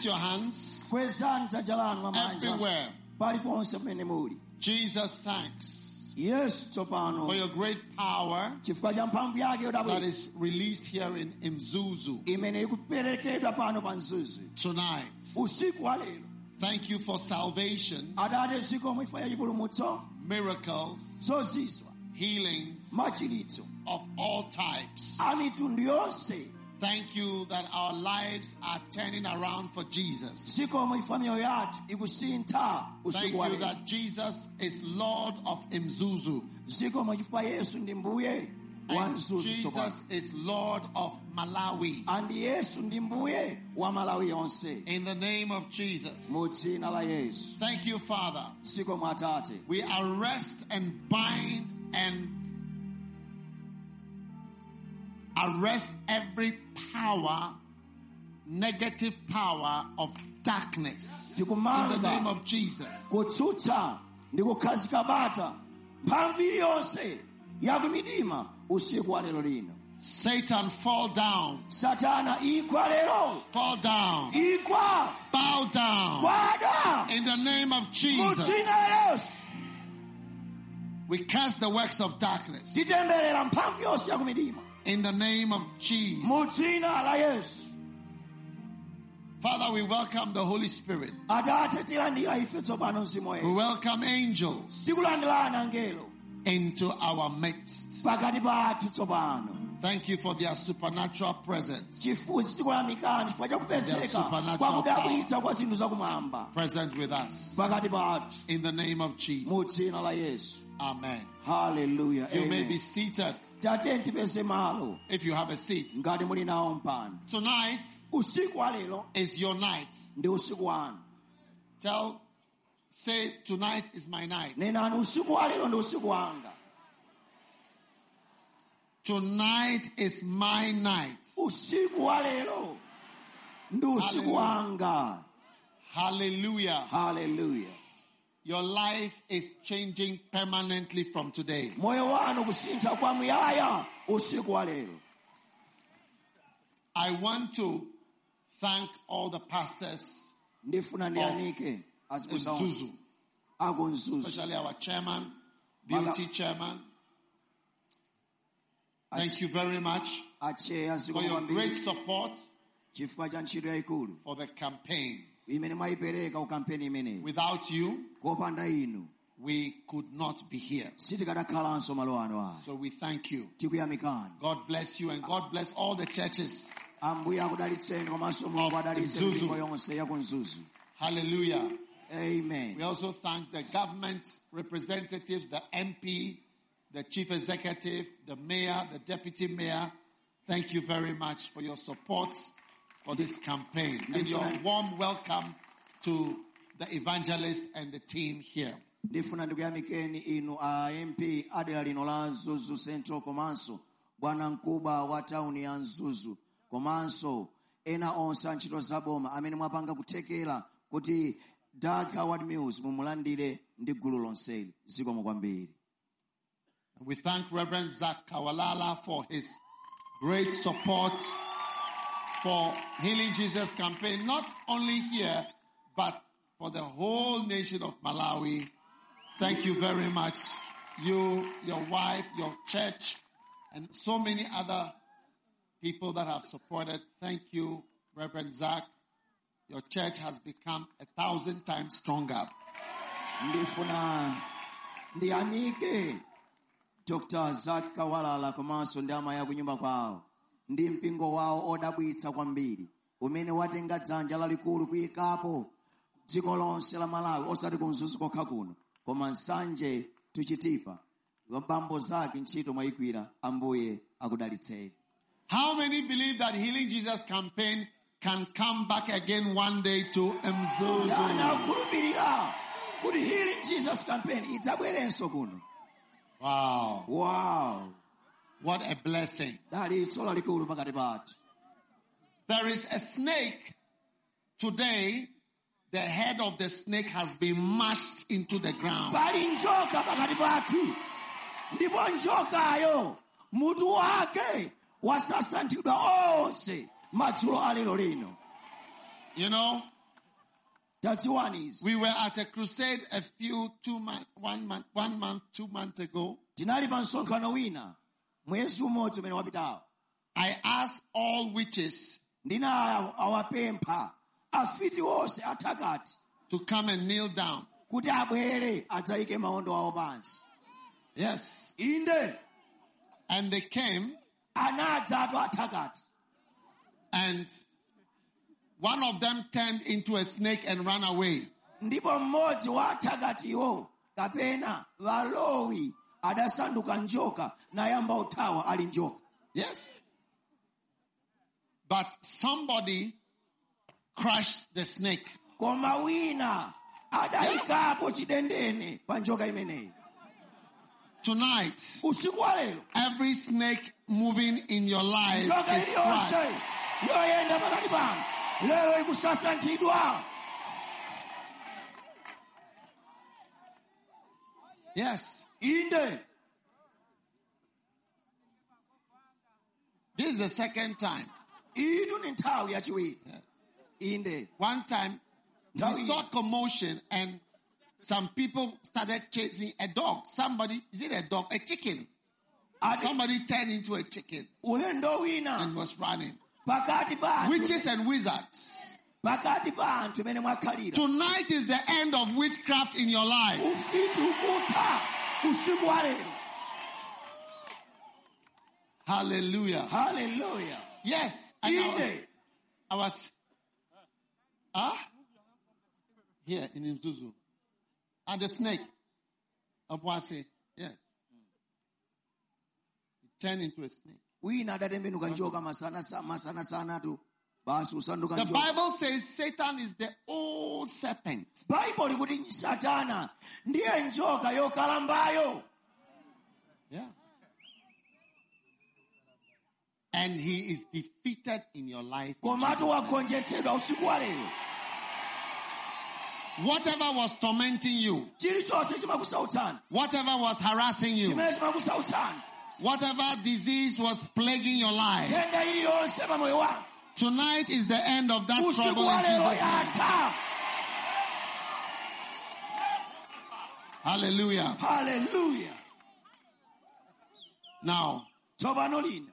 Lift your hands kwezanza jalanga everywhere. paliponse pamene muli. Jesus, thanks Yesu tsopano for your great power chifukwa cha mphamvu yake that yodabwitsa is released here in Mzuzu imene ikuperekedwa pano pa Mzuzu tonight. usiku wa lero. Thank you for salvation, Atate zikomo chifukwa cha chipulumutso, miracles, zozizwa, healings machiritso of all types. a mitundu yonse. Thank you that our lives are turning around for Jesus. Zikomo chifukwa miyoyo yathu ikusintha Thank usiku wa you lero. that Jesus is Lord of Mzuzu. Zikomo chifukwa Yesu ndi mbuye wa And Mzuzu Jesus tsopano. is Lord of Malawi. Andi Yesu ndi mbuye wa Malawi yonse. In the name of Jesus. Mu dzina la Yesu. Thank you, Father. Zikomo Atate. We arrest and bind and arrest every power, negative power of darkness. In the name of Jesus. Kutsutsa ndi kukhazika bata mphamvu iliyonse yakumidima usiku wa lero lino. Satan, fall down. Satana igwa lero. Fall down. Igwa. Bow down. Gwada. In the name of Mu Jesus. dzina la Yesu. We cast the works of darkness. Titemberera mphamvu yonse yakumidima. In the name of Jesus. Mu dzina la Yesu. Father, we welcome the Holy Spirit. Atate tilandira ife tsopano mzimu We woyera. welcome angels Tikulandirana angelo into our midst. pakati pathu tsopano. Thank you for their supernatural presence. Chifuzi tikulamikani chifukwa cha kupezeka kwa kudabwitsa kwa zinthu zakumwamba Present with us. pakati pathu. In the name of Jesus. Mu dzina la Yesu. Amen. Hallelujah. You may Amen. be seated Tate tipeze malo if you have a seat. ngati muli nawo mpando. Tonight Usiku wa lero is your night. ndi usiku wanu. Say, tonight is my night. Nenani usiku wa lero ndi usiku wanga. Tonight is my night. Usiku wa lero ndi usiku wanga. Hallelujah. Hallelujah. Your life is changing permanently from today. Moyo wanu kusintha kwa muyaya usiku wa lero. I want to thank all the pastors, Ndifuna ndiyanike azibusa Mzuzu, ako Mzuzu. especially our chairman, beauty chairman. Thank you very much Acheya for your great support chifukwa cha ntchito yayikulu for the campaign. imene mwayipereka ku kampeni imeneyi. Without you, Kopanda inu we could not be here. sitikadakhalanso malo ano ayi. So we thank you. Tikuyamikani. God bless you and God bless all the churches. Ambuye akudalitseni komanso Mulungu adalitse Mzuzu. mpingo yonse ya ku Mzuzu. Hallelujah. Amen. We also thank the government representatives, the MP, the chief executive, the mayor, the deputy mayor. Thank you very much for your support for this campaign and your warm welcome to the evangelist and the team here. Ndifuna ndikuyamikeni inu a MP adera lino la Mzuzu Central komanso bwana mkubwa wa tauni ya Mzuzu komanso ena onse antchito zaboma amene mwapanga kuthekera kuti Dark Howard Mills mumulandire ndi gulu lonseli. Zikomo kwambiri. We thank Reverend Zach Kawalala for his great support for Healing Jesus campaign, not only here, but for the whole nation of Malawi. Thank you very much. You, your wife, your church, and so many other people that have supported. Thank you, Reverend Zach. Your church has become 1,000 times stronger. Ndifuna ndiyamike Dr. Zach Kawalala komanso ndi amayi akunyumba kwawo ndi mpingo wawo odabwitsa kwambiri umene watenga dzanja lalikulu kuyikapo dziko lonse la Malawi osati ku Mzuzu kokha kuno koma nsanje tuchitipa bambo zake ntchito mwayigwira. Ambuye akudalitseni. How many believe that Healing Jesus campaign can come back again one day to Mzuzu? Nakhulupirira kuti Healing Jesus campaign idzabwerenso kuno. Wow. Wow. What a blessing. Dalitso lalikulu pakati pathu. There is a snake. Today, the head of the snake has been mashed into the ground. Pali njoka pakati pathu. Ndipo njokayo mutu wake wasasanthidwa onse madzulo alero lino. You know, tadziwanizi we were at a crusade one month, 2 months ago. tinali pa msonkhano wina mwezi umodzi umene wapitawo. I asked all witches ndina awapempha afiti onse athakati to come and kneel down. kuti abwere adzayike maondo awo pansi. Yes. Inde And they came, anadza atu athakati, and one of them turned into a snake and ran away. ndipo mmodzi wa athakatiwo kapena valowi adasanduka njoka nayamba uthawa ali njoka. Yes. But somebody crushed the snake. Koma wina adayikapo chidendene pa njoka imeneyi. Tonight, Usiku wa lero every snake moving in your life njoka is iliyonse crushed. yoyenda pakati panu lero ikusasanthidwa. Yes. Inde This is the second time. idu ni nthawi yachiwiri. Yes. Inde One time, we Nthawi saw commotion and some people started chasing a dog. Somebody, is it a dog? A chicken. Somebody turned into a chicken ulendo wina and was running. pakati pa anthu Witches and wizards. pakati pa anthu imene mwakhalira. Tonight is the end of witchcraft in your life. Ufiti ukutha usiku wa lero. Hallelujah. Hallelujah. Yes. And Inde I was here in Mzuzu. And the snake. Abwase. Yes. It turned into a snake. wina adatembenuka njoka masana sanatu basi usanduka The njoka. Bible says Satan is the old serpent. Bible likuti Satana ndiye njoka yokalambayo. Yeah. And he is defeated in your life. in Komatu Jesus' name. wagonjetsedwa usiku wa lero. Whatever was tormenting you, Chilichonse chimakusautsani, whatever was harassing you, chimene chimakusautsani, whatever disease was plaguing your life, tenda iliyonse pa moyo wako tonight is the end of that usiku trouble wa in lero Jesus' name. yatha. Hallelujah. Hallelujah. Now, Tsopano lina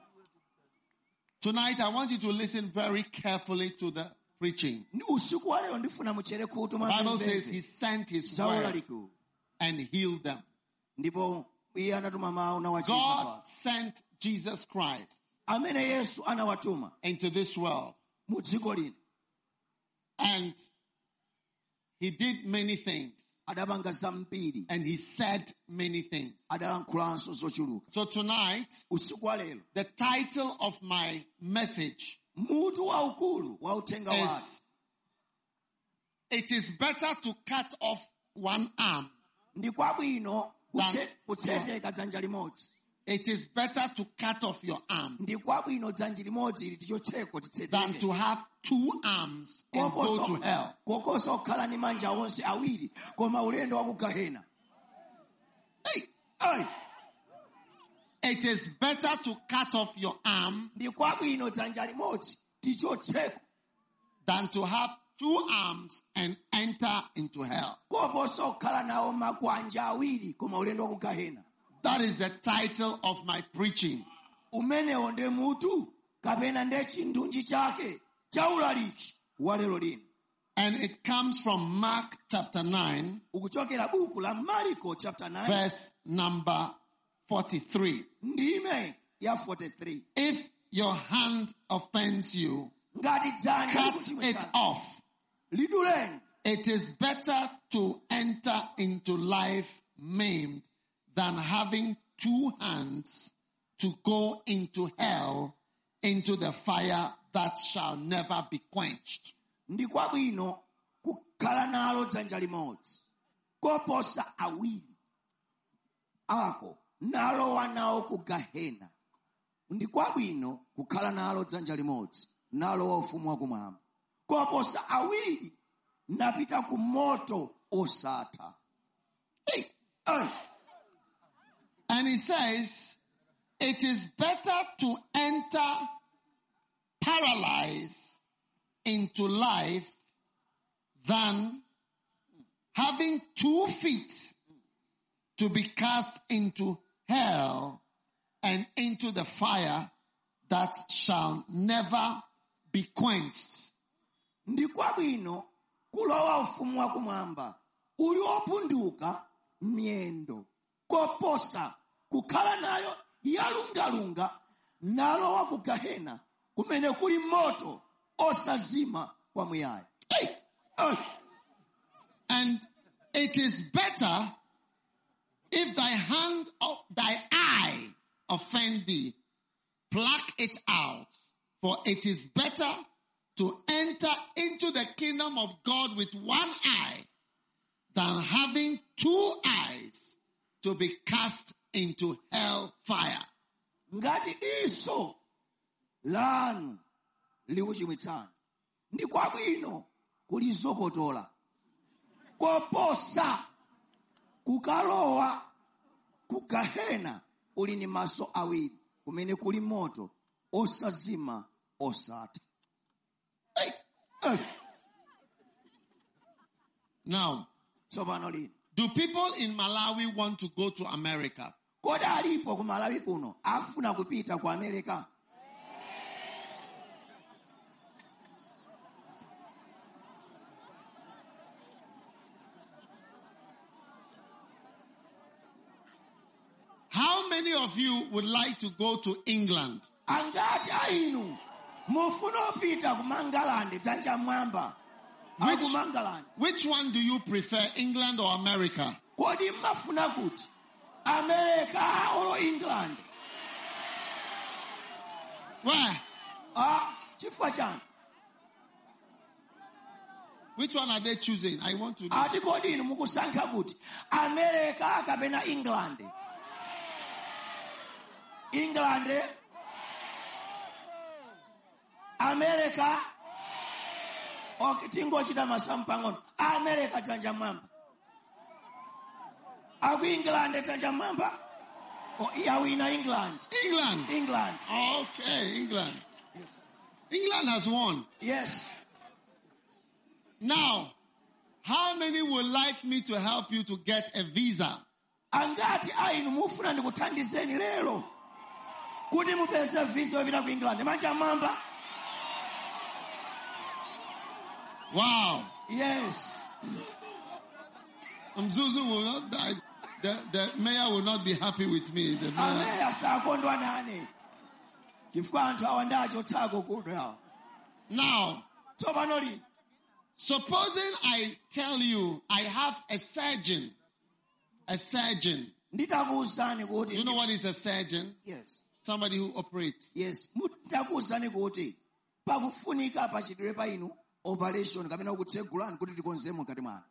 tonight I want you to listen very carefully to the preaching. ni usiku wa lero ndifuna muchere khutu The Bible says he sent his Saula word liku and healed them. ndipo iye anatuma mawu nawachiza God kwa sent Jesus Christ amene Yesu anawatuma into this world, mu dziko lino and he did many things, adapanga zambiri and he said many things. adalankhulanso zochuluka. So tonight, Usiku wa lero the title of my message mutu waukulu wa uthenga wake is, it is better to cut off one arm. ndi kwabwino Than- kutseteka dzanja limodzi. It is better to cut off your arm Ndi kwabwino dzanja limodzi ili tichotseko than titseteke to have two arms and go to hell. kokosa okhala ndi manja onse awiri koma ulendo wa ku gahena. Hey, Hey, it is better to cut off your arm ndi kwabwino dzanja limodzi tichotseko than to have two arms and enter into hell. koposa okhala nawo makwanja awiri koma ulendo wa ku gahena. That is the title of my preaching. Umenewo ndi mutu kapena ndi chindunji chake cha ulaliki wa lero lino. And it comes from Mark chapter 9, Ukuchokera buku la Marko chapter 9 verse number 43. ndime ya 43. If your hand offends you, Ngati dzanja cut likuchimwitsa it off. liduleni. It is better to enter into life maimed than having two hands to go into hell, into the fire that shall never be quenched. Ndi kwabwino kukhala nalo dzanja limodzi koposa awiri ako nalowa nawo ku gahena. Ndi kwabwino kukhala nalo dzanja limodzi nalowa ufumu wakumwamba koposa awiri napita ku moto osatha. Hey. Hey. And he says, it is better to enter paralyzed into life than having 2 feet to be cast into hell and into the fire that shall never be quenched. Ndi kwabwino kulowa ufumu wakumwamba uli opunduka myendo koposa kukhala nayo yalungalunga nalowa ku Gehena kumene kuli moto osazima kwamuyaya. And it is better if thy hand or thy eye offend thee, pluck it out. For it is better to enter into the kingdom of God with 1 eye than having 2 eyes to be cast into hell fire. Ngati diso lanu liuchimwitsani, ndi kwabwino kulizokotola koposa kukalowa ku Gehena uli ni maso awiri kumene kuli moto osazima osatha. Now, do people in Malawi want to go to America? Kodi alipo ku Malawi kuno afuna kupita ku America? How many of you would like to go to England? Angati ainu mufuna pita ku Mangalande dzanja mwamba. Which one do you prefer, England or America? Kodi mafuna kuti America or England? Where? Chifukwa chani? Which one are they choosing? I want to know. Ati kodi inu mukusankha kuti America kapena England? England? America? Tingochita masampang'ono. America dzanja mwamba. Aku England dzanja mwamba? Yawina England. England. England. Okay, England. Yes. England has won. Yes. Now, how many would like me to help you to get a visa? Angati ainu mufuna ndikuthandizeni lero kuti mupeze visa yopita ku England. Manja mwamba. Wow. Yes. Mzuzu will not die. The mayor will not be happy with me. The mayor. Now, supposing I tell you I have a surgeon. A surgeon. You know what is a surgeon? Yes. Somebody who operates. Yes. Operation kamena ukutsegulani kuti tikonzemo ngati mwana.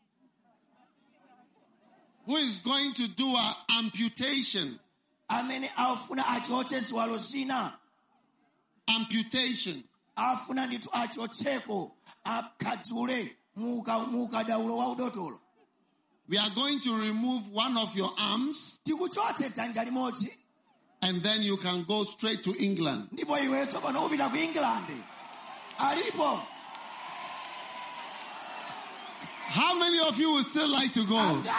Who is going to do an amputation? Amene afuna achotse ziwalo zina. Amputation. Afuna nditu achotseko akadzule mukadaulo wa udotolo. We are going to remove one of your arms. Tikuchotse dzanja limodzi. And then you can go straight to England. Ndipo iwe tsopano upita ku England. Alipo. How many of you would still like to go?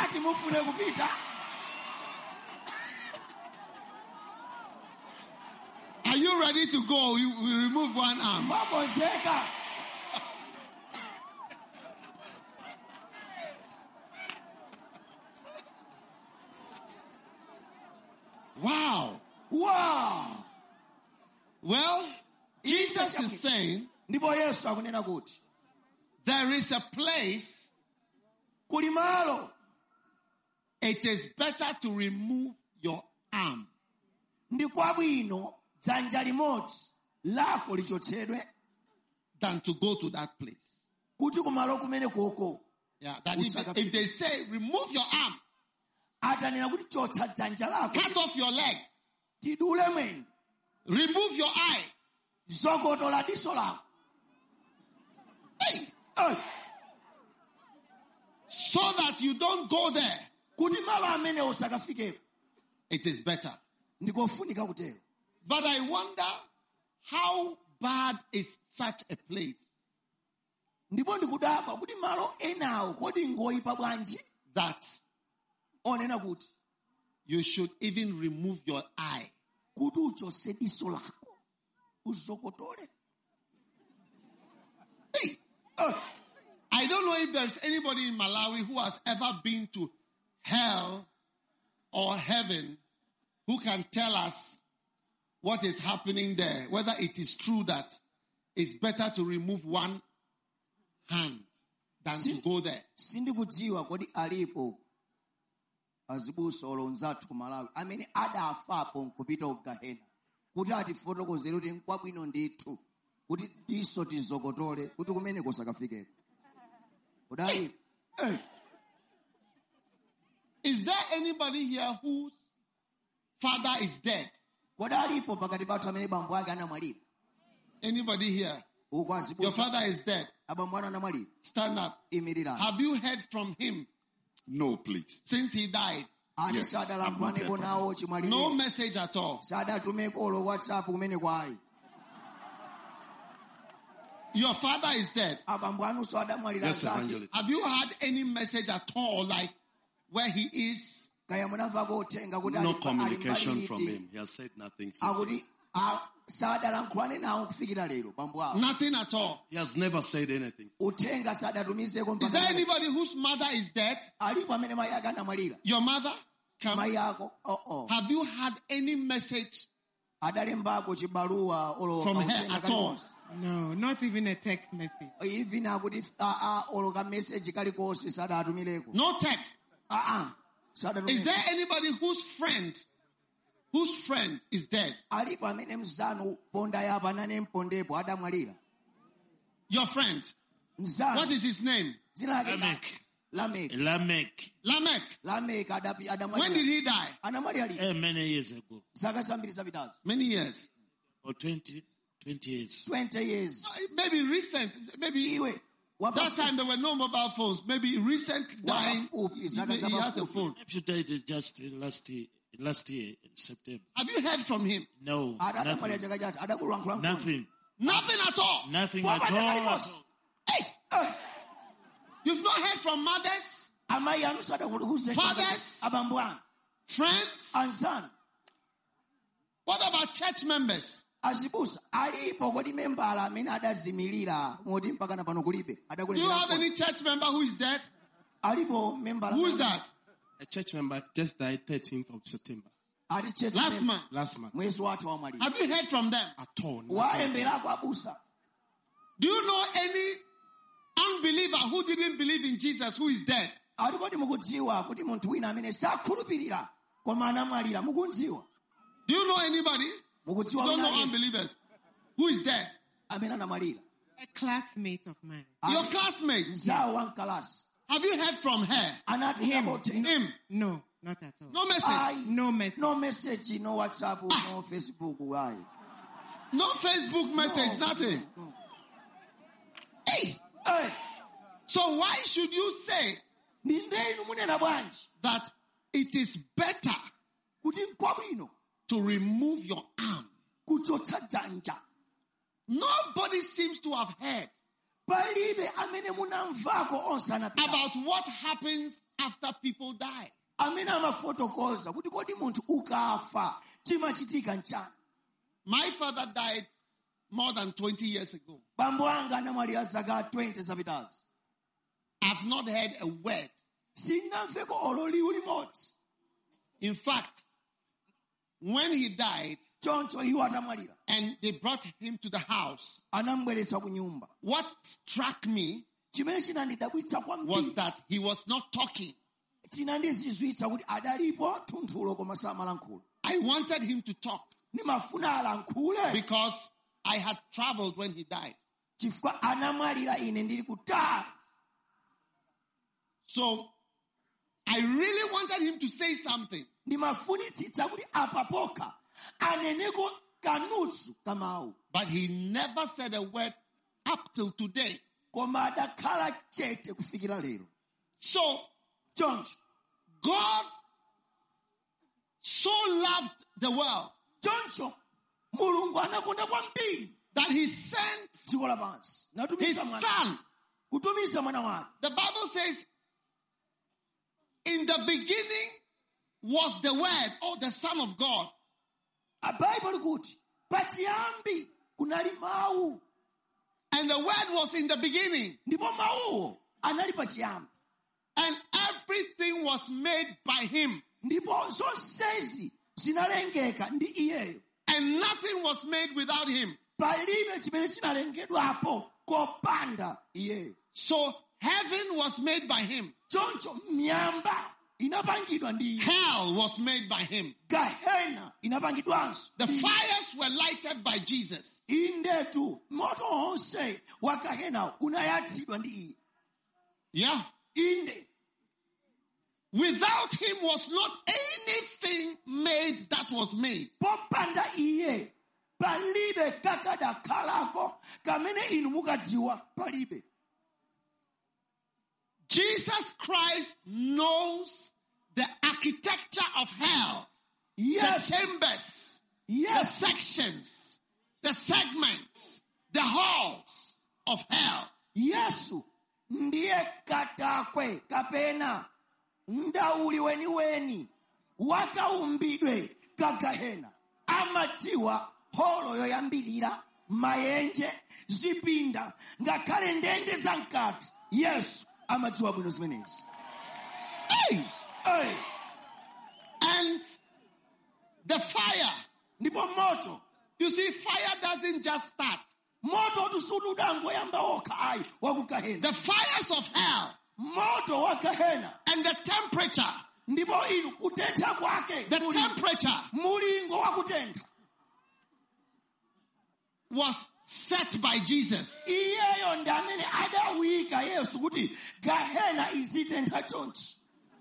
Are you ready to go? We remove one arm. Wow. Wow. Well, Jesus is saying there is a place. It is better to remove your arm than to go to that place. Yeah, that if they say remove your arm, cut off your leg, remove your eye, so that you don't go there, it is better. But I wonder how bad is such a place? ndipo ndikudabwa kuti malo enawo kodi ngoyipa bwanji that onena kuti you should even remove your eye. kuti uchose diso lako uzokotole. Hey, I don't know if there's anybody in Malawi who has ever been to hell or heaven who can tell us what is happening there, whether it is true that it's better to remove one hand than to go there. Sindikudziwa kodi alipo azibusa olonzathu ku Malawi amene adafapo nkupita ku Gahena kuti atifotokozere kuti nkwabwino ndithu kuti diso tizokotole kuti kumene kosakafikeko. Kudali Is there anybody here whose father is dead? Kodalipo pakati pathu amene bambo ake anamwalira? Anybody here? Your father is dead. Stand up. Have you heard from him? No, please. Since he died? Yes, I've not heard from him. No message at all. Your father is dead. Yes, evangelist. Have you had any message at all, like where he is? No communication from him. He has said nothing since. Nothing at all. He has never said anything. Is there anybody whose mother is dead? Your mother? Have you had any message from her at all? No, not even a text message. No text. Is there anybody whose friend is dead? Your friend. What is his name? Lamech. When did he die? Many years ago. Many years. Or 20 years. 20 years. Maybe recent. Maybe that time there were no mobile phones. Maybe recent dying. He has a phone. He died just last year in September. Have you heard from him? No. Nothing. Nothing at all. Nothing at all. Hey. You've not heard from mothers? Fathers? Friends? What about church members? Do you have any church member who is dead? Who is that? A church member just died 13th of September. Last month. Have you heard from them? At all. Do you know any unbeliever who didn't believe in Jesus who is dead? Do you know anybody? You don't know unbelievers who is dead? A classmate of mine. Your classmate? Have you heard from her? Him? No, not at all. No message? No message. No message, no WhatsApp, no Facebook. Why? No Facebook message, nothing. Hey! So why should you say that it is better to remove your arm? Nobody seems to have heard about what happens after people die. My father died more than 20 years ago. I've not heard a word. In fact, when he died, and they brought him to the house, what struck me was that he was not talking. I wanted him to talk because I had traveled when he died. So I really wanted him to say something. But he never said a word up till today. So, God so loved the world that he sent his son kutumiza mwana wake. The Bible says, in the beginning was the Word, or the Son of God. Bible kuti pachiyambi kunali mawu. And the Word was in the beginning. Ndipo mawuwo anali pachiyambi. And everything was made by him. Ndipo zonsezi zinalengeka ndi iyeyo. And nothing was made without him. Palibe chimene chinalengedwapo kopanda iyeyo. So heaven was made by him. Choncho miyamba inapangidwa ndi iye. Hell was made by him. Gehena inapangidwanso. The fires were lighted by Jesus. Indetu moto onse wa Gehena unayatsidwa ndi iye. Yeah. Inde. Without him was not anything made that was made. Popanda iye palibe kakadakalako kamene inu mukadziwa palibe. Jesus Christ knows the architecture of hell. Yes. The chambers. Yes. The sections. The segments. The halls of hell. Yesu ndiye katakwe kapena ndauli weni wakaumbidwe kagahena. Amatiwa holo yoyambirira mayenje zipinda ngakhale ndende zankati. Yesu amatiwa bwino zimenezi. Hey! Hey! And the fire. Ndipo moto. You see, fire doesn't just start. Moto tusudu dango yamba oka ai wakukahena. The fires of hell. Moto wa Gehena. And the temperature. Ndipo inu kutentha kwake. The temperature. Mulingo wa kutentha. Was set by Jesus. Iyeyo ndamene adawika Yesu kuti Gehena izitentha chonchi.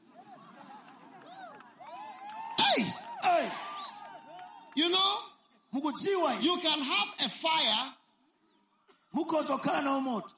Hey! Hey! You know, mukudziwa you can have a fire. Mukozokhala na moto.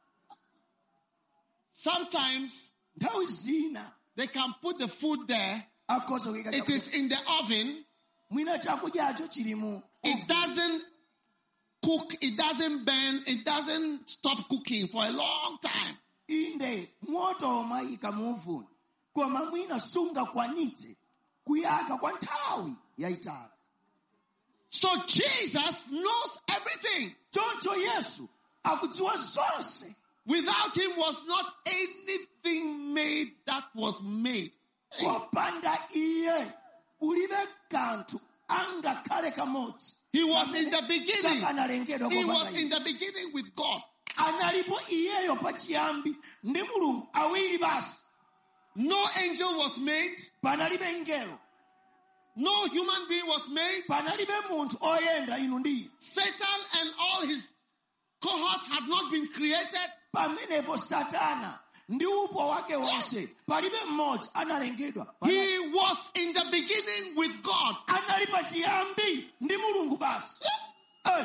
Sometimes nthawi zina they can put the food there. akozokeka. It is in the oven. Mwina chakudyacho chili mu. It doesn't cook. It doesn't burn. It doesn't stop cooking for a long time. Inde moto mayika mu oven. Koma mwina sunga kwanitse kuyaka kwa nthawi yaitali. So Jesus knows everything. Choncho Yesu akudziwa zonse. Without him was not anything made that was made. Kopanda iye ulibe kantu angakhale kamodzi. He was in the beginning. Kakanalengedwa He kopanda was iye. in the beginning with God. Analipo iyeyo pachiyambi ndi Mulungu awiri basi. No angel was made. Panalibe ngelo. No human being was made. Panalibe munthu oyenda inu ndi. Satan and all his cohorts had not been created. Pamenepo Satana ndi upo wake wonse palibe mmodzi analengedwa. He was in the beginning with God. Anali pachiyambi ndi Mulungu basi. Hey.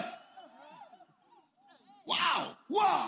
Wow. Wow.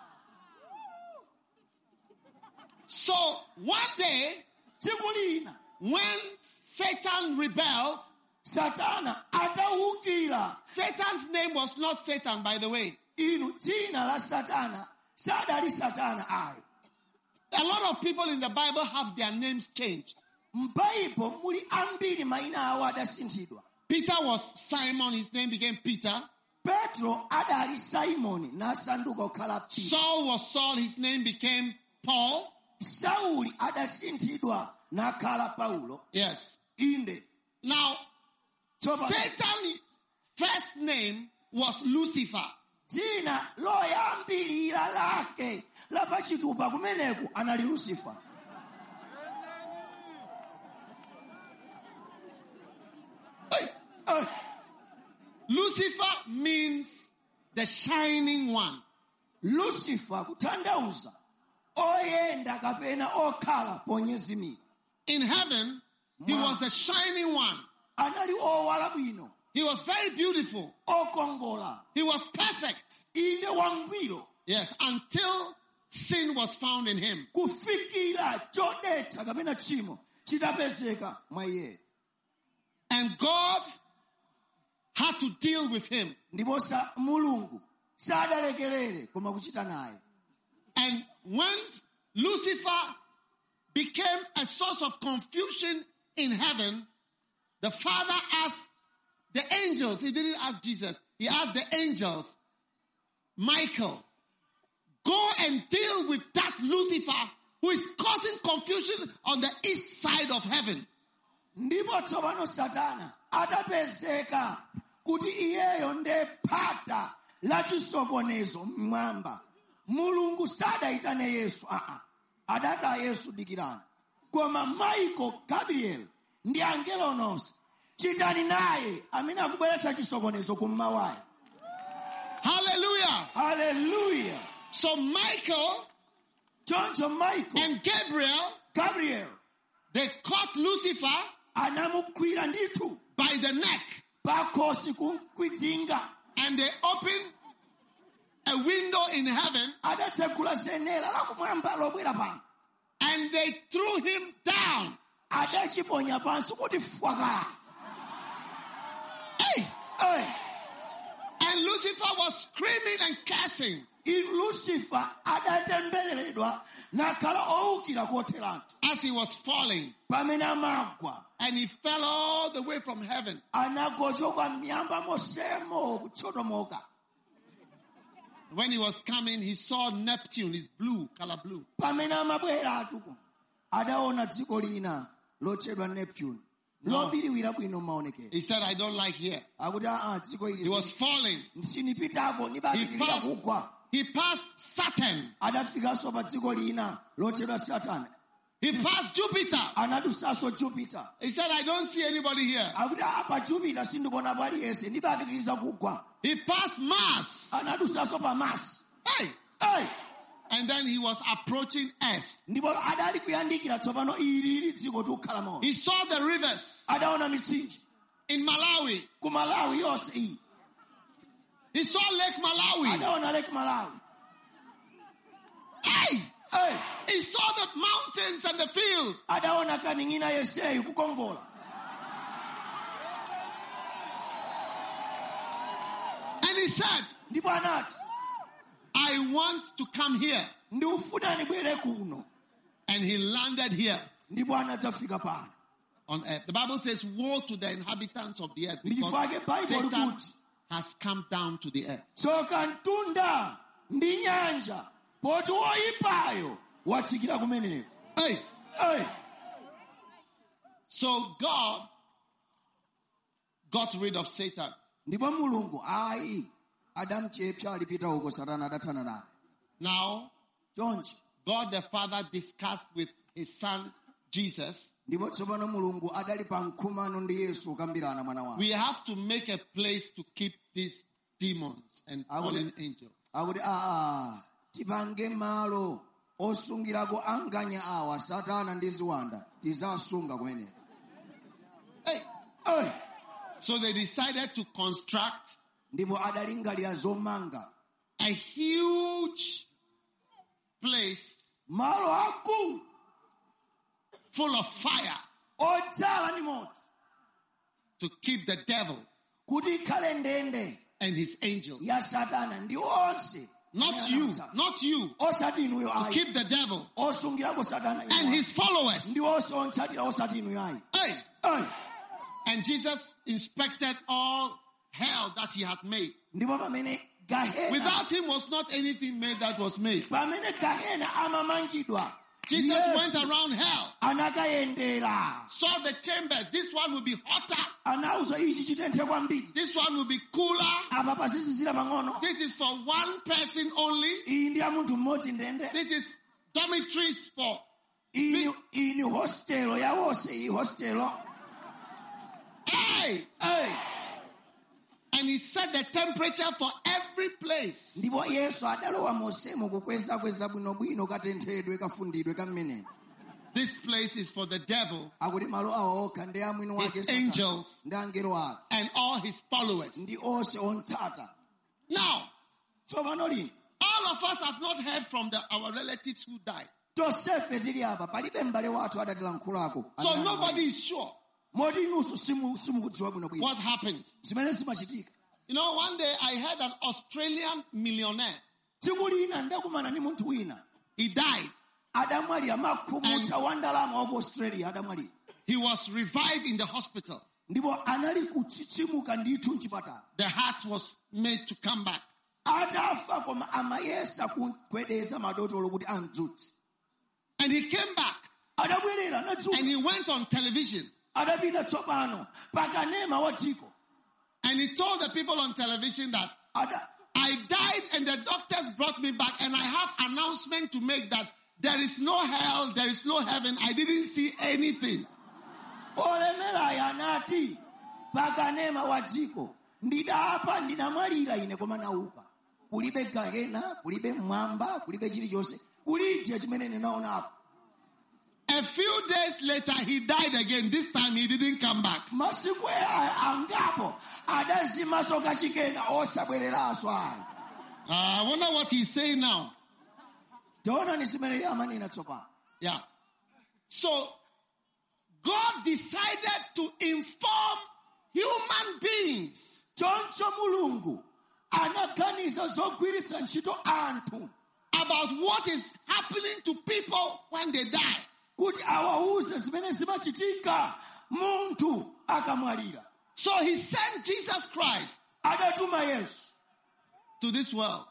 So one day, Tsiku lina when Satan rebelled, Satana atawukira. Satan's name was not Satan, by the way. Inu dzina la Satana sadali Satana ai. A lot of people in the Bible have their names changed. M'Baibulo muli ambiri mayina awo adasinthidwa. Peter was Simon, his name became Peter. Petro adali Simoni nasanduka kukhala Peter. Saul was Saul, his name became Paul. Sauli adasinthidwa nakhala Paulo. Yes. Inde. Now, Satan's first name was Lucifer. Dzina loyambilira lake lapachitupa kumeneku anali Lucifer. Lucifer means the shining one. Lucifer kutanthauza oyenda kapena okhala ponyezimira. In heaven, he was the shining one. Anali owala bwino. He was very beautiful. Okongola. He was perfect. Inde wangwiro. Yes, until sin was found in him. Kufikira chodetsa kapena tchimo chitapezeka mwa iye. And God had to deal with him. Ndipo Mulungu sadalekelere koma kuchita naye. And when Lucifer became a source of confusion in heaven, the Father asked the angels, he didn't ask Jesus, he asked the angels, Michael, go and deal with that Lucifer who is causing confusion on the east side of heaven. Ndipo tsopano Satana atapezeka kuti iyeyo nde phata la chisokonezo mmwamba. Mulungu sadaitane Yesu, adata Yesu dikirani. Koma Michael, Gabriel, ndi angelo onse, chitani naye amene akubweretsa chisokonezo kummawa. Hallelujah. Hallelujah. So Michael and Gabriel, they caught Lucifer anamukwira nditu by the neck. Pakosi kumkwidzinga. And they opened a window in heaven. Adatsekula zenera la kumwamba lobwera pano. And they threw him down. Adachiponya pansi kuti fwaka. Hey. And Lucifer was screaming and cursing. Lucifer adatembereredwa nakala oukira koteranti. As he was falling. Pamena magwa. And he fell all the way from heaven. Anagojoka miyamba mosemo kutsodomoka. When he was coming, he saw Neptune, his blue, color blue. Pamena mabwera atuko. Adaona dziko lina lochedwa Neptune. No. He said, I don't like here. He was falling. He passed Saturn. He passed Jupiter. He said, I don't see anybody here. He passed Mars. Hey! And then he was approaching Earth. He saw the rivers in Malawi. He saw Lake Malawi. Hey! He saw the mountains and the fields. And he said, I want to come here. And he landed here on earth. The Bible says, woe to the inhabitants of the earth, because Satan has come down to the earth. Hey. So God got rid of Satan. Now, God the Father discussed with his son Jesus. We have to make a place to keep these demons and fallen angels. Hey. So they decided to construct a huge place full of fire to keep the devil and his angels. Not you. To keep the devil and his followers. Hey. And Jesus inspected all hell that he had made. Without him was not anything made that was made. Jesus went around hell, saw the chambers. This one will be hotter. This one will be cooler. This is for one person only. This is dormitories for Hey! And he set the temperature for every place. This place is for the devil, his angels, and all his followers. Now, all of us have not heard from our relatives who died. So nobody is sure what happened. You know, one day I heard an Australian millionaire He died. He was revived in the hospital. The heart was made to come back. And he came back. And he went on television. And he told the people on television that I died and the doctors brought me back, and I have announcement to make that there is no hell, there is no heaven. I didn't see anything. A few days later, he died again. This time, he didn't come back. I wonder what he's saying now. Yeah. So, God decided to inform human beings about what is happening to people when they die. So he sent Jesus Christ to this world.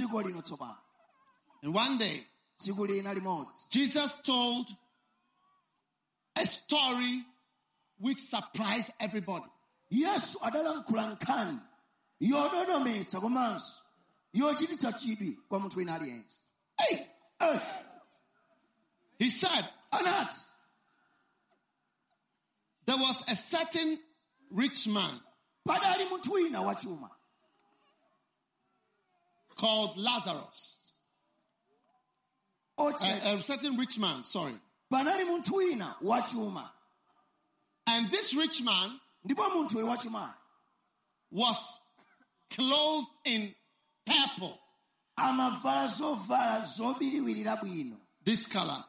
And one day, Jesus told a story which surprised everybody. Hey! He said, there was a certain rich man called Lazarus. A certain rich man, sorry. And this rich man was clothed in purple. This color.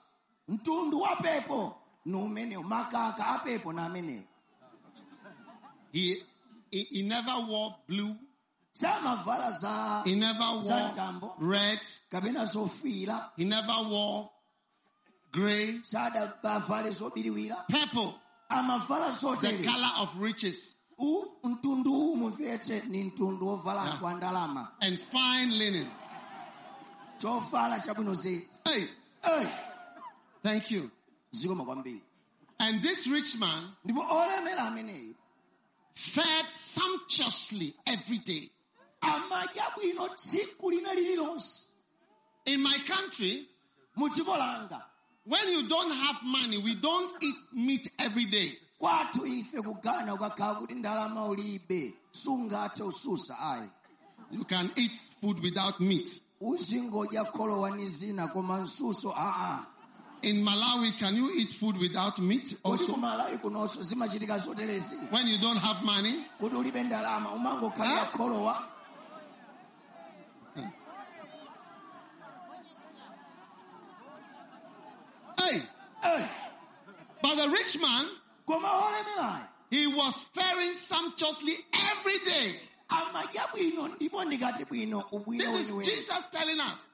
He never wore blue. He never wore red. He never wore gray. Purple. The color of riches. And fine linen. Hey. Thank you. And this rich man fed sumptuously every day. In my country, when you don't have money, we don't eat meat every day. You can eat food without meat. In Malawi, can you eat food without meat also? When you don't have money? Hey. But the rich man, he was faring sumptuously every day. This is Jesus telling us.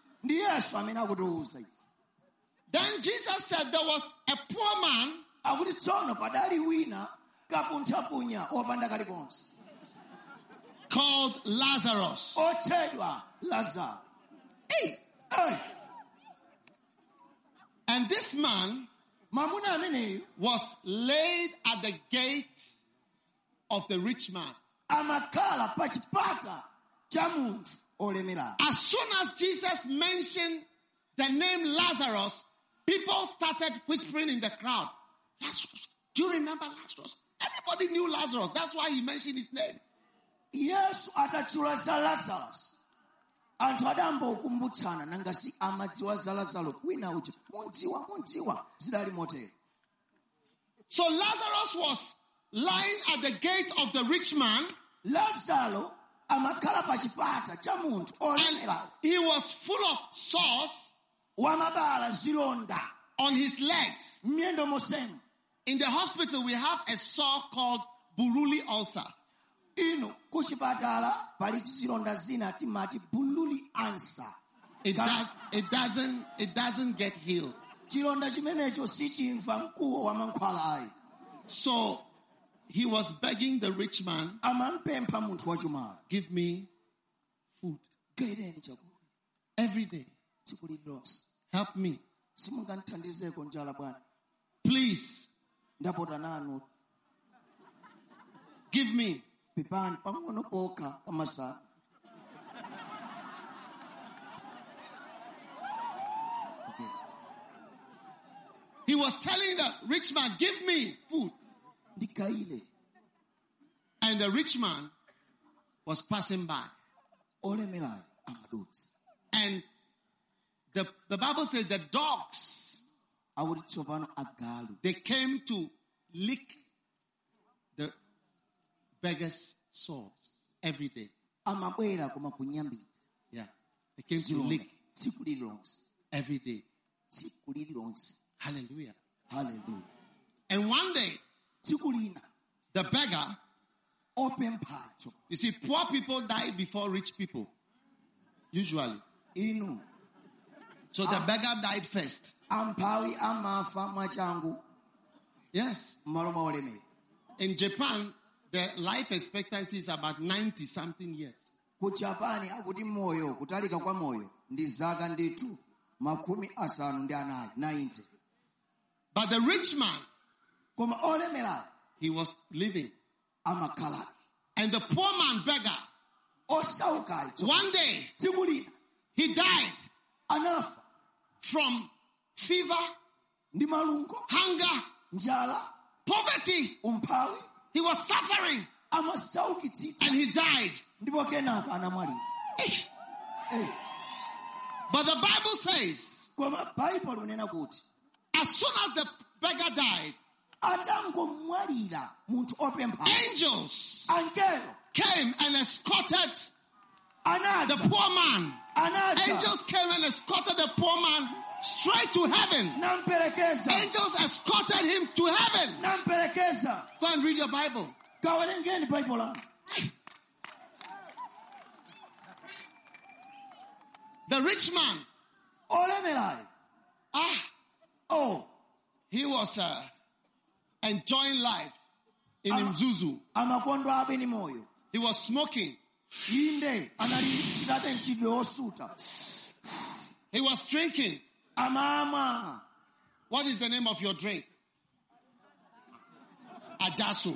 Then Jesus said there was a poor man called Lazarus. Hey. And this man was laid at the gate of the rich man. As soon as Jesus mentioned the name Lazarus, people started whispering in the crowd, Lazarus. Do you remember Lazarus? Everybody knew Lazarus. That's why he mentioned his name. Yes, Lazarus. So Lazarus was lying at the gate of the rich man. And he was full of sores on his legs. In the hospital, we have a sore called Buruli ulcer. it doesn't get healed. So he was begging the rich man, give me food every day. Help me. Please. Give me. He was telling the rich man, give me food. And the rich man was passing by. And the Bible says the dogs, they came to lick the beggar's sores every day. Yeah. They came to lick every day. Hallelujah. Hallelujah. And one day, the beggar, you see, poor people die before rich people. Usually. So the beggar died first. Yes. In Japan, the life expectancy is about 90 something years. But the rich man, he was living. And the poor man beggar, one day, he died from fever, hunger, poverty. He was suffering. And he died. But the Bible says, as soon as the beggar died, angels came and escorted the poor man. Angels came and escorted the poor man straight to heaven. Angels escorted him to heaven. Go and read your Bible. The rich man, he was enjoying life in Mzuzu. He was smoking. He was drinking. What is the name of your drink? Ajasu.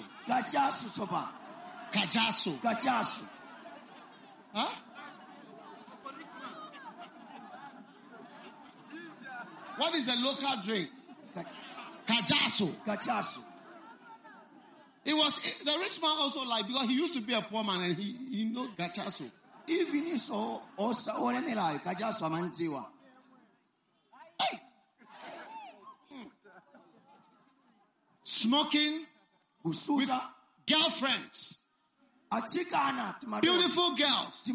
Kajasu. Huh? What is the local drink? Kajasu. It was the rich man also like, because he used to be a poor man and he knows Kajasu. Even so, Kajasu amanziwa. Hey. Smoking with girlfriends. Beautiful girls.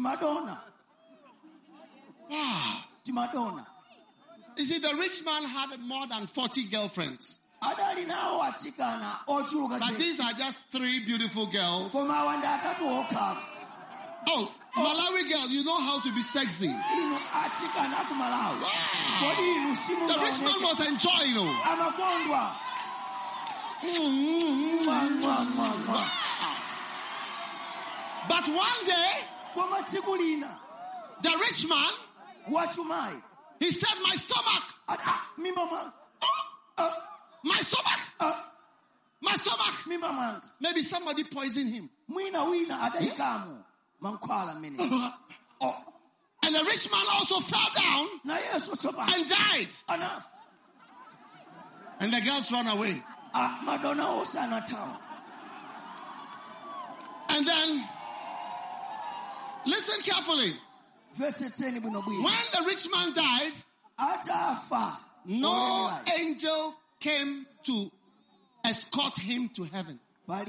Wow. You see, the rich man had more than 40 girlfriends. But these are just 3 beautiful girls. Oh, Malawi girls, you know how to be sexy. Wow. The rich man was enjoying. But one day, the rich man, he said, my stomach. My stomach. My stomach. Maybe somebody poisoned him. Yes. And the rich man also fell down and died. And the girls ran away. And then, listen carefully. When the rich man died, no angel came to escort him to heaven. Yeah.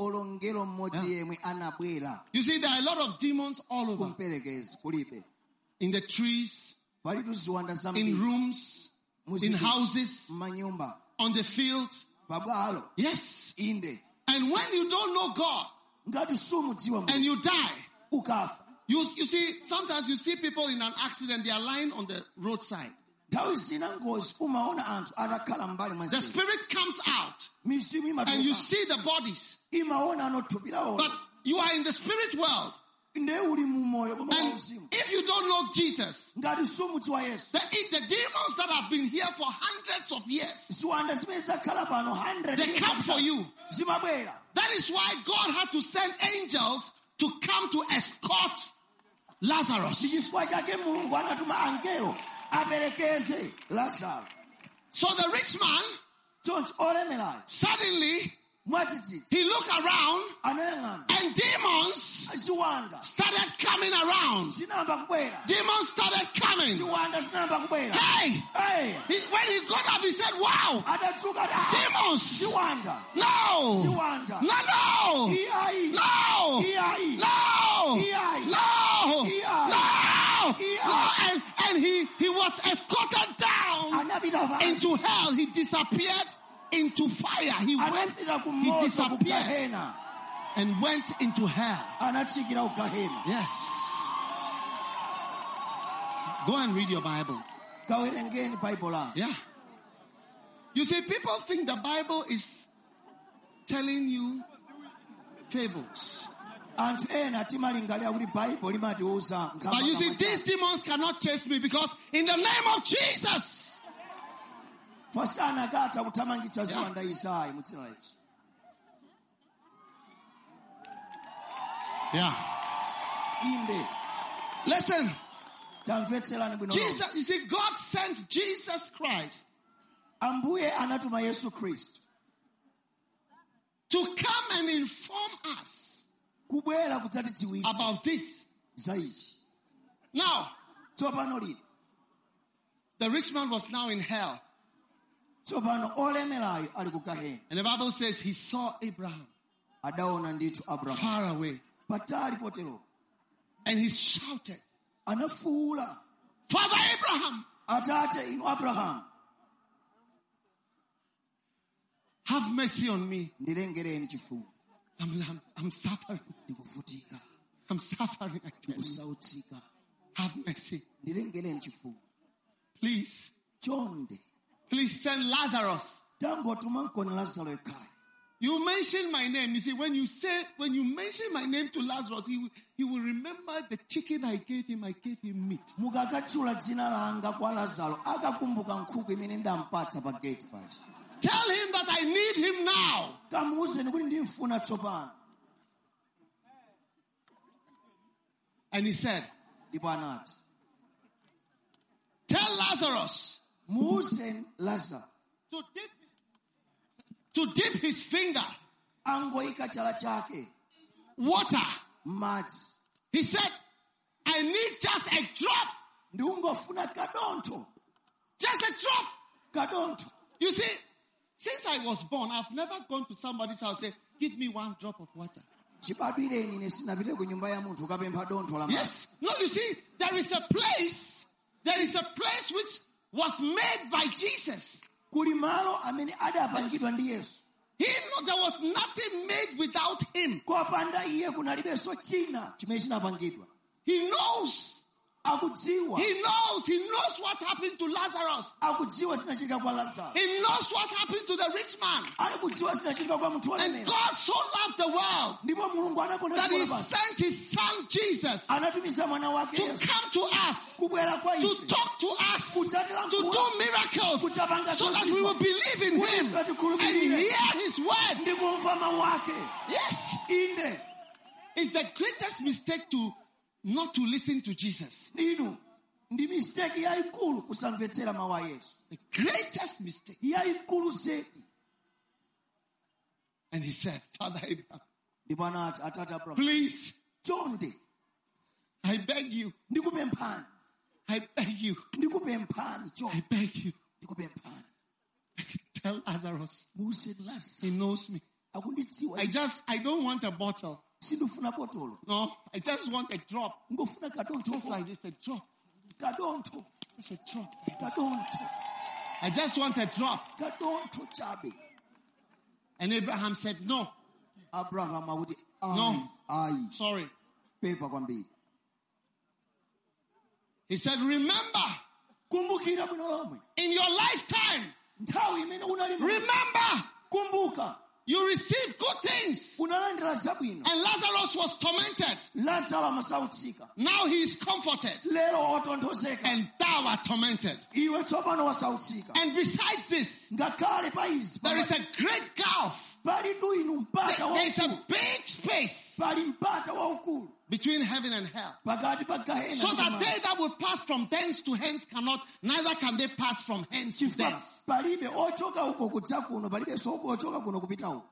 You see, there are a lot of demons all over. In the trees, in rooms, in houses, on the fields. Yes. And when you don't know God and you die, You see, sometimes you see people in an accident, they are lying on the roadside. The spirit comes out and you see the bodies. But you are in the spirit world. And if you don't know Jesus, the demons that have been here for hundreds of years, they come for you. That is why God had to send angels to come to escort Lazarus. So the rich man, suddenly, he looked around and demons started coming around. Demons started coming. Hey! When he got up, he said, wow! Demons! No! No! And he was escorted down into hell. He disappeared into fire. He disappeared and went into hell. Yes. Go and read your Bible. Yeah. You see, people think the Bible is telling you fables. But you see, these demons cannot chase me because in the name of Jesus. Yeah. Listen. Jesus, you see, God sent Jesus Christ to come and inform us about this. Now, the rich man was now in hell. And the Bible says he saw Abraham far away. And he shouted, Father Abraham, have mercy on me. I'm suffering. I'm suffering. Have mercy. Please send Lazarus. You mention my name. You see, when you mention my name to Lazarus, he will remember the chicken I gave him. I gave him meat. Tell him that I need him now. And he said, tell Lazarus to dip his finger water. He said, I need just a drop. Just a drop. You see, since I was born, I've never gone to somebody's house and say, give me one drop of water. Yes. No, you see, there is a place which was made by Jesus. Yes. He knew there was nothing made without him. He knows. He knows what happened to Lazarus. He knows what happened to the rich man. And God so loved the world that he sent his son Jesus to come to us, to talk to us, to do miracles, so that we will believe in him and hear his words. Yes. It's the greatest mistake not to listen to Jesus. The greatest mistake. And he said, Father Abraham, please, I beg you. I beg you. I beg you. Tell Lazarus. He knows me. I don't want a bottle. No, I just want a drop. Just like this, a drop. Just a drop. I just want a drop. And Abraham said, no. No. Sorry. He said, remember, kumbukira bwino lomwe in your lifetime, nthawi imene unali remember, kumbuka you received good things. unalandira zabwino And Lazarus was tormented. lazaro amasautsika Now he is comforted. lero otonthozeka And thou art tormented. iwe tsopano wasautsika And besides this, ngakhale pa izi there is a great gulf. pali inu mpata There is a waukulu big space pali mpata waukulu between heaven and hell. pakati pa gahena So ndi that kumwamba. they that will pass from thence to hence cannot, neither can they pass from hence to chifukwa thence. palibe ochoka uko kudza kuno palibe soko ochoka kuno kupita uko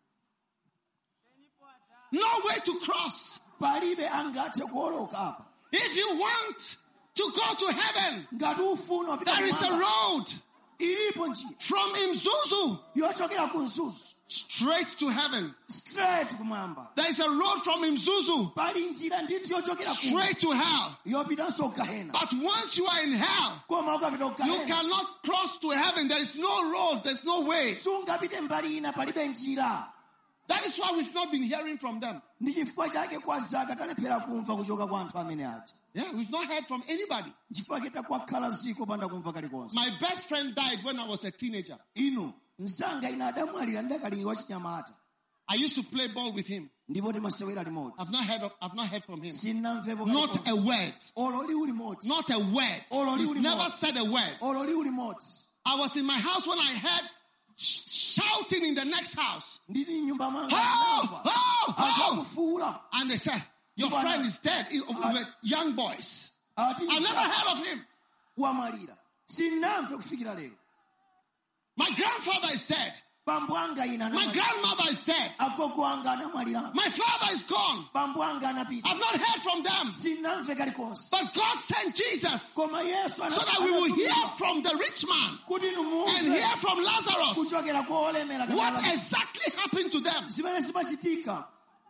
No way to cross. palibe angathe kuoloka apa If you want to go to heaven, ngati ufuna wapita there is a kumwamba, road ilipo njira from Mzuzu yochokera ku Mzuzu straight to heaven. straight kumwamba There is a road from Mzuzu pali njira nditi yochokera ku straight to hell. yopitanso gahena But once you are in hell, koma ukapita ku you gahena cannot cross to heaven. There is no road. There's no way. sungapite mbali ina palibe njira That is why we've not been hearing from them. ndi chifukwa chake kwa zaka talephera kumva kuchoka kwa anthu amene aja Yeah, we've not heard from anybody. chifukwa cheta kwakhala ziko panda kumva kalikonse My best friend died when I was a teenager. inu mzanga ina adamwalira ndakali wachinyamata I used to play ball with him. ndipo timasewera limodzi I've not heard from him. sinamvepo Not a word. olo liwu limodzi Not a word. Olo He's liwu never limodzi. said a word. olo liwu limodzi I was in my house when I heard shouting in the next house. ndili nyumba manga Oh, ndinamva oh, anthu oh. akufuula And they said, your Bwana. friend is dead. We were young boys. ati I never heard of him. wamwalira sinamve kufikira lero My grandfather is dead. bambo anga ina My anamwalira grandmother is dead. agogo anga anamwalira My father is gone. bambo anga anapita I've not heard from them. sinamve kalikonse But God sent Jesus koma yesu so that we will hear from the rich man kuti and numumve hear from Lazarus kuchokera kwa olemera what kapena exactly happened to them. zimene zimachitika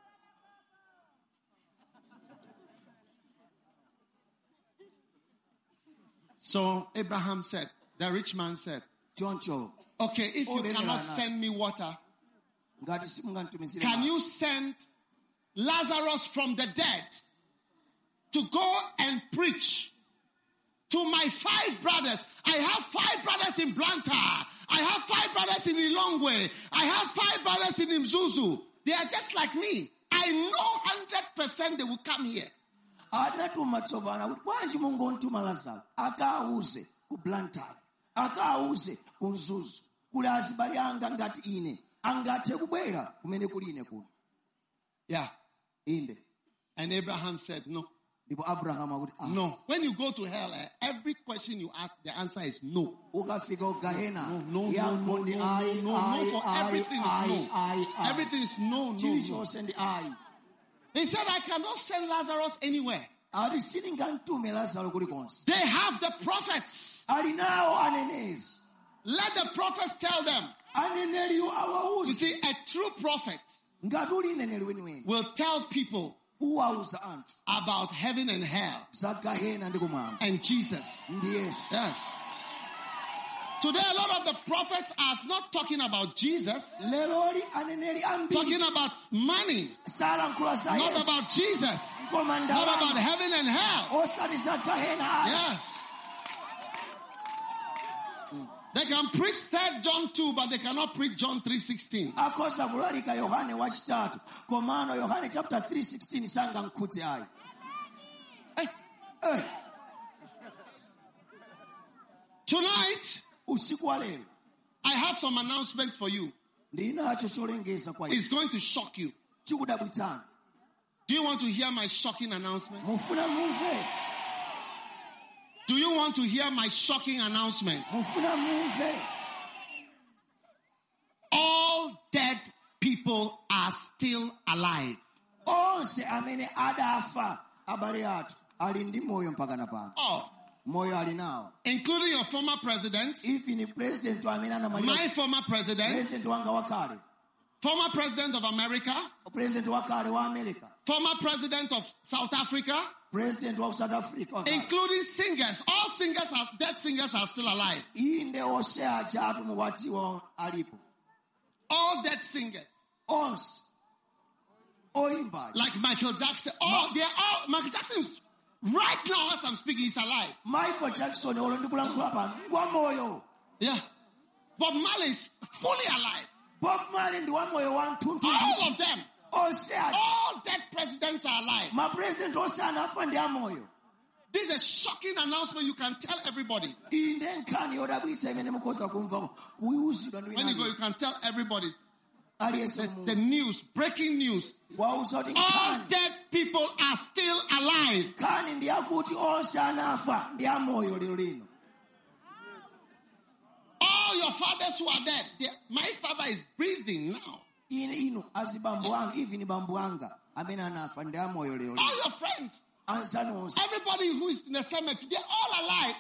So Abraham said, the rich man said, choncho okay, if you Olemera cannot nasi. send me water, ngati simunganditumizire can madzi, you send Lazarus from the dead to go and preach to my 5 brothers? I have 5 brothers in Blantyre. I have 5 brothers in Ilongwe. I have 5 brothers in Mzuzu. They are just like me. I know 100% they will come here. anatuma tsopano kuti bwanji mungontuma lazaro akauze ku Blantyre akauze ku Mzuzu kuli azibale anga ngati ine angathe kubwera kumene kuli ine kuno Yeah. inde And Abraham said, no. ndipo abrahamu akuti No. When you go to hell, every question you ask, the answer is no. ukafika ugahena No, yankho ndi ayi ayi for ayi everything is ayi no. ayi ayi Everything is no. chilichonse ndi ayi He said, I cannot send Lazarus anywhere. ati sindingamtume lazaro kulikonse They have the prophets. ali nawo aneneri Let the prophets tell them. aneneriwo You awauze see, a true prophet ngati uli mneneri weniweni will tell people uwauza anthu about heaven and hell za gahena ndi kumwamba and Jesus. ndi yesu Yes. Today, a lot of the prophets are not talking about Jesus, leloli aneneri ambiri talking about money, salankhula za not yesu about Jesus, koma not about ndalama heaven and hell. osati za gahena ayi Yes. They can preach 3 John 2, but they cannot preach John 3:16. akhoza kulalika yohane wachitatu komano yohane chapter 3:16 sangamkhudze ayi Hey, tonight, usiku wa lero I have some announcements for you. ndinacho cholengeza kwa It's going to shock you. chikudabwitsani Do you want to hear my shocking announcement? mufuna mumve Do you want to hear my shocking announcement? mufuna mumve All dead people are still alive. onse amene adafa abale athu ali ndi moyo mpakana pano Oh, moyo ali nawo including your former president, even president amene anamaliza my former president, president wanga wakale former president of America, president wakale wa America former president of South Africa, president wa South Africa wakale. including singers. All singers are dead singers are still alive. inde onse aja atu mukwatiwa alipo All dead singers. onse oimba Like Michael Jackson. Oh, they're all Michael Jackson is Right now, as I'm speaking, he's alive. Michael Jackson, yeah. Bob Marley is fully alive. Bob Marley, all of them. All dead presidents are alive. My president also This is a shocking announcement. You can tell everybody. When you go, you can tell everybody. The news, breaking news. All dead people are still alive. All your fathers who are dead. My father is breathing now. Yes. All your friends. Everybody who is in the cemetery, they're all alive.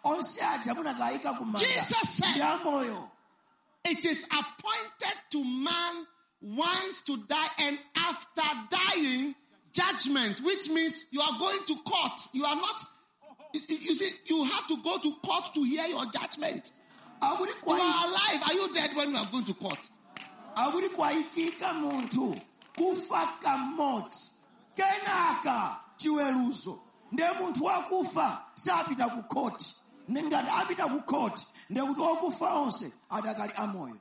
Jesus said, it is appointed to man once to die, and after dying, judgment, which means you are going to court. You are not, you see, you have to go to court to hear your judgment. You are alive. Are you dead when you are going to court? Chiweruzo nde muntu wakufa sapita ku court ngati apita ku court nde kuti wakufa onse adakali amoyo.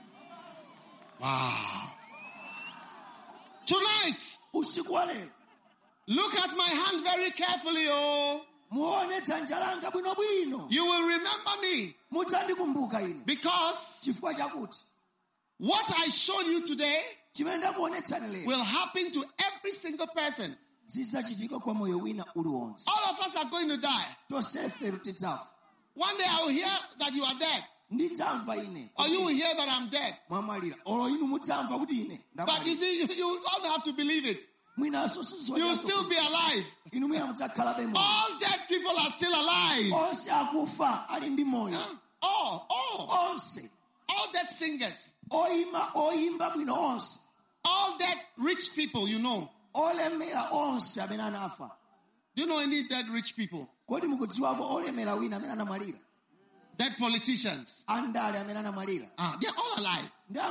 Wow. Tonight, usiku wa leo, look at my hand very carefully, oh. Muone dzanja langa bwino bwino. You will remember me. Mutandikumbuka ine. Because chifukwa chakuti what I showed you today chimenda kuonetsani leo will happen to every single person. All of us are going to die. One day I will hear that you are dead. Or you will hear that I'm dead. But you see, you don't have to believe it. You will still be alive. All dead people are still alive. All dead singers. All dead rich people, you know. Do you know any dead rich people? Dead politicians. They're all alive.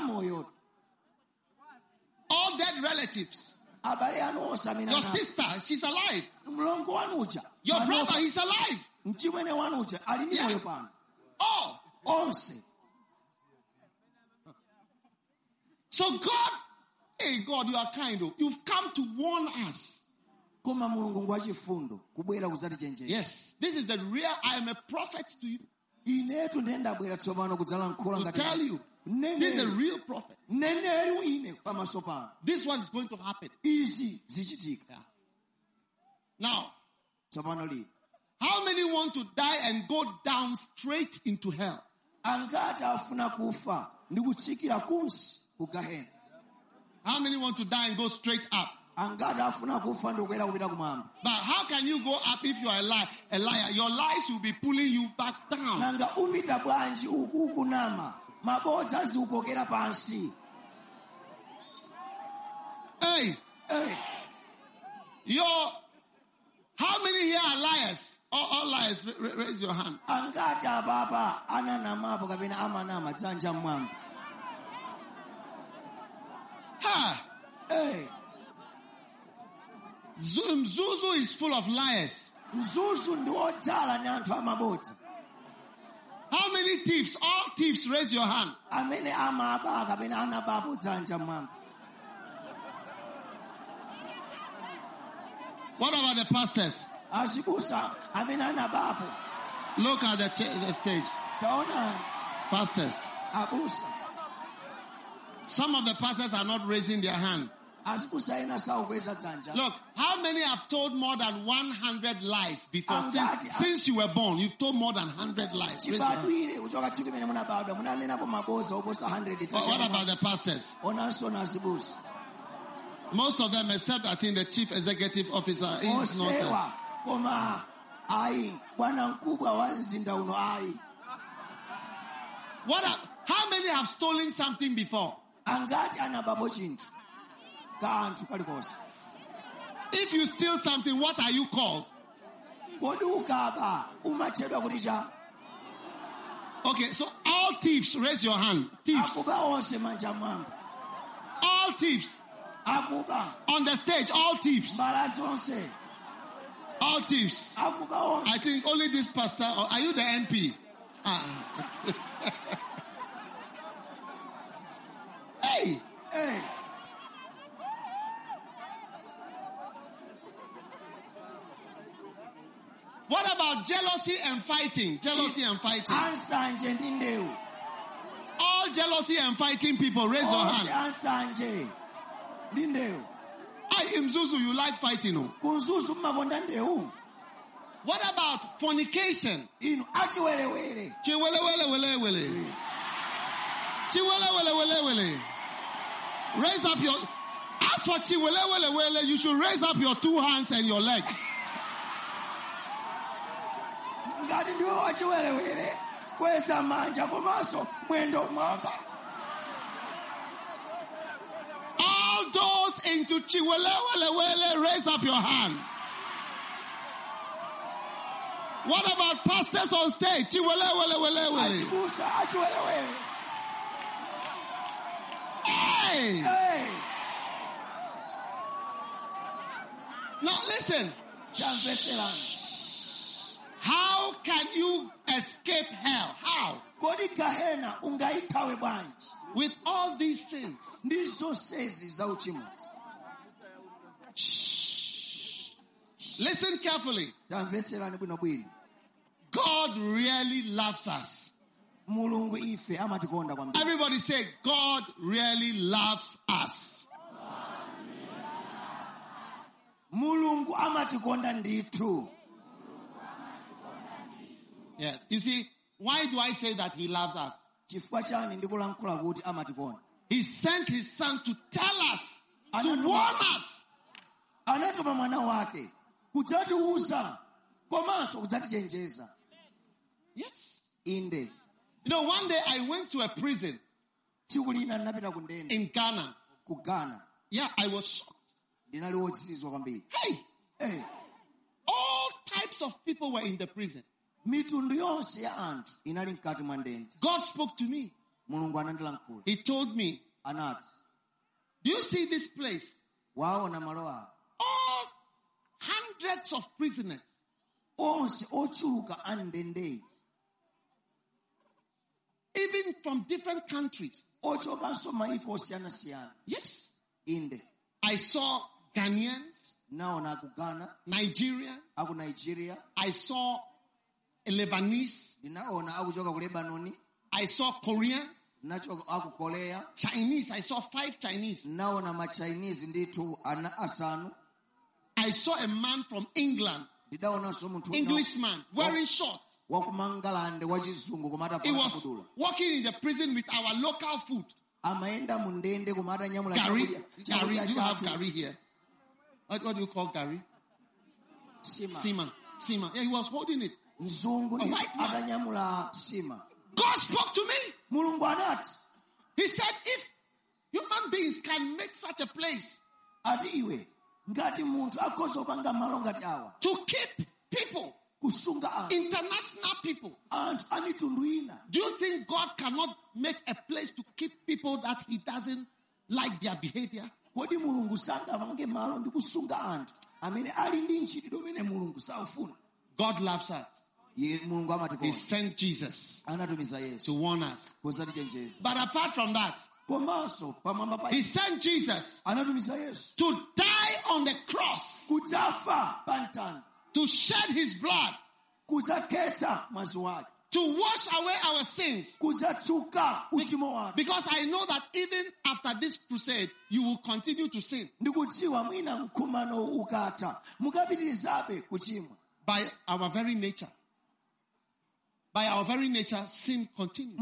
All dead relatives. Your sister, she's alive. Your brother, he's alive. Yeah. Oh. So God, hey God, you are kind. You've come to warn us. Yes, this is the real. I am a prophet to you. To tell you, this is a real prophet. This one is going to happen. Yeah. Now, how many want to die and go down straight into hell? How many want to die and go straight up? But how can you go up if you are a liar? Your lies will be pulling you back down. Hey. How many here are liars? All liars, raise your hand. Hey. Zuzu is full of liars. How many thieves? All thieves, raise your hand. What about the pastors? Look at the stage. Pastors. Some of the pastors are not raising their hand. Look, how many have told more than 100 lies before? Since you were born, you've told more than 100 lies. Raise your hand. What about the pastors? Most of them, except I think the chief executive officer, is not there. How many have stolen something before? If you steal something, what are you called? Okay, so all thieves, raise your hand. Thieves. All thieves. On the stage, all thieves. All thieves. I think only this pastor, or are you the MP? Hey! What about jealousy and fighting? Jealousy and fighting. All jealousy and fighting people, raise your hand. Mzuzu, you like fighting. What about fornication? Raise up your... As for chiwele, you should raise up your 2 hands and your legs. All those into chiwele, raise up your hand. What about pastors on stage? Chiwele. Hey! Now listen. How can you escape hell? How? With all these sins. Shh. Listen carefully. God really loves us. Everybody say, God really loves us. Yeah. You see, why do I say that he loves us? He sent his son to tell us, to warn us. Yes. You know, one day I went to a prison in Ghana. Yeah, I was shocked. Hey! All types of people were in the prison. God spoke to me. He told me, do you see this place? All hundreds of prisoners. Even from different countries. Yes. I saw Ghanaians, Nigerians, I saw Lebanese, I saw Koreans, Chinese, I saw 5 Chinese. I saw a man from England, Englishman, wearing shorts. He was walking in the prison with our local food. Gary, you have Gary here. What do you call Gary? Sima. Yeah, he was holding it. A white man. God spoke to me. He said, if human beings can make such a place to keep people, international people, do you think God cannot make a place to keep people that he doesn't like their behavior? God loves us. He sent Jesus to warn us. But apart from that, he sent Jesus to die on the cross, to shed his blood, to wash away our sins. Because I know that even after this crusade, you will continue to sin. By our very nature. By our very nature, sin continues.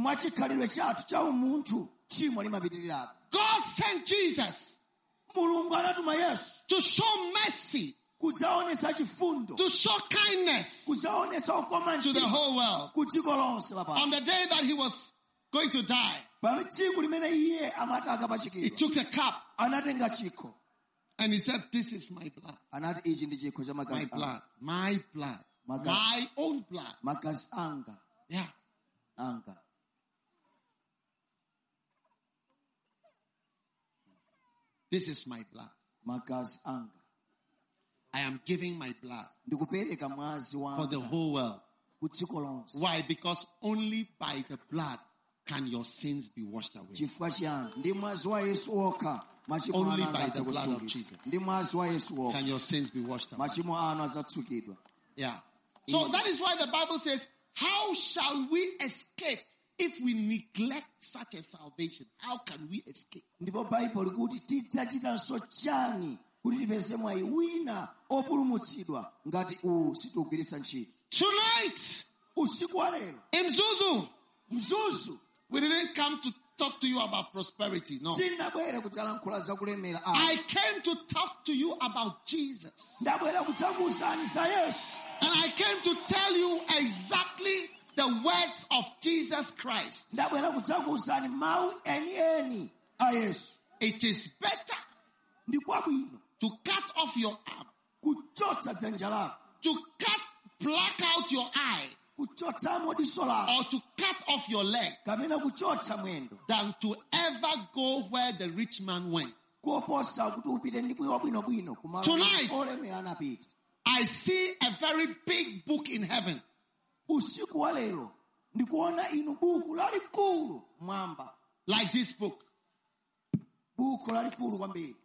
God sent Jesus to show mercy, to show kindness to the whole world. On the day that he was going to die, he took a cup and he said, this is my blood. My blood. My blood. My own blood. Yeah. This is my blood. I am giving my blood ndikupereka mwazi for the wanga whole world. ku dziko lonse. Why? Because only by the blood can your sins be washed away. Chifukwa chiyani? Ndi mwazi wa Yesu okha machimo Only anu by the blood of adzatsukidwa. Jesus Ndi mwazi wa Yesu okha can your sins be washed away. machimo anu adzatsukidwa. Yeah. So that is why the Bible says, how shall we escape if we neglect such a salvation? How can we escape? Ndipo Bible likuti tidzachitanso chani kuti tipeze mwayi wina opulumutsidwa ngati sitiugwiritsa ntchito. Tonight, Usiku wa lero, Mzuzu, we didn't come to talk to you about prosperity. No. sindabwere kudzalankhula za kulemera. I came to talk to you about Jesus. Ndabwera kudzakuwuzani za Yesu. And I came to tell you exactly the words of Jesus Christ. Ndabwera kudzakuwuzani mawu eni a Yesu. It is better Ndi kwabwino to cut off your arm, kuchotsa dzanja lako, to pluck out your eye, kuchotsamo diso lako, or to cut off your leg, kapena kuchotsa mwendo, than to ever go where the rich man went. koposa kuti upite ndi bwinobwino kumalo Tonight, olemera anapita. I see a very big book in heaven. Usiku wa lero ndikuona inu buku lalikulu mwamba, Like this book. buku lalikulu kwambiri.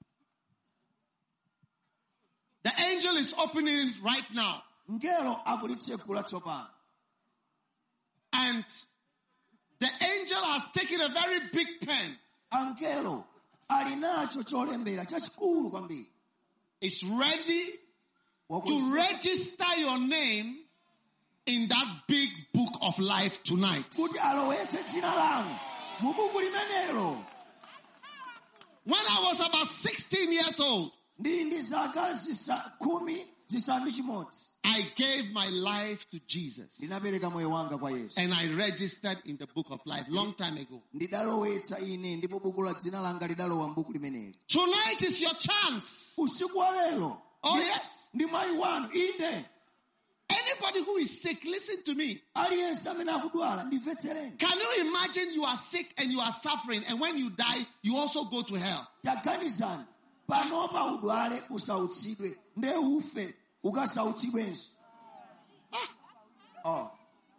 The angel is opening it right now. Ngelo akulitsekula tsopano. And the angel has taken a very big pen. Angelo alinacho cholembera chachikulu kwambiri. It's ready to register your name in that big book of life tonight. Kuti alowetse dzina lanu mu buku limenelo. When I was about 16 years old, Ndili ndi zaka 10 I gave my life to Jesus. ndinapereka moyo wanga kwa Yesu. And I registered in the book of life long time ago. Ndidalowetsa ine ndipo buku la dzina langa lidalowa m'buku limeneli. Tonight is your chance. Usiku wa lero. Oh yes. Ndi mwayi wanu inde. Anybody who is sick, listen to me. Aliyense amene akudwala ndimvetsereni. Can you imagine you are sick and you are suffering, and when you die, you also go to hell? Taganizani panopa udwale usautsidwe nde ufe ukasautsidwenso. Oh.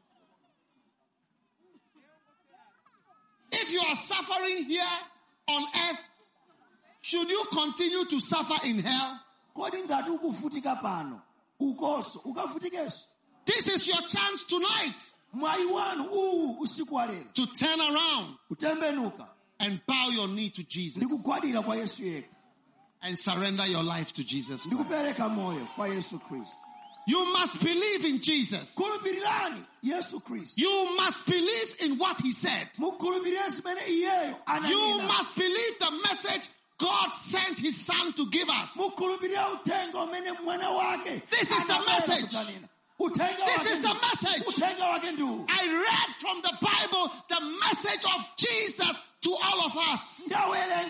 If you are suffering here on earth, should you continue to suffer in hell? Kodi ngati ukuvutika pano ukoso ukavutikenso. This is your chance tonight Mwayi wanu usiku wa lero to turn around kutembenuka and bow your knee to Jesus ndikugwadira kwa Yesu yekha and surrender your life to Jesus Christ. ndikupereka moyo kwa Yesu Kristu. You must believe in Jesus. Khulupirirani Yesu Kristu. You must believe in what he said. Mukhulupirire zimene iyeyo ananena. You must believe the message God sent his son to give us. Mukhulupirire uthenga umene mwana wake. This is the message. This is the message. I read from the Bible the message of Jesus to all of us. You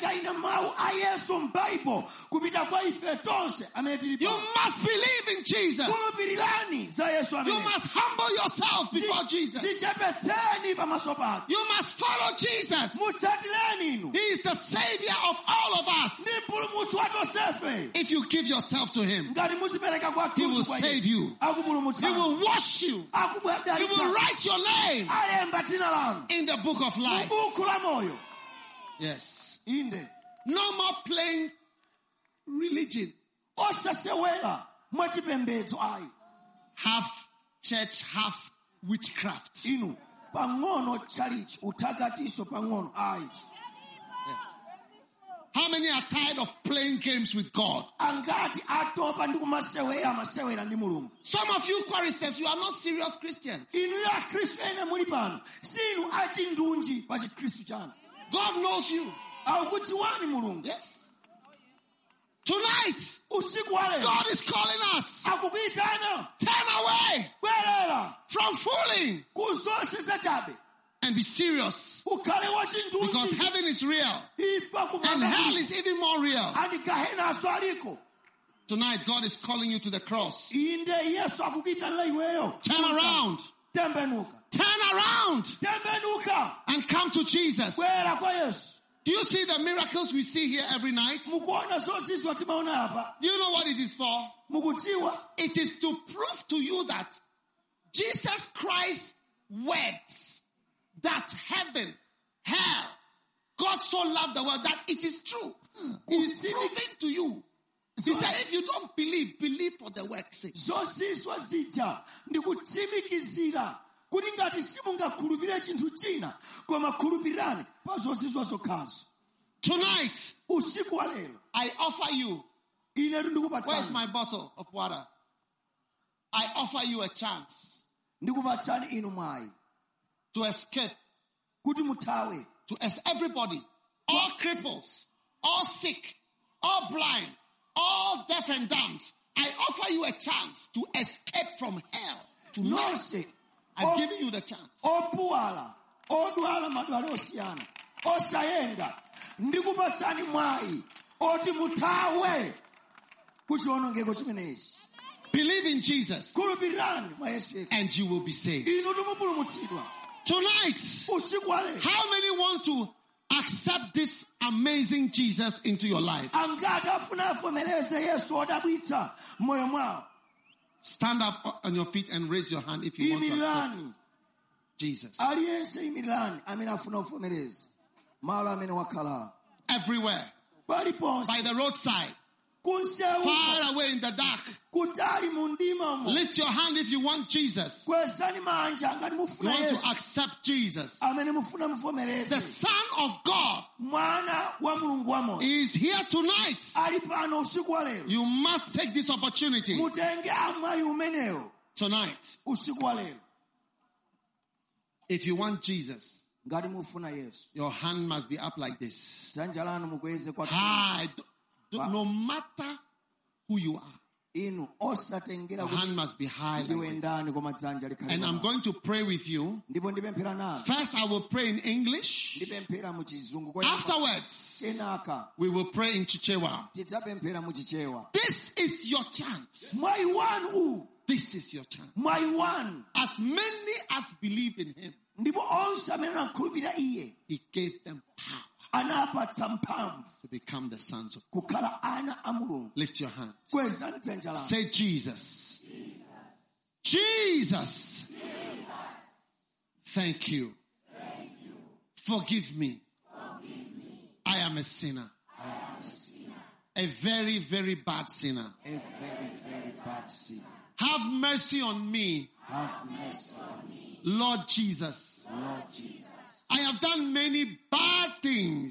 must believe in Jesus. You must humble yourself before Jesus. You must follow Jesus. He is the Savior of all of us. If you give yourself to him, he will save you. He will wash you. He will write your name in the book of life. Yes. No more playing religion. Half church, half witchcraft. Yes. How many are tired of playing games with God? Some of you choristers, you are not serious Christians. God knows you. Yes. Tonight, God is calling us. Turn away from fooling and be serious, because heaven is real and hell is even more real. Tonight, God is calling you to the cross. Turn around. Turn around and come to Jesus. Do you see the miracles we see here every night? Do you know what it is for? It is to prove to you that Jesus Christ's words, that heaven, hell, God so loved the world, that it is true. It is proving to you. He said, if you don't believe, believe for the work's sake. Tonight, I offer you, where's my bottle of water? I offer you a chance to escape, to everybody, all cripples, all sick, all blind, all deaf and dumb. I offer you a chance to escape from hell tonight. I'm giving you the chance. Believe in Jesus and you will be saved. Tonight, how many want to accept this amazing Jesus into your life? Stand up on your feet and raise your hand if you want to accept Jesus. Everywhere. By the roadside. Far away in the dark. Lift your hand if you want Jesus. You want to accept Jesus. The Son of God is here tonight. You must take this opportunity tonight. If you want Jesus, your hand must be up like this. High. No matter who you are, your hand must be high like this. And I'm going to pray with you. First, I will pray in English. Afterwards, we will pray in Chichewa. This is your chance. This is your chance. As many as believe in him, he gave them power to become the sons of God. Lift your hands. Say Jesus. Jesus. Thank you. Forgive me. I am a sinner. A very, very bad sinner. Have mercy on me. Lord Jesus. I have done many bad things.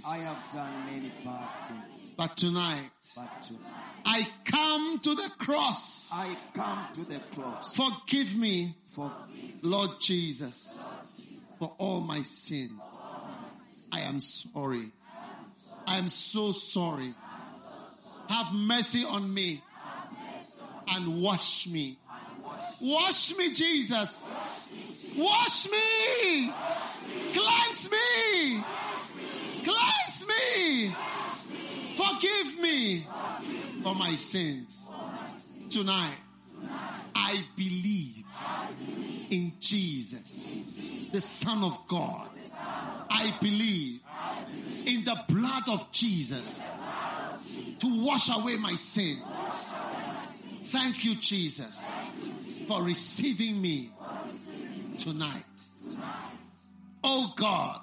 But tonight, I come to the cross. Forgive me, Lord Jesus, for all my sins. I am sorry. I am so sorry. Have mercy on me and wash me. Wash me, Jesus. Wash me. Cleanse me. Cleanse me. Forgive me for my sins. Tonight, I believe in Jesus, the Son of God. I believe in the blood of Jesus to wash away my sins. Thank you, Jesus, for receiving me tonight. Oh God,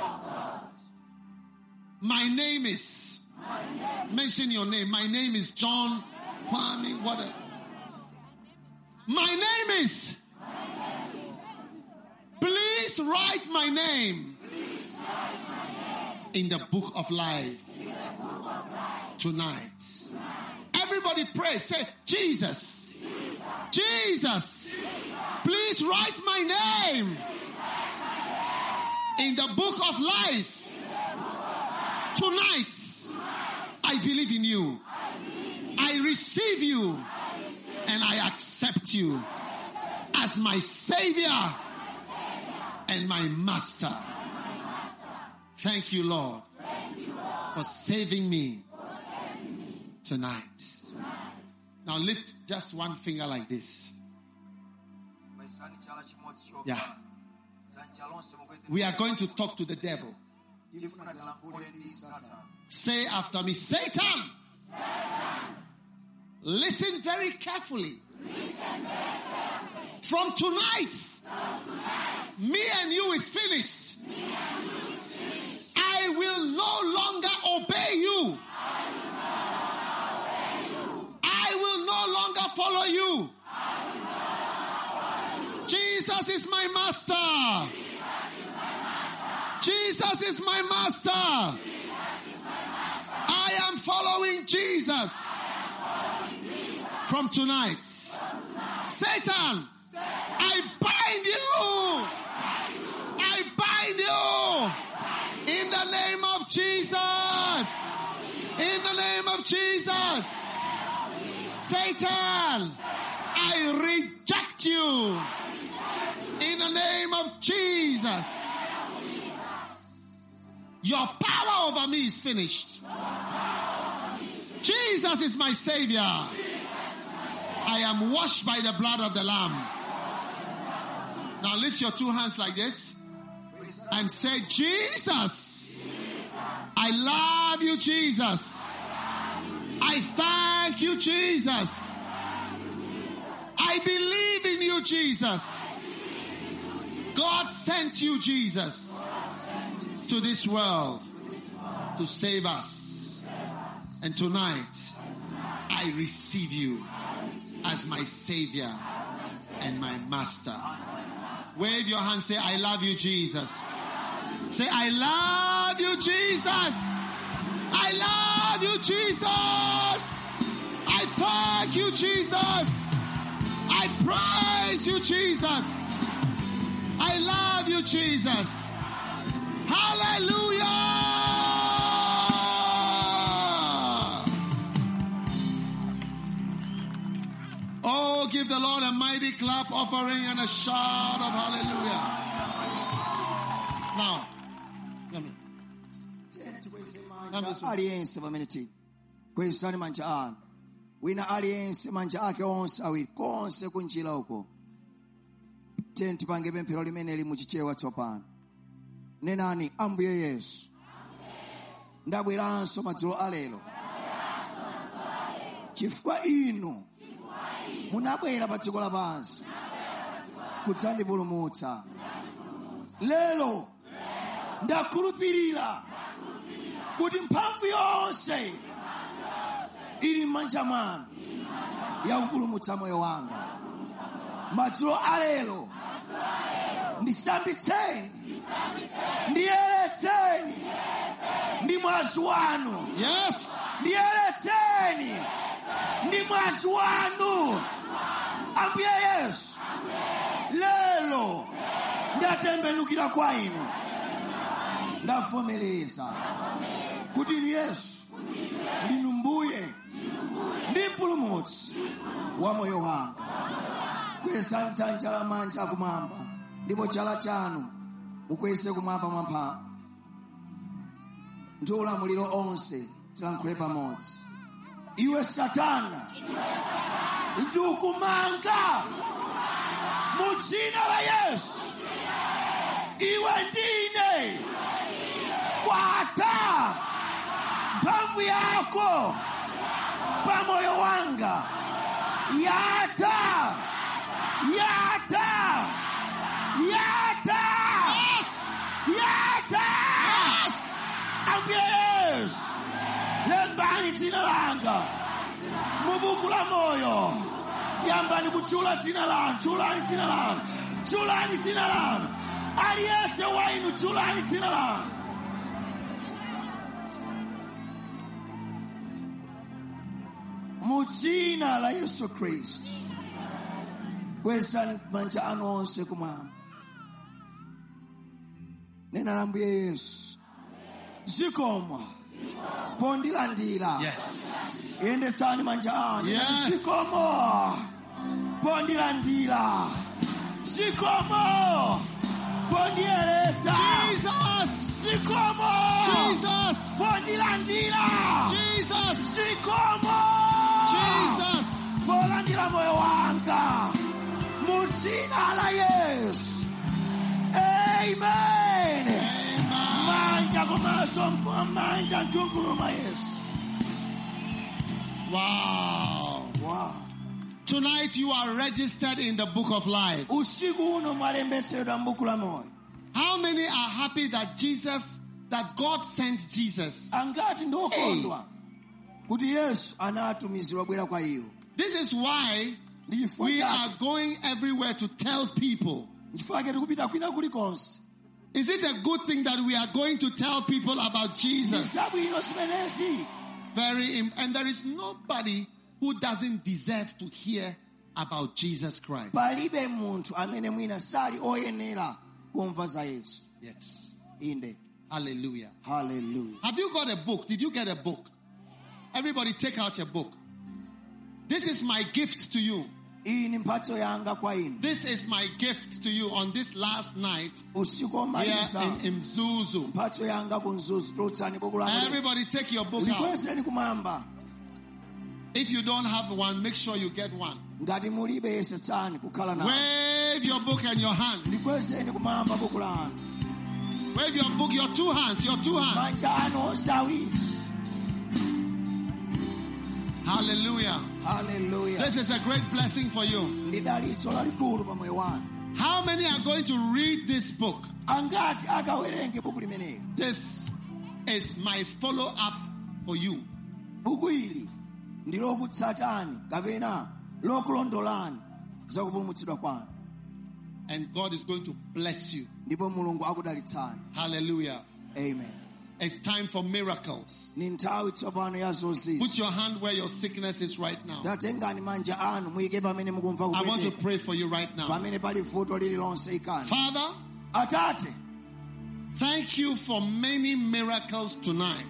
my name is, mention your name. My name is John Kwame. My name is, please write my name in the book of life tonight. Everybody pray. Say, Jesus. Jesus. Please write my name in the book of life tonight. I believe in you. I receive you. And I accept you as my Savior and my Master. Thank you, Lord, for saving me tonight. Now lift just one finger like this. Yeah. We are going to talk to the devil. Say after me, Satan. Listen very carefully. From tonight, me and you is finished. I will no longer obey you. I will no longer follow you. Jesus is my master. Jesus is my master. I am following Jesus. From tonight, Satan, I bind you. I bind you. In the name of Jesus. In the name of Jesus. Satan, I reject you. In the name of Jesus. Your power over me is finished. Jesus is my Savior. I am washed by the blood of the Lamb. Now lift your two hands like this and say, Jesus, I love you, Jesus. I thank you, Jesus. I believe in you, Jesus. God sent you, Jesus, to this world to save us. And tonight, I receive you as my Savior and my Master. Wave your hand, say, I love you, Jesus. Say, I love you, Jesus. I love you, Jesus. I thank you, Jesus. I praise you, Jesus. I love you, Jesus. Hallelujah. Oh, give the Lord a mighty clap offering and a shout of hallelujah. Now, aliyense pameneti kwesani manja anu wina aliyense manja ake onse awiri konse kunjira uko tenti pange pemphero limene muchichewa tsopano. Nenani, Ambuye Yesu, ndabweranso madzulo alero chifukwa inu munabwera pa dziko lapansi kudzandipulumutsa. Lero ndakhulupirira kuti mphamvu yonse ili m'manja mwanu yakupulumutsa moyo wanga. Madzulo alero ndisambitseni, ndiyeretseni ndi mwazi wanu. Yes. Ndiyeretseni ndi mwazi wanu. Ambuye Yesu, lelo ndatembenukira kwa inu. Ndavomereza kuti inu Yesu ndinu Mbuye ndi mpulumutsi wa moyo wanga. Kwezani dzanja lamanja kumwamba ndipo chala chanu mukweze kumwamba mwamphamvu. Ndi ulamuliro onse tilankhule pamodzi. Iwe Satana, ndikumanga mu dzina la Yesu. Iwe ndine kwata mphamvu yako pa moyo wanga. Yata, yata, yata. Yes. Yata. Yes. Ambuye Yesu, lembani dzina langa mu buku la moyo. Yambani kutchula dzina lanu, tchulani dzina lanu, tchulani dzina lanu. Aliyense wa inu tchulani dzina lanu. Mu dzina la Yesu Kristu, kwezani manja anu onse kumwamba. Nena la Ambuye Yesu, zikomo pondilandira. Yes. Yendetsani manja anu. Yes. Zikomo pondilandira. Zikomo pondieretsa. Jesus. Zikomo Jesus. pondilandira. Jesus. Zikomo Jesus. polandira moyo wanga mu dzina la Yesu. Amen. Amen. Manja Wow. Wow. Tonight you are registered in the book of life. How many are happy that God sent Jesus? Hey. This is why we are going everywhere to tell people. Is it a good thing that we are going to tell people about Jesus? And there is nobody who doesn't deserve to hear about Jesus Christ. Yes. Hallelujah. Hallelujah. Have you got a book? Did you get a book? Everybody take out your book. This is my gift to you. This is my gift to you on this last night here in Mzuzu. Everybody take your book out. If you don't have one, make sure you get one. Wave your book and your hand. Wave your book, your two hands. Hallelujah. Hallelujah. This is a great blessing for you. How many are going to read this book? This is my follow-up for you. And God is going to bless you. Hallelujah. Amen. It's time for miracles. Put your hand where your sickness is right now. I want to pray for you right now. Father, thank you for many miracles tonight.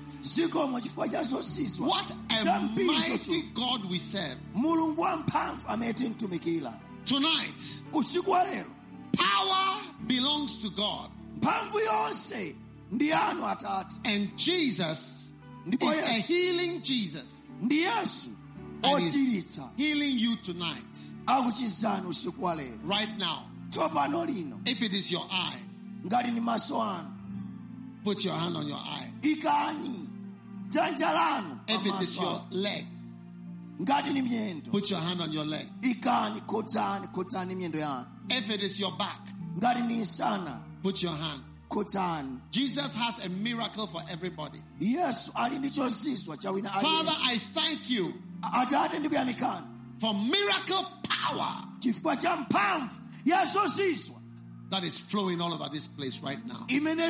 What a mighty God we serve. Tonight, power belongs to God. And Jesus is a healing Jesus. And he's healing you tonight. Right now. If it is your eye, put your hand on your eye. If it is your leg, put your hand on your leg. If it is your back, put your hand. Jesus has a miracle for everybody. Father, I thank you for miracle power that is flowing all over this place right now.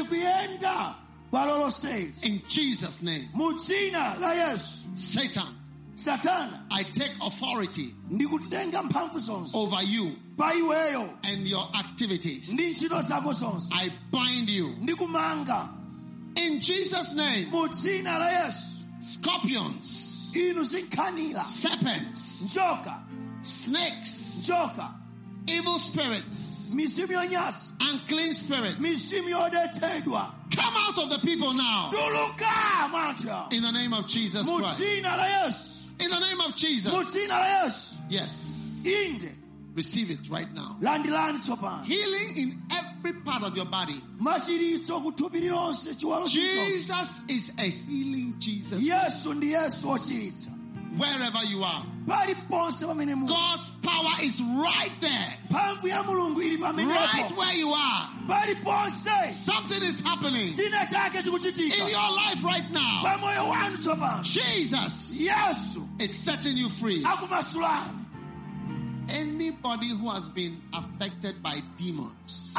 In Jesus' name. Satan, I take authority over you and your activities. I bind you. In Jesus' name. Scorpions, serpents, snakes, evil spirits, unclean spirits, come out of the people now. In the name of Jesus Christ. In the name of Jesus. Yes. Receive it right now. Healing in every part of your body. Jesus is a healing Jesus. Wherever you are, God's power is right there. Right where you are. Something is happening in your life right now. Jesus is setting you free. Anybody who has been affected by demons,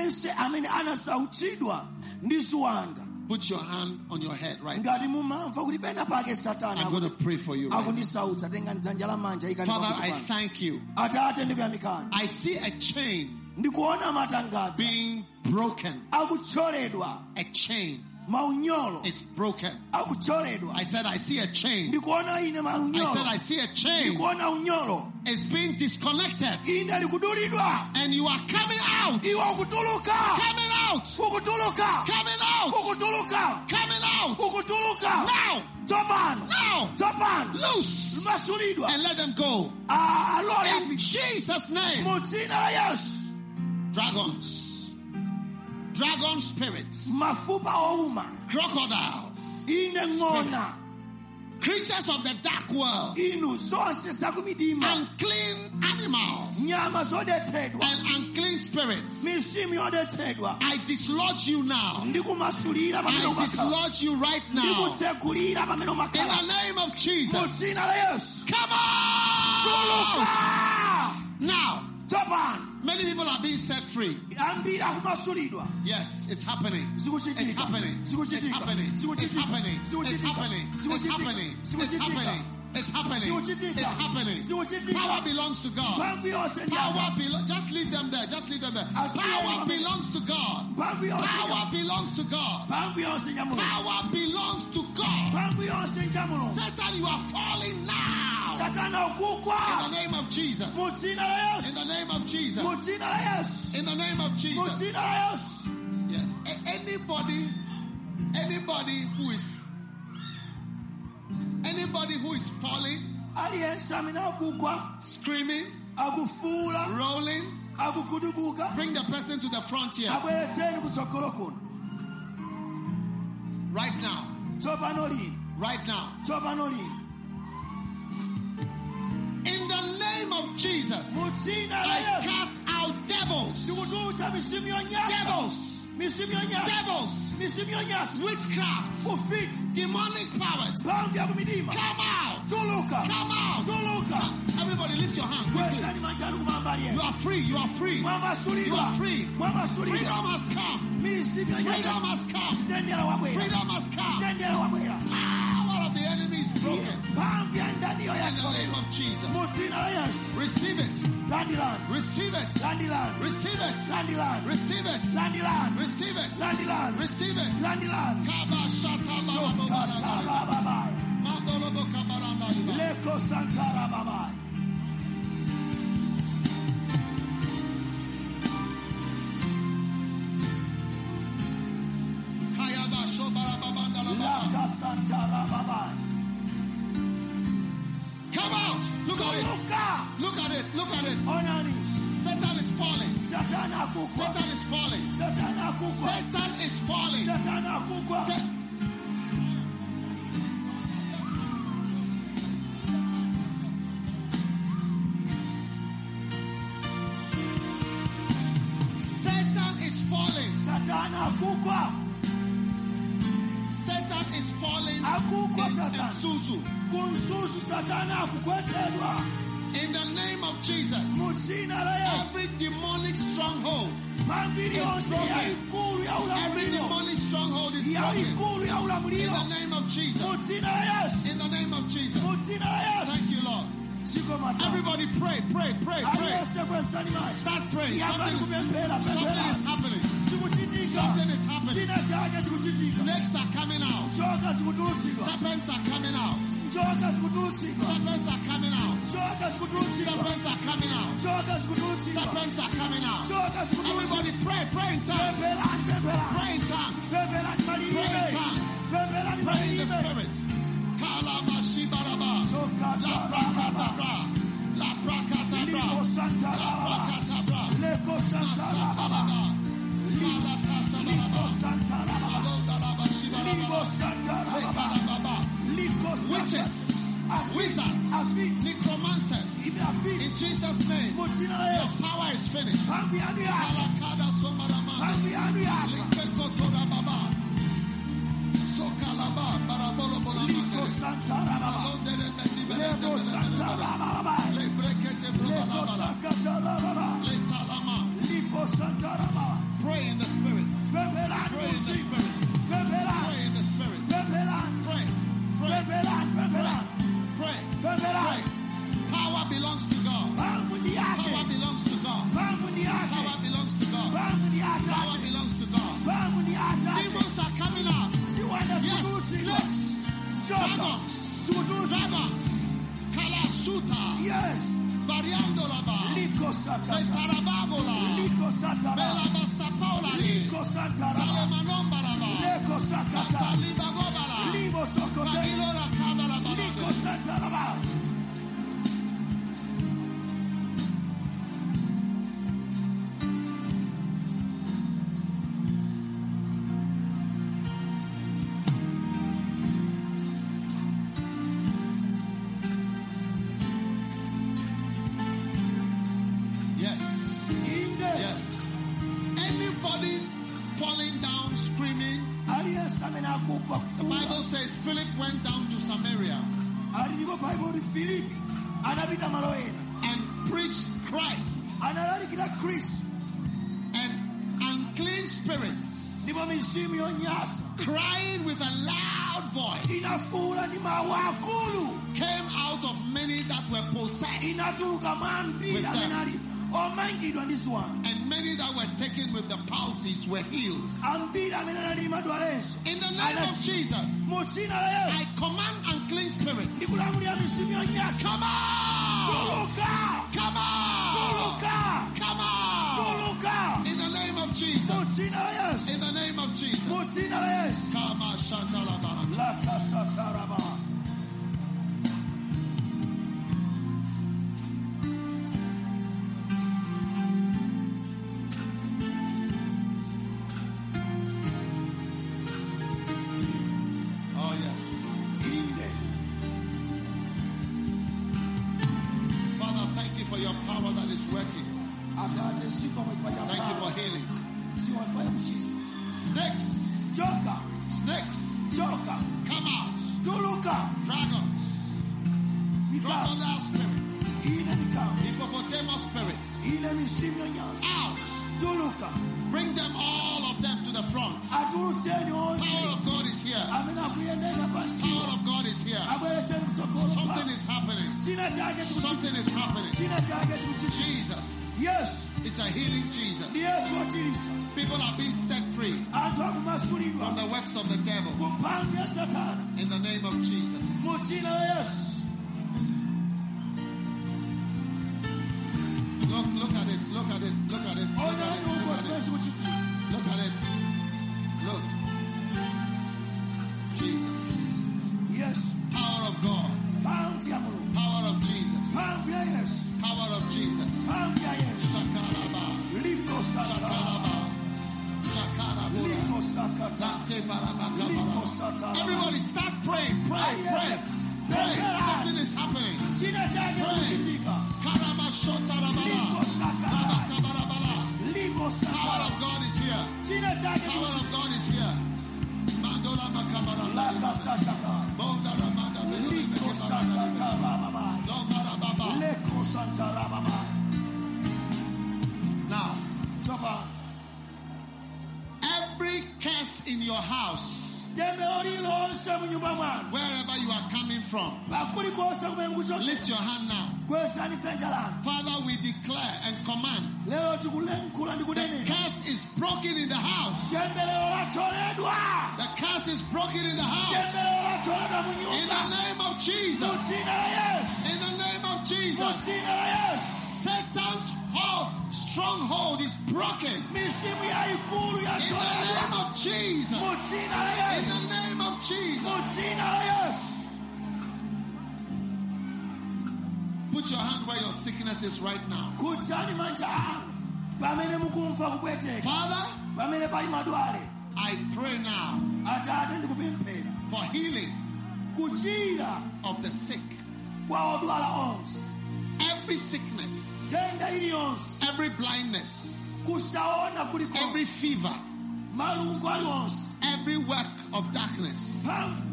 put your hand on your head right now. I'm going to pray for you right now. Father, I thank you. I see a chain being broken. A chain is broken. I said I see a chain. I see a chain. It's being disconnected. And you are coming out. Coming out. Coming out. Coming out. Now. Loose. And let them go. In Jesus' name. Dragons. Dragon spirits. Mafupa ouma. Crocodiles. Inengona. Creatures of the dark world. Inu zose zakumidima. Unclean animals. Nyama zodetsedwa. And unclean spirits. Misimu yodetsedwa. I dislodge you now. Ndikumasulira pamene I umakhala. dislodge you right now. Ndikutsekulira pamene In umakhala. the name of Jesus. Mudzina la Yesu. Come on! Tuluka! Now, Tsopano. many people are being set free. Ambiri akumasulidwa. Yes, it's happening. Zikuchitika. It's happening. It's Zikuchitika. happening. It's Zikuchitika. happening. It's Zikuchitika. happening. It's Zikuchitika. happening. It's Zikuchitika. happening. It's happening. Zikuchitika. It's happening. Zikuchitika. Power belongs to God. Mphamvu yonse ndi Power Ata. belongs. Just leave them there. Just leave them there. Power belongs to God. Mphamvu yonse Power belongs to God. Mphamvu yonse nyamulo. Power belongs to God. Mphamvu yonse nyamulo. Satan, you are falling now. Satana ukugwa. In the name of Jesus. Mudzina la Yesu. In the name of Jesus. Mudzina la Yesu. In the name of Jesus. Mudzina la Yesu. Yes. Anybody who is falling, Aliyense amene akugwa, screaming, akufuula, rolling, akugudubuka, bring the person to the front here. abweretseni kutsogolo kuno. Right now. Tsopano lino. Right now. Tsopano lino. In the name of Jesus, Mudzina la I Yesu. cast out devils. Ndikutulutsa misimu yonyasa. Devils. Misimu yonyasa. Devils. Misimu yonyasa. Witchcraft. Ufiti. Demonic powers. Mphamvu yakumidima. Come out. Tuluka. Come out. Tuluka. Everybody lift your hand. Quickly. Kwesani manja anu kumwamba aliyense. You are free. You are free. You Mwamasulidwa. are free. Mwamasulidwa. Freedom has come. Misimu yonyasa. Freedom has come. Tendera wabwera. Freedom has come. Tendera wabwera. Power of the enemy is broken. Mphamvu ya ndani yo In the name yatsoledwa. of Jesus. Mudzina la Yesu. Receive it. Landilani. Receive it. Landilani. Receive it. Landilani. Receive it. Landilani. Receive it. Landilani. Receive it. Landilani. Kaba shata balabo barabara. Sokatara babai. Mandolobo kabaranda liba. Leko santara babai. Kayaba shobara babanda la baba. Laka santara babai. Come out. Look at it. Tuluka. Look at it. Look at it. Onanis. Satan is falling. Satana akugwa. Satan is falling. Satana akugwa. Satan is falling. Satana akugwa. Satan is falling. Satana akugwa. Satan is falling. Akugwa in Satan. Susu. Kunsusu Satana akugwetsedwa. In the name of Jesus. Mudzina la Yesu. Every demonic stronghold. Mambiri yonse ya broken. ikulu ya Every ulamuliro. demonic stronghold is Ya broken. ikulu ya In ulamuliro. the name of Jesus. Mudzina la Yesu. In the name of Jesus. Mudzina la Yesu. Thank you, Lord. Siko mata. Everybody pray, pray, pray, pray. Aliyese kwesani maji. Start praying. Yabani kupempera, Something pempera. is happening. Sikuchitika. Something is happening. China chake chikuchitika. Snakes are coming out. Njoka zikutulutsidwa. Serpents are coming out. Njoka zikutulutsidwa. Serpents are coming out. Njoka zikutulutsidwa. Serpents are coming out. Njoka zikutulutsidwa. Serpents are coming out. Njoka zikutulutsidwa. Everybody pray, pray in tongues. Pempelani, pempelani. Pray in tongues. Pempelani malilibe. Pray in tongues. Pempelani Pray in the malilibe. spirit. Kalamashibaraba. La Sokata prakatabra. La prakatabra. Liko Santa La Baba. prakatabra. Leko Santa Baba. Masatalaba. Liko Malakasabalaba. Santa Baba. Alodalaba shibaraba. Liko Santa Baba. Lekalababa. Liko Santa. Witches, wizards, Afit. necromancers. Ibi In afit. Jesus' name, Mudzina la your Yesu. power is finished. Pambi yanu yata. Kalakada somarama. Pambi yanu yata. Lipekotorababa. Sokalaba. Barabolobolaba. Liko Santa Baba. Leko Santa Baba. Lebrekete Leko brobalabala. Sakata Baba. Letalama. Liko Santa Baba. Pray in the spirit. Pempelani Pray in the musi. spirit. Pempelani. Pray in the spirit. Pempelani. Pray. Pray. Pempelani. Pempelani. Pray. Pempelani. Pray. Power belongs to God. Pangu ndi Power yake. belongs to God. Pangu ndi yake. Power belongs to God. Pangu ndi Power atate. belongs to God. Pangu ndi atate. Demons are coming out. Siwanda Yes, sikutulutsidwa. snakes, Joka. dragons, Sikutulutsidwa. dragons, Kalasuta, Yes. Variandolaba, Liko Sakata. Betarabagola, Liko Satara. Belabasapaula, Liko Santara. Balemanombaraba, Leko Sakata. Batalibagobala, Libo Sokote. Bagilora Kabalaba. Liko Santara. The Bible says Philip went down to Samaria and preached Christ, and unclean spirits, crying with a loud voice, came out of many that were possessed with them. And many that were taken with the palsies were healed. In the name of Jesus, I command unclean spirits, come out! Come out! Come out! In the name of Jesus. In the name of Jesus. Kama Shataraba. Thank you for healing. Snakes. Snakes. Come out. Dragons. Crocodile spirits. Hippopotamus spirits. Out. Bring them, all of them, to the front. Power of God is here. Power of God is here. Something is happening. Something is happening. Jesus. Yes, it's a healing Jesus. People are being set free from the works of the devil. In the name of Jesus. Look at it. Look at it. Look at it. Look at it. Look at it. Look. Jesus. Yes. Power of God. Power of Jesus. Power of Jesus. Shakaraba. Shakaraba. Shakaraba. Everybody start praying. Pray. Something is happening. Pray. Karama shotarabala. Power of God is here. Power of God is here. Mandola makabara. Now, every curse in your house, wherever you are coming from, lift your hand now. Father, we declare and command, the curse is broken in the house. The curse is broken in the house. In the name of Jesus. In the name of Jesus. Satan's stronghold is broken. In the name of Jesus. In the name of Jesus. Put your hand where your sickness is right now. Father, I pray now for healing of the sick. Every sickness, every blindness, every fever, every work of darkness.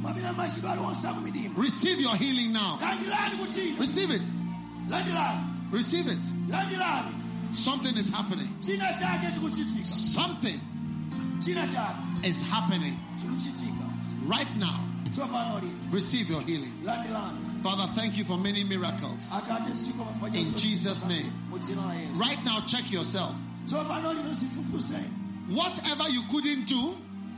Receive your healing now. Receive it. Receive it. Something is happening. Something is happening right now. Receive your healing. Father, thank you for many miracles. In Jesus' name. Right now, check yourself. Whatever you couldn't do,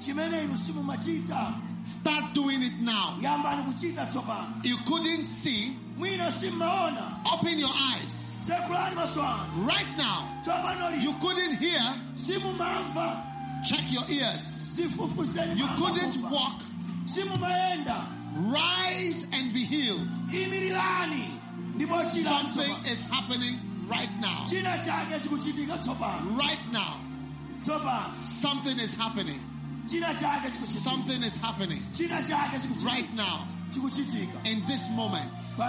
start doing it now. You couldn't see, open your eyes. Right now, you couldn't hear, check your ears. You couldn't walk, rise and be healed. Something is happening right now. Right now. Something is happening. Something is happening. Right now. In this moment.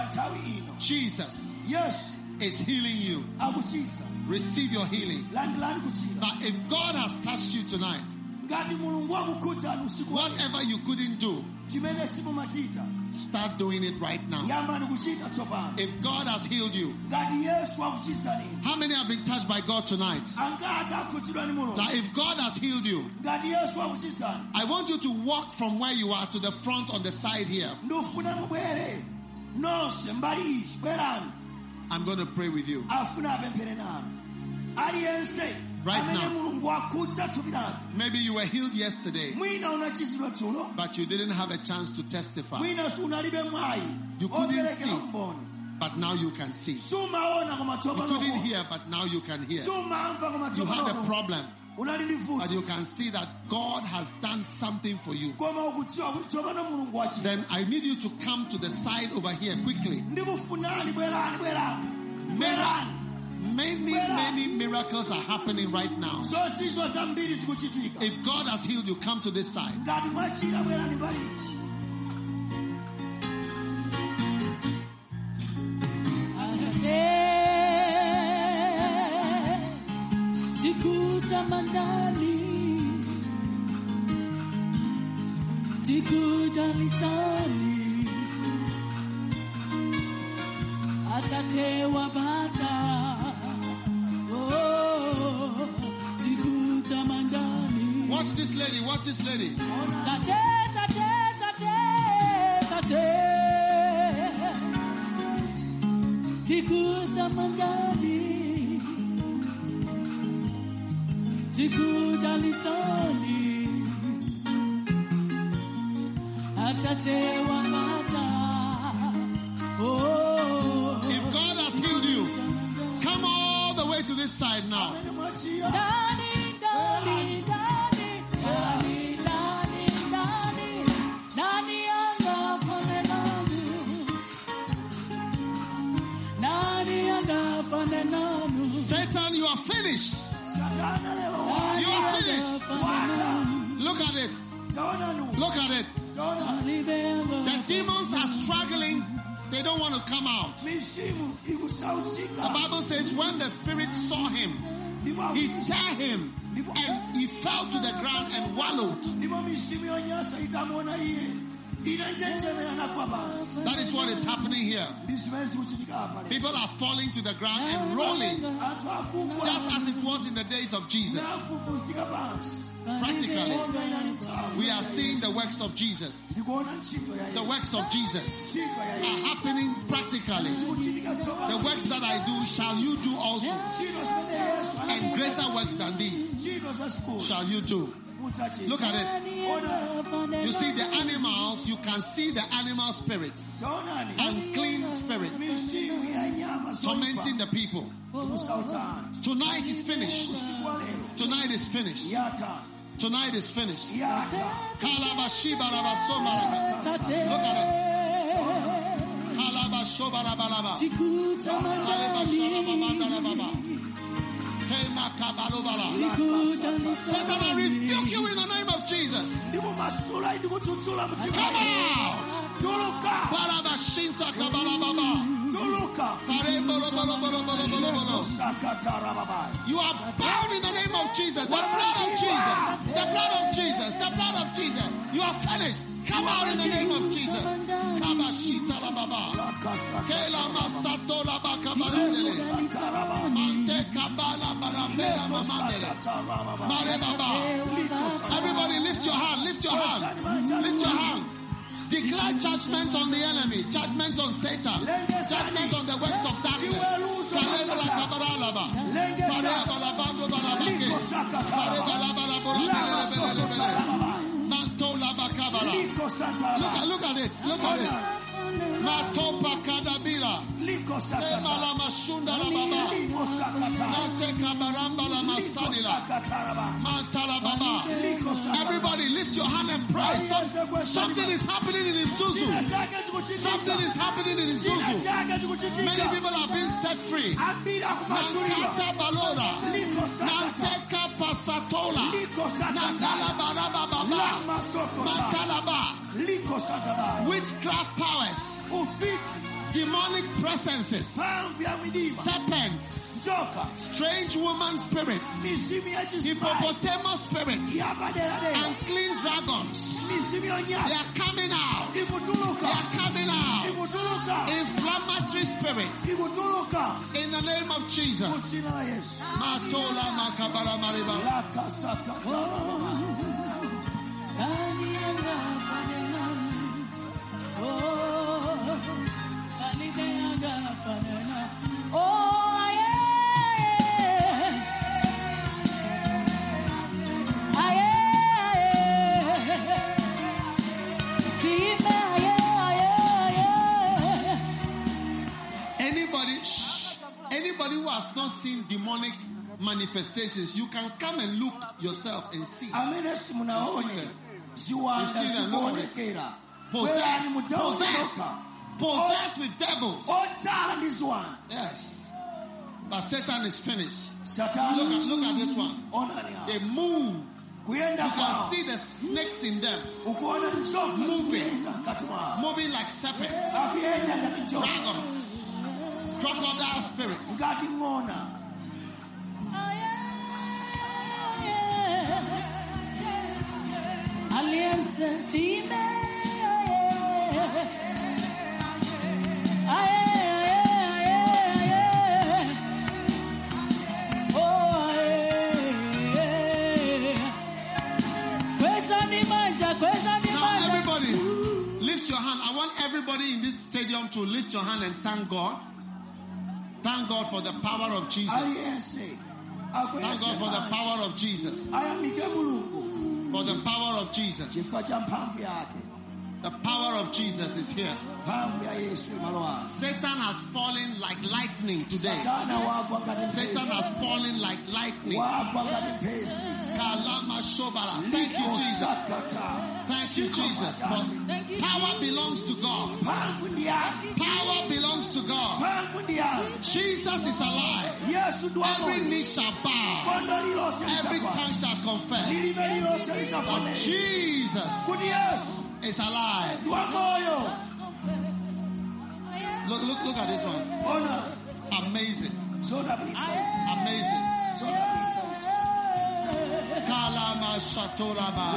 Jesus is healing you. Receive your healing. But if God has touched you tonight, Whatever you couldn't do, start doing it right now. If God has healed you, how many have been touched by God tonight? Now, if God has healed you, I want you to walk from where you are to the front on the side here. I'm going to pray with you right now. Maybe you were healed yesterday, but you didn't have a chance to testify. You couldn't see, but now you can see. You couldn't hear, but now you can hear. You had a problem, but you can see that God has done something for you. Then I need you to come to the side over here quickly. Many miracles are happening right now. If God has healed you, come to this side. Watch this lady, watch this lady. If God has healed you, come all the way to this side now. Satan, you are finished. You are finished. Look at it. Look at it. The demons are struggling. They don't want to come out. The Bible says when the spirit saw him, he tore him and he fell to the ground and wallowed. That is what is happening here. People are falling to the ground and rolling, just as it was in the days of Jesus. Practically, we are seeing the works of Jesus. The works of Jesus are happening practically. The works that I do shall you do also, and greater works than these shall you do. Look at it. You see the animals, you can see the animal spirits, unclean spirits, tormenting the people. Tonight is finished. Tonight is finished. Tonight is finished. Look at it. Satan, I rebuke you in the name of Jesus. Come out. You are bound in the name of Jesus. The blood of Jesus. The blood of Jesus. The blood of Jesus. You are finished. Come out in the name of Jesus. Everybody lift your hand. Lift your hand. Lift your hand. Declare judgment on the enemy, judgment on Satan, judgment on the works of darkness. Look at it. Look at it. Matopa kadabira. Emala mashunda la baba. Nateka baramba la masadila. Matala baba. Everybody lift your hand and pray. Something is happening in Isuzu. Something is happening in Isuzu. Many people are being set free. Nankata balora. Nanteka pasatola. Natala baraba baba. Matalaba. Witchcraft powers demonic presences, serpents, strange woman spirits, hippopotamus spirits, unclean dragons. They are coming out. They are coming out. Inflammatory spirits. In the name of Jesus. Matola makabara mariba. Anybody who has not seen demonic manifestations, you can come and look yourself and see. Possessed with devils. Yes. But Satan is finished. Look at this one. They move. You can see the snakes in them. Moving like serpents. Dragons. Crocodile spirits. Now everybody, lift your hand. I want everybody in this stadium to lift your hand and thank God. Thank God for the power of Jesus. Thank God for the power of Jesus. For the power of Jesus. The power of Jesus is here. Satan has fallen like lightning today. Satan has fallen like lightning. Thank you, Jesus. Thank you, Jesus. But power belongs to God. Power belongs to God. Jesus is alive. Every knee shall bow. Every tongue shall confess. But Jesus is alive. Look at this one. Amazing. Amazing. Kalama Shatorama.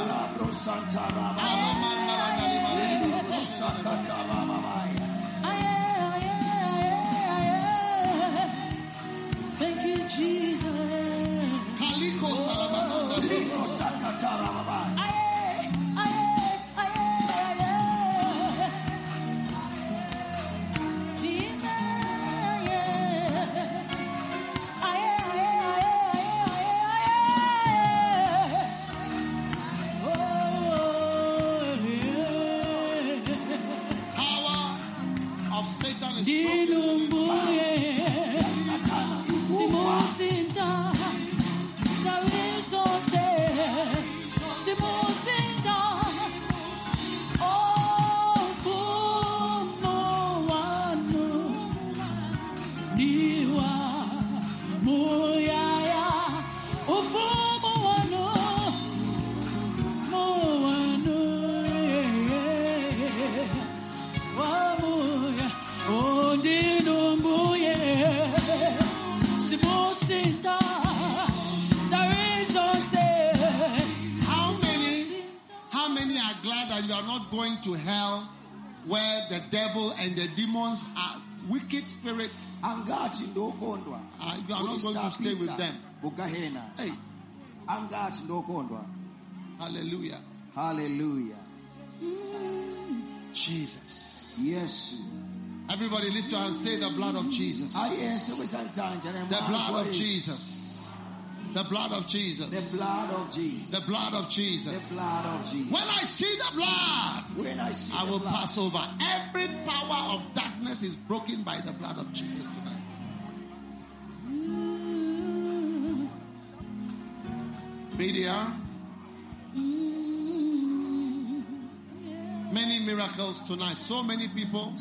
Thank you, Jesus. Kaliko Salamamanda. Kaliko Sakatarama. You are not going to hell where the devil and the demons are wicked spirits. You are not going to stay with them. Hey. Hallelujah. Hallelujah. Jesus. Yes. Everybody lift your hand and say the blood of Jesus. The blood of Jesus. The blood of Jesus. The blood of Jesus. The blood of Jesus. The blood of Jesus. When I see the blood, I will pass over. Every power of darkness is broken by the blood of Jesus tonight. Media. Many miracles tonight. So many people.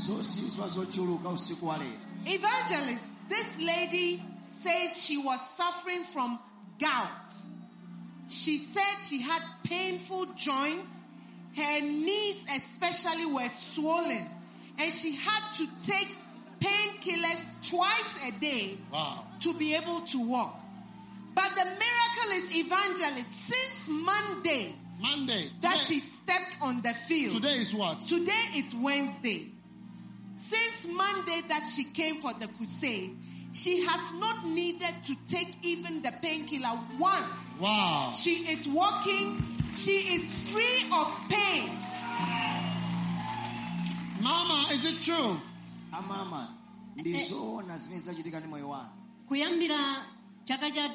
Evangelist, this lady says she was suffering from gout. She said she had painful joints. Her knees especially were swollen. And she had to take painkillers twice a day Wow. to be able to walk. But the miracle is, evangelist, since Monday that she stepped on the field. Today is what? Today is Wednesday. Since Monday that she came for the crusade, she has not needed to take even the painkiller once. Wow. She is walking. She is free of pain. Mama, is it true? Amama, ndizoona zimene zachitika ndi moyo wanu. Kuyambira chaka cha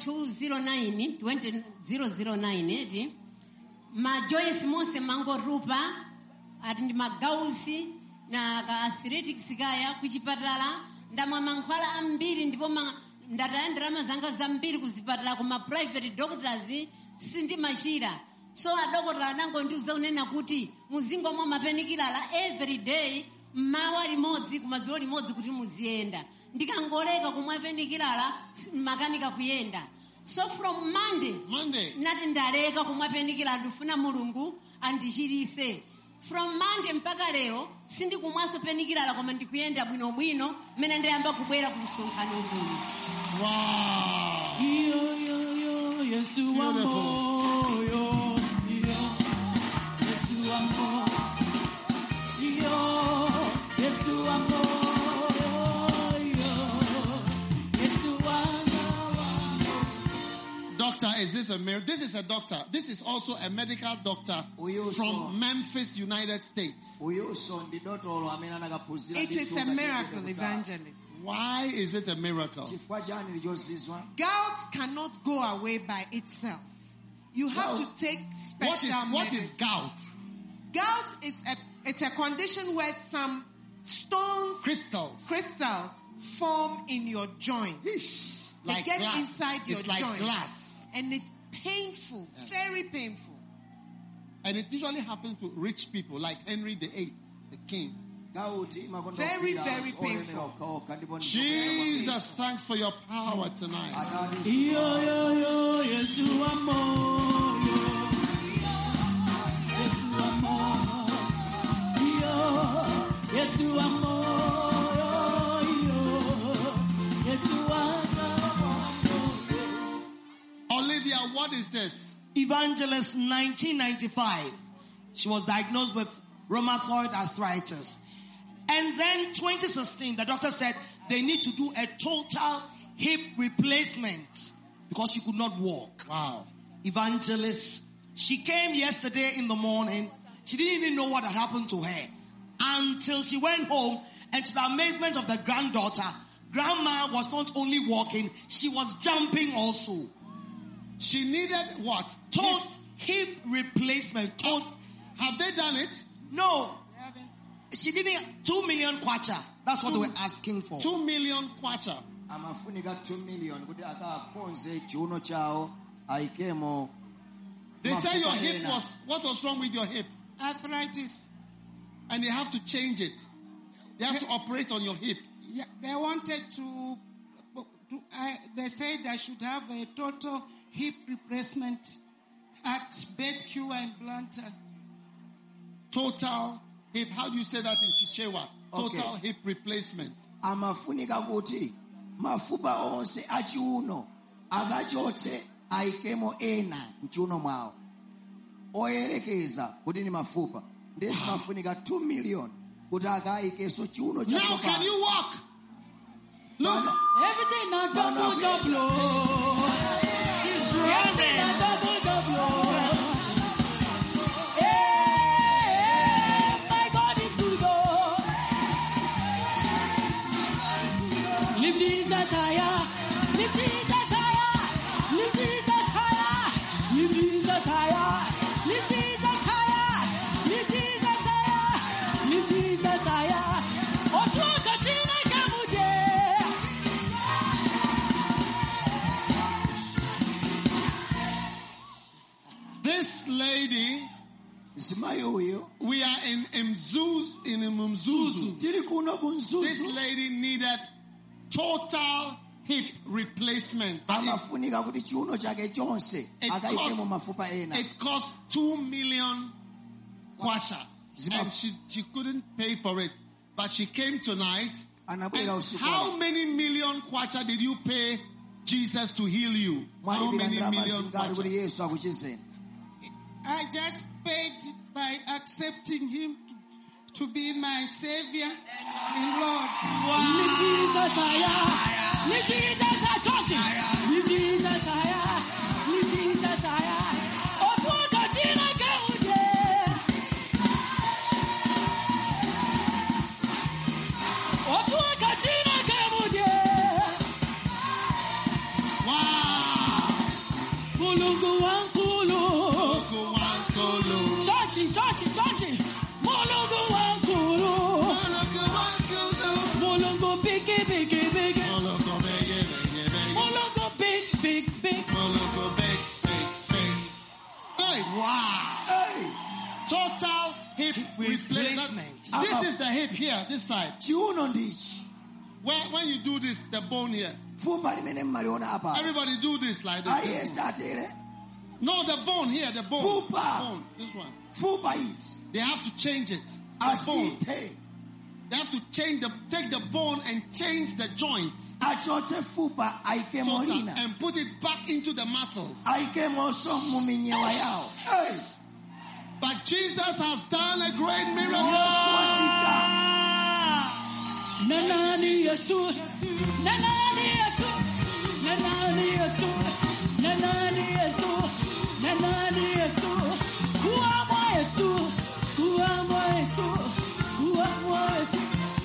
2009 eti ma Joyce Mose mangorupa ati ndi magausi na ka athletics kaya kuchipatala ndamwa mankhwala ambiri ndipo ndataya ndalama zanga zambiri kuzipatala kuma private doctors sindi machira. So adokotala anangondiuza unena kuti muzingomwa mapenikilala every day mawa limodzi kumadzulo limodzi kuti muzienda. Ndikangoleka kumwa penikilala makanika kuyenda. So from Monday nati ndaleka kumwa penikilala ndifuna Mulungu andichirise. From Monday mpaka leo sindi kumwaso penikilala koma ndikuyenda bwino bwino mene ndayamba kubwera ku msonkhano uno. Wow. Yesu wa moyo, Yesu wa moyo, Yesu wa moyo, Yesu wa moyo. Doctor, is this a miracle? This is a doctor. This is also a medical doctor from Memphis, United States. It is a miracle, evangelist. Why is it a miracle? Gout cannot go away by itself. You have to take special What is medicine. gout? Gout is it's a condition where some stones, crystals form in your joint. They Like get glass. inside your It's like joint. glass. And it's painful, very painful. And it usually happens to rich people like Henry VIII, the king. Very, very painful. Jesus, thanks for your power tonight. Yesu wa moyo, Yesu wa moyo, Yesu wa moyo, Yesu wa moyo. Olivia, what is this? Evangelist 1995. She was diagnosed with rheumatoid arthritis. And then 2016, the doctor said they need to do a total hip replacement because she could not walk. Wow. Evangelist, she came yesterday in the morning. She didn't even know what had happened to her until she went home, and to the amazement of the granddaughter, grandma was not only walking, she was jumping also. She needed what? Total hip replacement. Have they done it? No. She didn't. 2 million kwacha. That's what they were asking for. 2 million kwacha. Amafunika 2 million kuti akaponze chiuno chao aikemo. They say your hip what was wrong with your hip? Arthritis. And they have to change it. They have to operate on your hip. Yeah, they wanted to they said I should have a total hip replacement at Betcue and Blantyre. Total hip. How do you say that in Chichewa? Total hip replacement. Amafunika kuti mafupa onse achiuno akachotse aikemo ena mchiuno mwawo. Oyerekeza kuti ni mafupa. Ndesi mafunika 2 million kuti akaikeso chiuno cha Now can you walk? Look. Everything now double. She's running. Double. My God is good. Lift Jesus higher. Lift Jesus higher. Lift Jesus higher. Lift Jesus higher. Lift Jesus higher. Lift Jesus higher. Lift Jesus higher. Otuka chini kamude. This lady, we are in Mzuzu. This lady needed total hip replacement. It cost 2 million kwacha. And she couldn't pay for it. But she came tonight anabwera usiku How many million kwacha did you pay Jesus to heal you? How many million kwacha? kuti Yesu akuchizeni? I just paid it by accepting him to be my Savior and Lord. Ni Jesus aya, ni Jesus a church, ni Jesus aya, ni Jesus aya. Otuka jina kaude, otuka jina kaude. Wow! Mulungu wankulu, Mulungu wankulu. church. Mulungu wankulu, Mulungu wankulu. Mulungu big. Mulungu big. Mulungu big. Mulungu big. Hey, wow! Hey, Total hip replacement. This is the hip here, this side. chiuno ndichi. When you do this, the bone here. Fupa limene mmaliona apa. Everybody do this like this. Ayesa atere. No, the bone here, the bone. Fupa. Bone, this one. Fupa iti. They have to change it. The bone. Asite. They have to take the bone and change the joints. Achoche fupa aike Total, molina. and put it back into the muscles. Aike moso muminyewa yao. Hey, But Jesus has done a great miracle. Yesu wasita. Nanani Yesu, Nanani Yesu, Nanani Yesu, Nanani Yesu, Nanani Yesu, Kuamwa Yesu, Kuamwa Yesu, Kuamwa Yesu.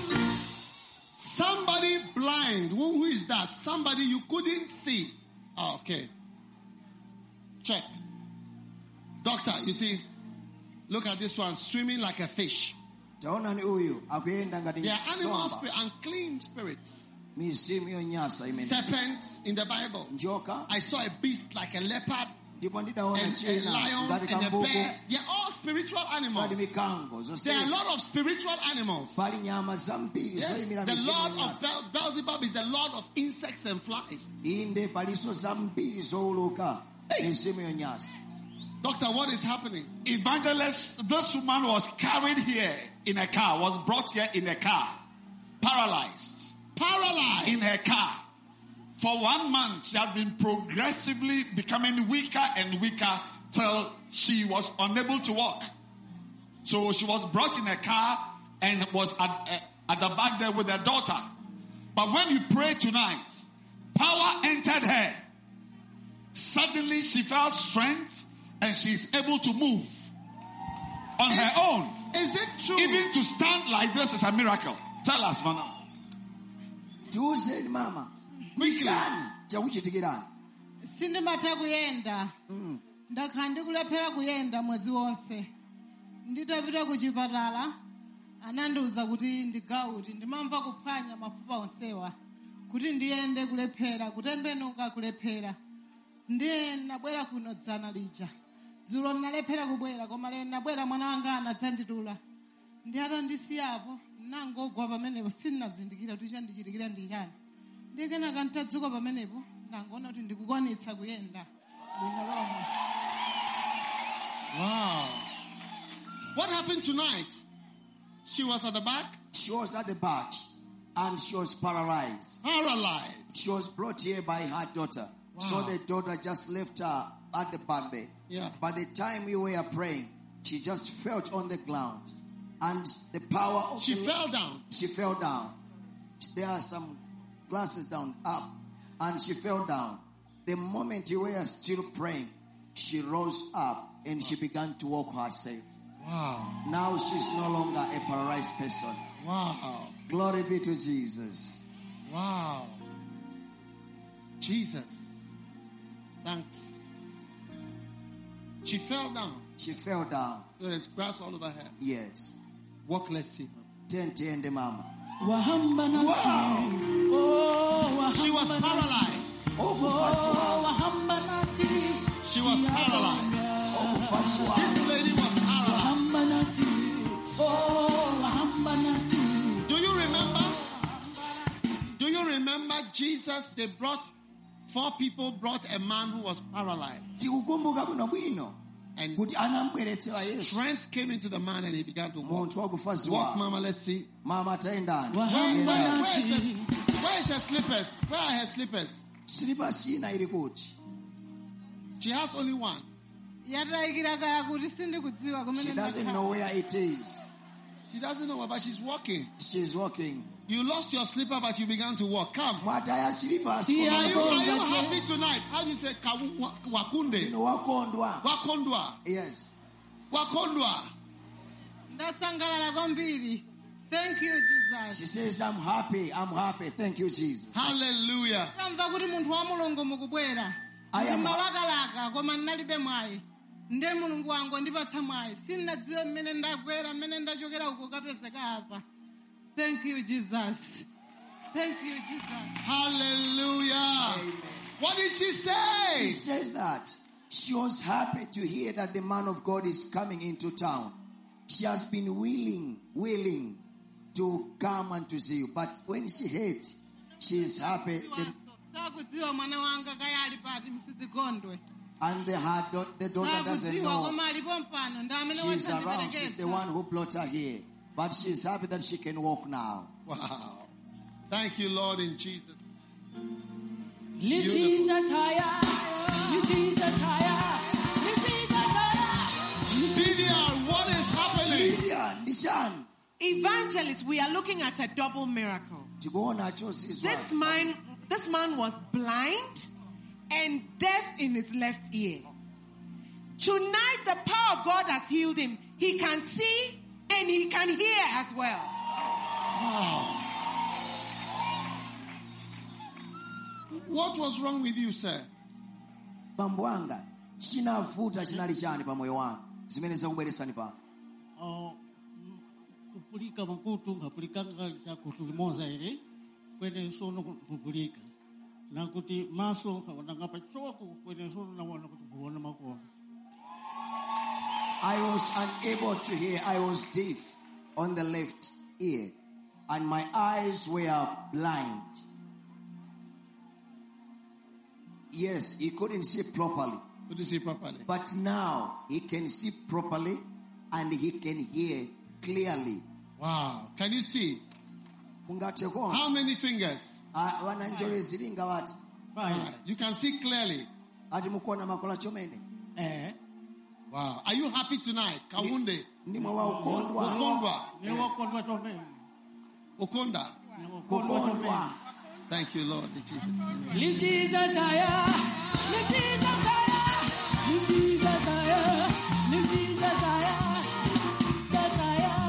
Somebody blind. Who is that? Somebody you couldn't see. Oh, okay. Check. Doctor, you see, look at this one swimming like a fish. Taona ni huyu akuyenda ngati They are animal nsomba. unclean spirits. Misimu yonyasa imene. Serpents in the Bible. Njoka. I saw a beast like a leopard Ndipo ndidaona and a china lion ngati and a kambuku. bear. They are all spiritual animals. Ngati mikango. There are a Zonse. lot of spiritual animals. Pali nyama zambiri Yes, zoyimira the misimu Lord of yonyasa. Beelzebub is the Lord of insects and flies. Inde paliso zambiri zowuluka. Misimu yonyasa. Doctor, what is happening? Evangelist, this woman was carried here in a car, was brought here in a car, paralyzed in her car. For 1 month, she had been progressively becoming weaker and weaker till she was unable to walk. So she was brought in a car and was at the back there with her daughter. But when you pray tonight, power entered her. Suddenly she felt strength and she's able to move on her own. Is it true? Even to stand like this is a miracle. Tell us, Mana. Tuuzeni mama. Kuchani chakuchitikirani. Sindimata kuyenda. Ndakhala ndikulephera kuyenda mwezi wonse. Nditapita kuchipatala anandiuza kuti ndigauti ndimamva kuphwanya mafupa onsewa kuti ndiyende kulephera kutembenuka kulephera. Ndiye nabwera kuno dzana lija. Dzulo ndinalephera kubwera koma lero nabwera mwana wanga anadzanditula. Ndi atandisiyapo nangogwa pamenepo sindinazindikira kuti chandichitikira ndi chani. Ndiye kenaka nditadzuka pamenepo ndangoona kuti ndikukwanitsa kuyenda bwino lomwe. Wow. What happened tonight? She was at the back? She was at the back and she was paralyzed. Paralyzed. She was brought here by her daughter. Wow. So the daughter just left her at the back there. Yeah. By the time we were praying, she just felt on the ground. And the power of She the fell down. She fell down. There are some glasses down, up. And she fell down. The moment we were still praying, she rose up and she began to walk herself. Wow. Now she's no longer a paralyzed person. Wow. Glory be to Jesus. Wow. Jesus. Thanks. She fell down. She fell down. There's grass all over her. Yes. Walk, let's see. Tende mama. Wow. She was paralyzed. She was paralyzed. This lady was paralyzed. Do you remember Jesus? They brought 4 people brought a man who was paralyzed. And kuti anamubweretsera Yesu. strength came into the man and he began to walk. Munthu wakufa Walk, ziwa. Mama, let's see. Mama tayendani. Where is her slippers? Where are her slippers? Slippers ina ili kuti. She has only one. She doesn't know where it is. She doesn't know, but she's walking. She's walking. You lost your slipper, but you began to walk. Come. Are you happy tonight? How do you say wakunde? You know, wakondwa. Wakondwa. Yes. Wakondwa. Thank you, Jesus. She says, I'm happy. I'm happy. Thank you, Jesus. Hallelujah. I am ndiye mulungu wangu andipatsa mwayi sinadziwe mmene ndagwera mmene ndachokera uko kapezeka apa. Thank you, Jesus. Thank you, Jesus. Hallelujah. Amen. What did she say? She says that she was happy to hear that the man of God is coming into town. She has been willing to come and to see you, but when she heard, she is happy. And the daughter doesn't know she's around. She's the one who brought her here. But she's happy that she can walk now. Wow. Thank you, Lord, in Jesus. Lift Jesus higher. Lift Jesus higher. Lift Jesus higher. Gideon, what is happening? Gideon, Evangelist, we are looking at a double miracle. This man was blind and deaf in his left ear. Tonight, the power of God has healed him. He can see and he can hear as well. Wow. What was wrong with you, sir? Bambwanga, chinavuta chinali chani pa moyo wanu? Zimene zakubweretsani pa? Kupulika makutu ngapulika chakutu limoza ile kwene sono kupulika. Na kuti maso ngapa choko kwene sono naona kuti kuona makona. I was unable to hear. I was deaf on the left ear and my eyes were blind. Yes, he couldn't see properly. Couldn't see properly. But now he can see properly and he can hear clearly. Wow. Can you see? How many fingers? 5. You can see clearly. Wow. Are you happy tonight? Kawunde. Okonda. Thank you, Lord. In Jesus' name. Lift Jesus higher. Lift Jesus higher. Lift Jesus higher. Lift Jesus higher.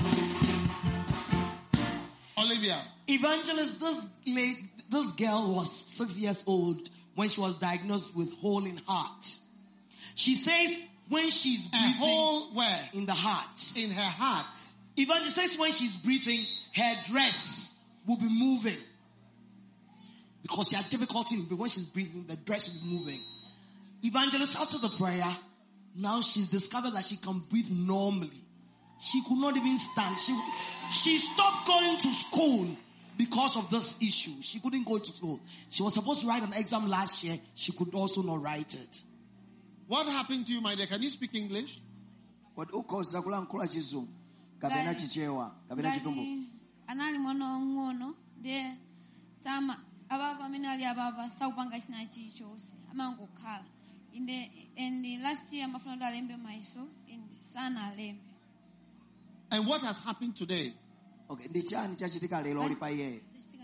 Olivia. Evangelist, this girl was 6 years old when she was diagnosed with hole in heart. She says when she's breathing, a hole where? In the heart. In her heart. Evangelist says when she's breathing, her dress will be moving. Because she had difficulty, but when she's breathing, the dress will be moving. Evangelist, after the prayer, now she's discovered that she can breathe normally. She could not even stand. She stopped going to school because of this issue. She couldn't go to school. She was supposed to write an exam last year. She could also not write it. What happened to you, my dear? Can you speak English? What ukoza kulankula chizungu kabena chichewa kabena chitumbu. Anali mwana ngono de sama ababa minali ababa saupanga china chichose amangokhala and last year mafuna alembe maiso and sana alembe. And what has happened today? Okay, ndichani chachitika lero oli pa iye.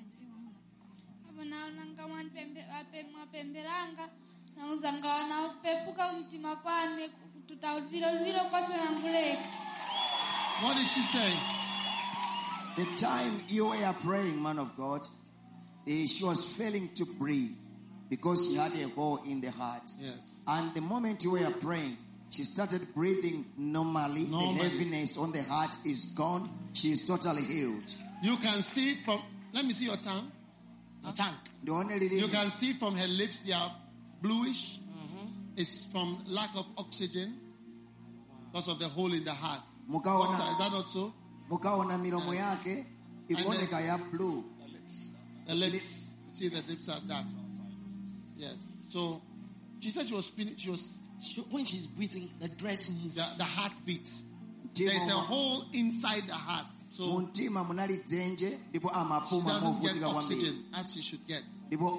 Abana nanga mwapemberanga na uzanga wana pepuka mtima kwane tutavilo kwa sananguleka. What did she say? The time you were praying, man of God, she was failing to breathe because she had a hole in the heart. Yes. And the moment you were praying, she started breathing normally. The heaviness on the heart is gone. She is totally healed. You can see from, let me see your tongue. Your tongue. You can see from her lips, they are bluish. Mm-hmm. It's from lack of oxygen because of the hole in the heart. Doctor, is that not so? Mukaona miromo yake ikoneka ya blue. The lips. See, the lips are dark. Yes. So she said she was when she's breathing, the dress moves. The heart beats. There's a hole inside the heart. So she doesn't get oxygen as she should get.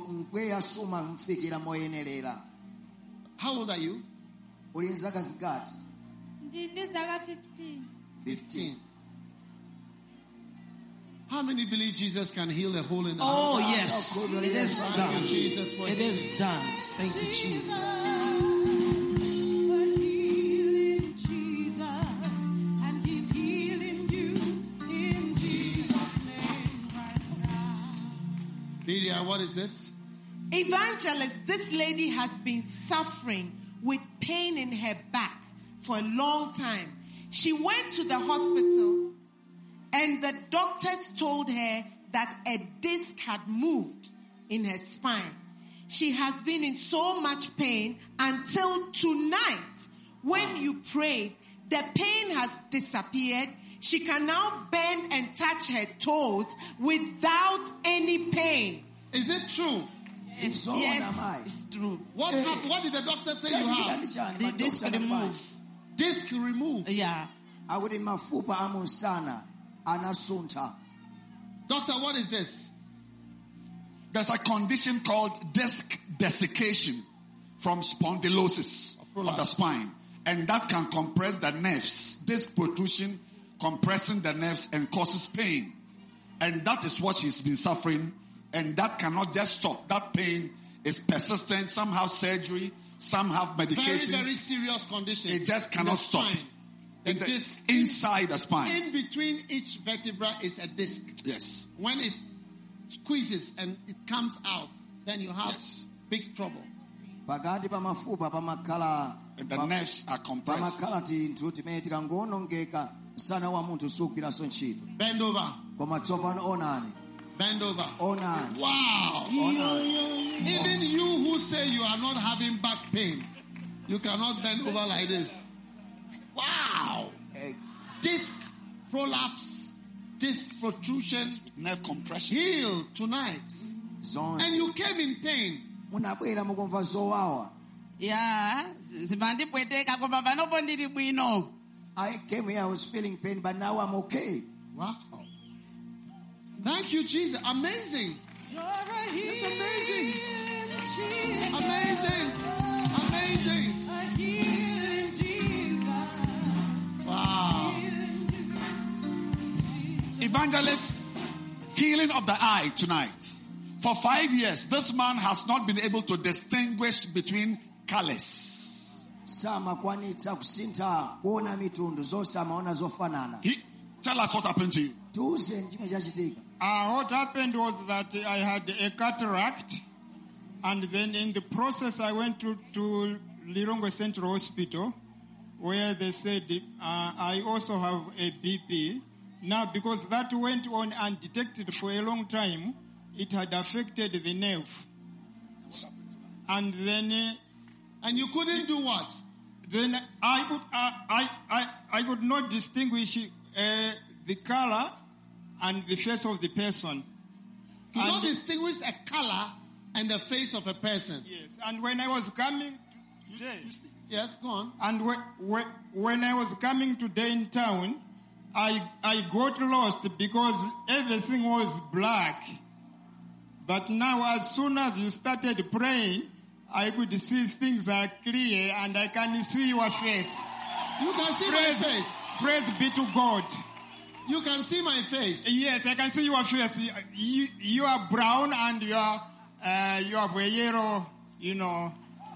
How old are you? 15. How many believe Jesus can heal a hole in the heart? Oh, yes. It is done. Jesus, it is done. Thank you, Jesus. Lydia, what is this? Evangelist, this lady has been suffering with pain in her back for a long time. She went to the hospital and the doctors told her that a disc had moved in her spine. She has been in so much pain until tonight when you prayed, the pain has disappeared. She can now bend and touch her toes without any pain. Is it true? Yes, it's true. What happened? What did the doctor say you have? The disc removed. Disc removed? Yeah. Doctor, what is this? There's a condition called disc desiccation from spondylosis of the spine. And that can compress the nerves. Disc protrusion compressing the nerves and causes pain. And that is what she's been suffering. And that cannot just stop. That pain is persistent. Some have surgery. Some have medications. Very, very serious condition. It just cannot stop. The disc inside the spine. In between each vertebra is a disc. Yes. When it squeezes and it comes out, then you have big trouble. And the nerves are compressed. Bend over. Bend over. Wow. Even you who say you are not having back pain, you cannot bend over like this. Wow. Disc prolapse, disc protrusion, nerve compression. Healed tonight. And you came in pain. Yeah. I came here, I was feeling pain, but now I'm okay. Wow. Thank you, Jesus. Amazing. It's amazing. Amazing. Amazing. Wow. Evangelist, healing of the eye tonight. For 5 years, this man has not been able to distinguish between colors. Tell us what happened to you. What happened was that I had a cataract, and then in the process I went to Lilongwe Central Hospital, where they said I also have a BP. Now, because that went on undetected for a long time, it had affected the nerve. And then... and you couldn't do what? Then I could not distinguish the color and the face of the person. You not distinguish a color and the face of a person. Yes, and when I was coming today, yes, go on. And when I was coming today in town, I got lost because everything was black. But now, as soon as you started praying, I could see things are clear and I can see your face. You can see my face. Praise be to God. You can see my face. Yes, I can see your face. You are brown and you have a yellow, Yellow?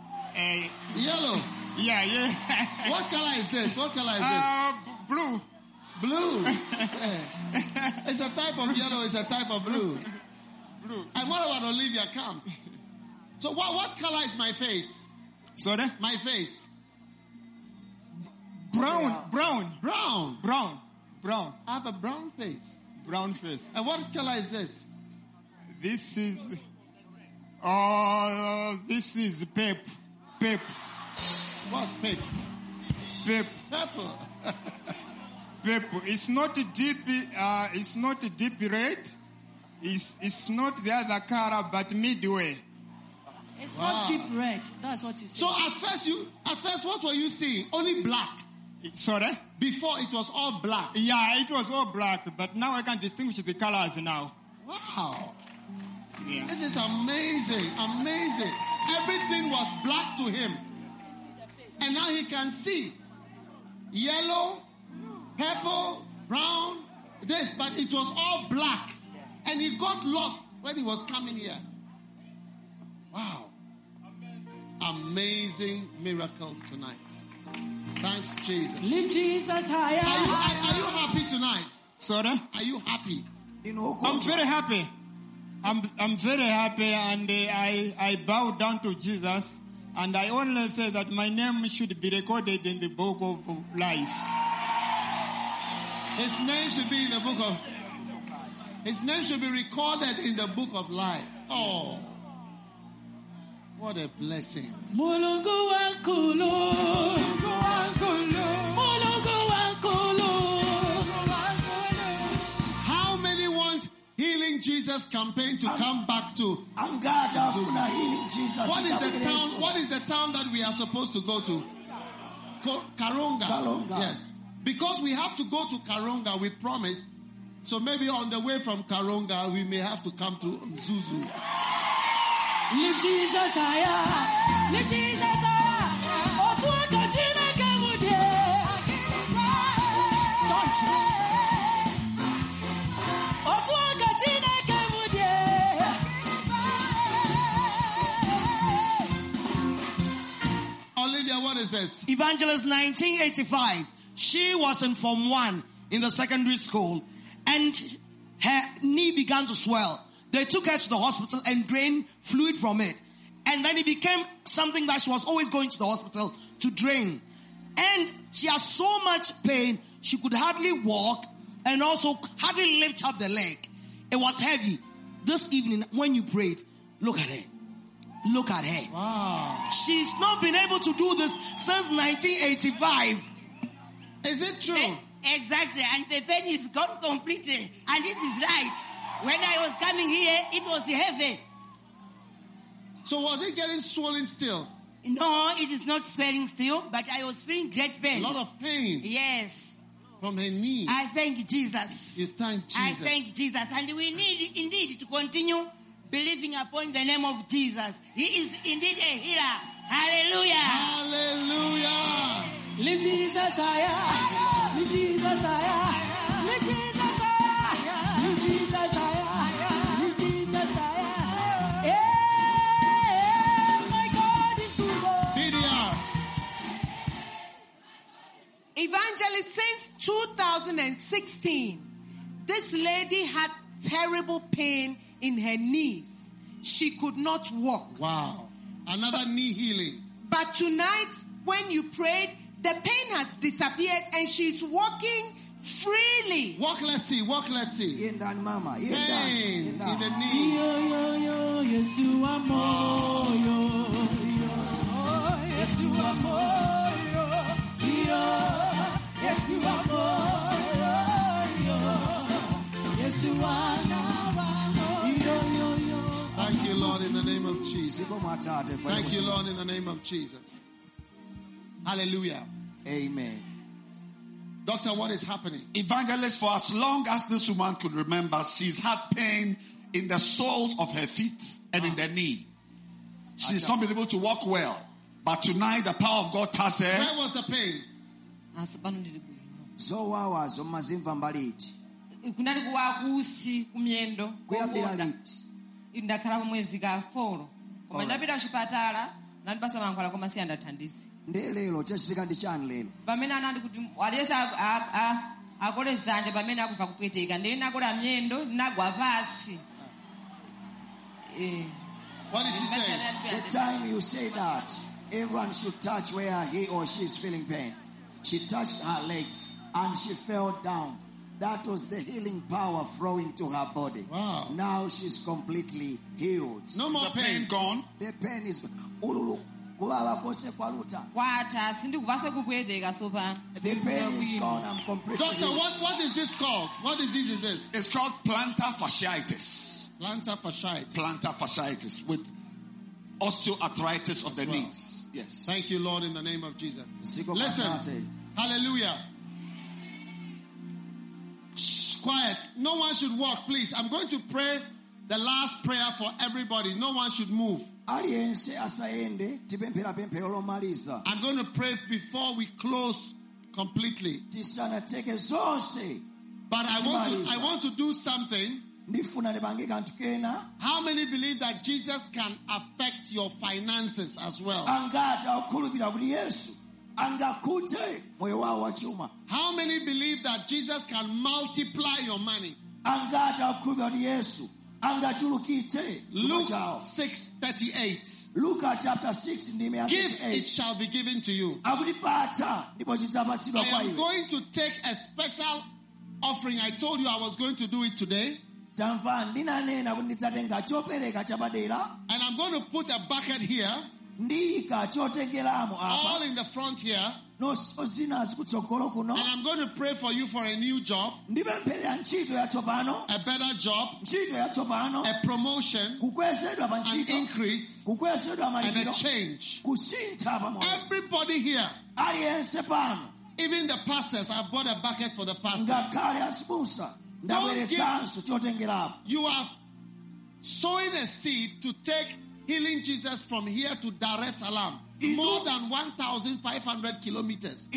Yeah. What color is this? What color is this? Blue. Blue. It's a type of yellow. It's a type of blue. Blue. And what about Olivia? Come. So what color is my face? Sorry? My face. Brown. I have a brown face. Brown face. And what color is this? This is pep. What's pep? Purple. Purple. It's not deep. It's not deep red. It's not the other color, but midway. It's Wow. not deep red. That's what he said. So at first, what were you seeing? Only black. Sorry? Before it was all black. Yeah, it was all black, but now I can distinguish the colors now. Wow. Yeah. This is amazing. Amazing. Everything was black to him. And now he can see yellow, purple, brown, this, but it was all black. And he got lost when he was coming here. Wow. Amazing miracles tonight. Thanks, Jesus. Lift Jesus higher. Are you happy tonight? Sorry? Are you happy? I'm very happy. I'm very happy, and I bow down to Jesus, and I only say that my name should be recorded in the book of life. His name should be in the book of. His name should be recorded in the book of life. Oh, what a blessing! Mulungu wankulu. Mulungu wankulu. Mulungu wankulu. How many want Healing Jesus campaign to come back to? What is the town that we are supposed to go to? Karonga. Yes. Because we have to go to Karonga, we promised. So maybe on the way from Karonga, we may have to come to Zuzu. Lift Jesus higher. Lift Jesus higher. Otuaka jina kamudie. Touch. Otuaka jina kamudie. Olivia, what is this? Evangelist 1985. She was in Form 1 in the secondary school, and her knee began to swell. They took her to the hospital and drained fluid from it. And then it became something that she was always going to the hospital to drain. And she had so much pain, she could hardly walk and also hardly lift up the leg. It was heavy. This evening, when you prayed, look at her. Look at her. Wow. She's not been able to do this since 1985. Is it true? Exactly. And the pain is gone completely. And it is right. When I was coming here, it was heavy. So was it getting swollen still? No, it is not swelling still, but I was feeling great pain. A lot of pain. Yes. From her knee. I thank Jesus. You thank Jesus. I thank Jesus. And we need indeed to continue believing upon the name of Jesus. He is indeed a healer. Hallelujah. Hallelujah. Lift Jesus higher. Lift Jesus higher. Lift Jesus higher. Lift Jesus higher. Lift Jesus higher. Yeah, my God is good. DDR. Evangelist, since 2016, this lady had terrible pain in her knees. She could not walk. Wow. Another knee healing. But tonight, when you prayed, the pain has disappeared and she's walking freely. Walk, let's see. Walk, let's see. Pain in the knee. Yes, you are more. Yes, you are more. Yes, you are more. Yes, you are Thank you, Lord, in the name of Jesus. Thank you, Lord, in the name of Jesus. Hallelujah. Amen. Doctor, what is happening? Evangelist, for as long as this woman could remember, she's had pain in the soles of her feet and in the knee. She's not been able to walk well. But tonight, the power of God touched her. Where was the pain? Zowawazo mazimva mbaliti. Kunali kuwakusi kumyendo. Kuyambira liti. Ndakhala mwezi ka 4. Koma ndapita kuchipatala nandipasa mankhwala koma si andathandisi. Ndelelo chachitika ndi chani lelo? Pamene anandi kuti walesa akole zanje pamene akuva kupweteka ndili nakola myendo nagwa pasi. What did she say? The time you say that, everyone should touch where he or she is feeling pain. She touched her legs and she fell down. That was the healing power flowing to her body. Wow. Now she's completely healed. No more pain gone. The pain is gone. The pain is gone. I'm completely Doctor, what is this called? What disease is this? It's called plantar fasciitis. Plantar fasciitis. Plantar fasciitis with osteoarthritis of the knees. Yes. Thank you, Lord, in the name of Jesus. Listen. Hallelujah. Shh, quiet. No one should walk, please. I'm going to pray the last prayer for everybody. No one should move. I'm going to pray before we close completely. But I want to do something. How many believe that Jesus can affect your finances as well? How many believe that Jesus can multiply your money? Luke 6:38. Luka chapter 6 Give, it shall be given to you. I am going to take a special offering. I told you I was going to do it today. And I'm going to put a bucket here, all in the front here. And I'm going to pray for you for a new job, a better job, a promotion, an increase, and a change. Everybody here, even the pastors, I've bought a bucket for the pastors. You are sowing a seed to take Healing Jesus from here to Dar es Salaam. More than 1,500 kilometers.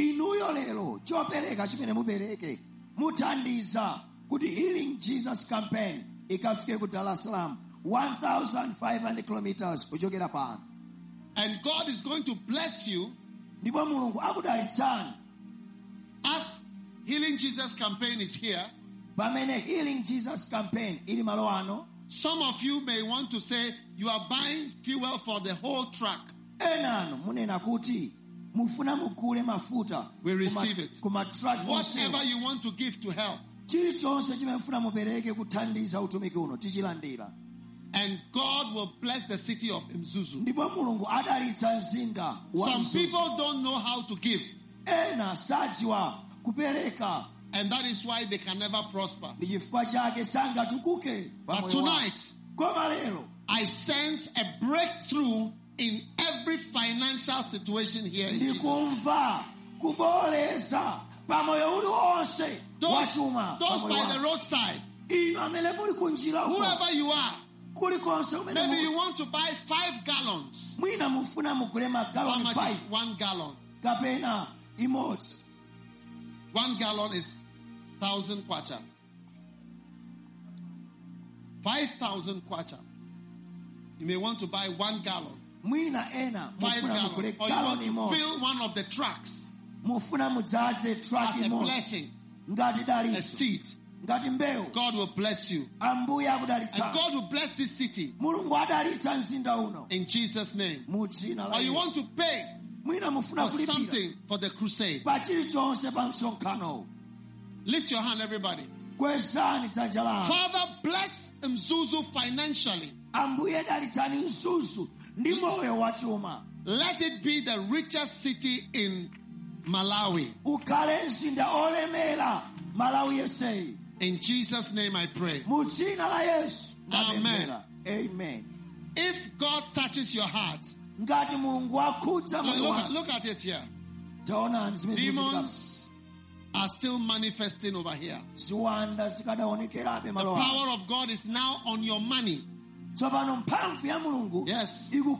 Mutandiza kuti Healing Jesus campaign ikafike ku Dar es Salaam 1,500 kilometers kuchokera pano. And God is going to bless you. Ndipo Mulungu akudalitsani. As Healing Jesus campaign is here, pamene Healing Jesus campaign ili malo ano, some of you may want to say you are buying fuel for the whole truck. We receive it. Whatever you want to give to help. And God will bless the city of Mzuzu. Some people don't know how to give. And that is why they can never prosper. But tonight, I sense a breakthrough in every financial situation here in Jesus. Those by the roadside, whoever you are, maybe you want to buy 5 gallons. How much is 1 gallon? 1 gallon is 1,000 kwacha. 5,000 kwacha. You may want to buy 1 gallon. 5 gallons. Or you want to fill one of the trucks as a blessing, a seed. God will bless you. And God will bless this city. In Jesus' name. Or you want to pay for something for the crusade. Lift your hand, everybody. Father, bless Mzuzu financially. Let it be the richest city in Malawi. In Jesus' name I pray. Amen. Amen. If God touches your heart, look at it here. Demons are still manifesting over here. The power of God is now on your money. Yes. You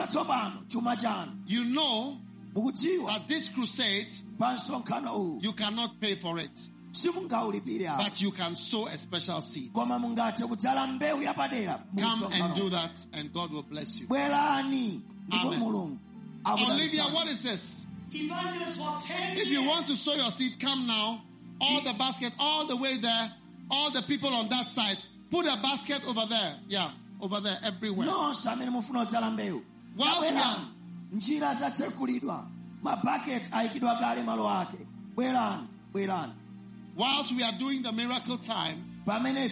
know that this crusade, you cannot pay for it. But you can sow a special seed. Come and do that and God will bless you. Amen. Olivia, what is this? If you want to sow your seed, come now. All the basket, all the way there. All the people on that side. Put a basket over there. Yeah, over there, everywhere. Whilst we are doing the miracle time, come and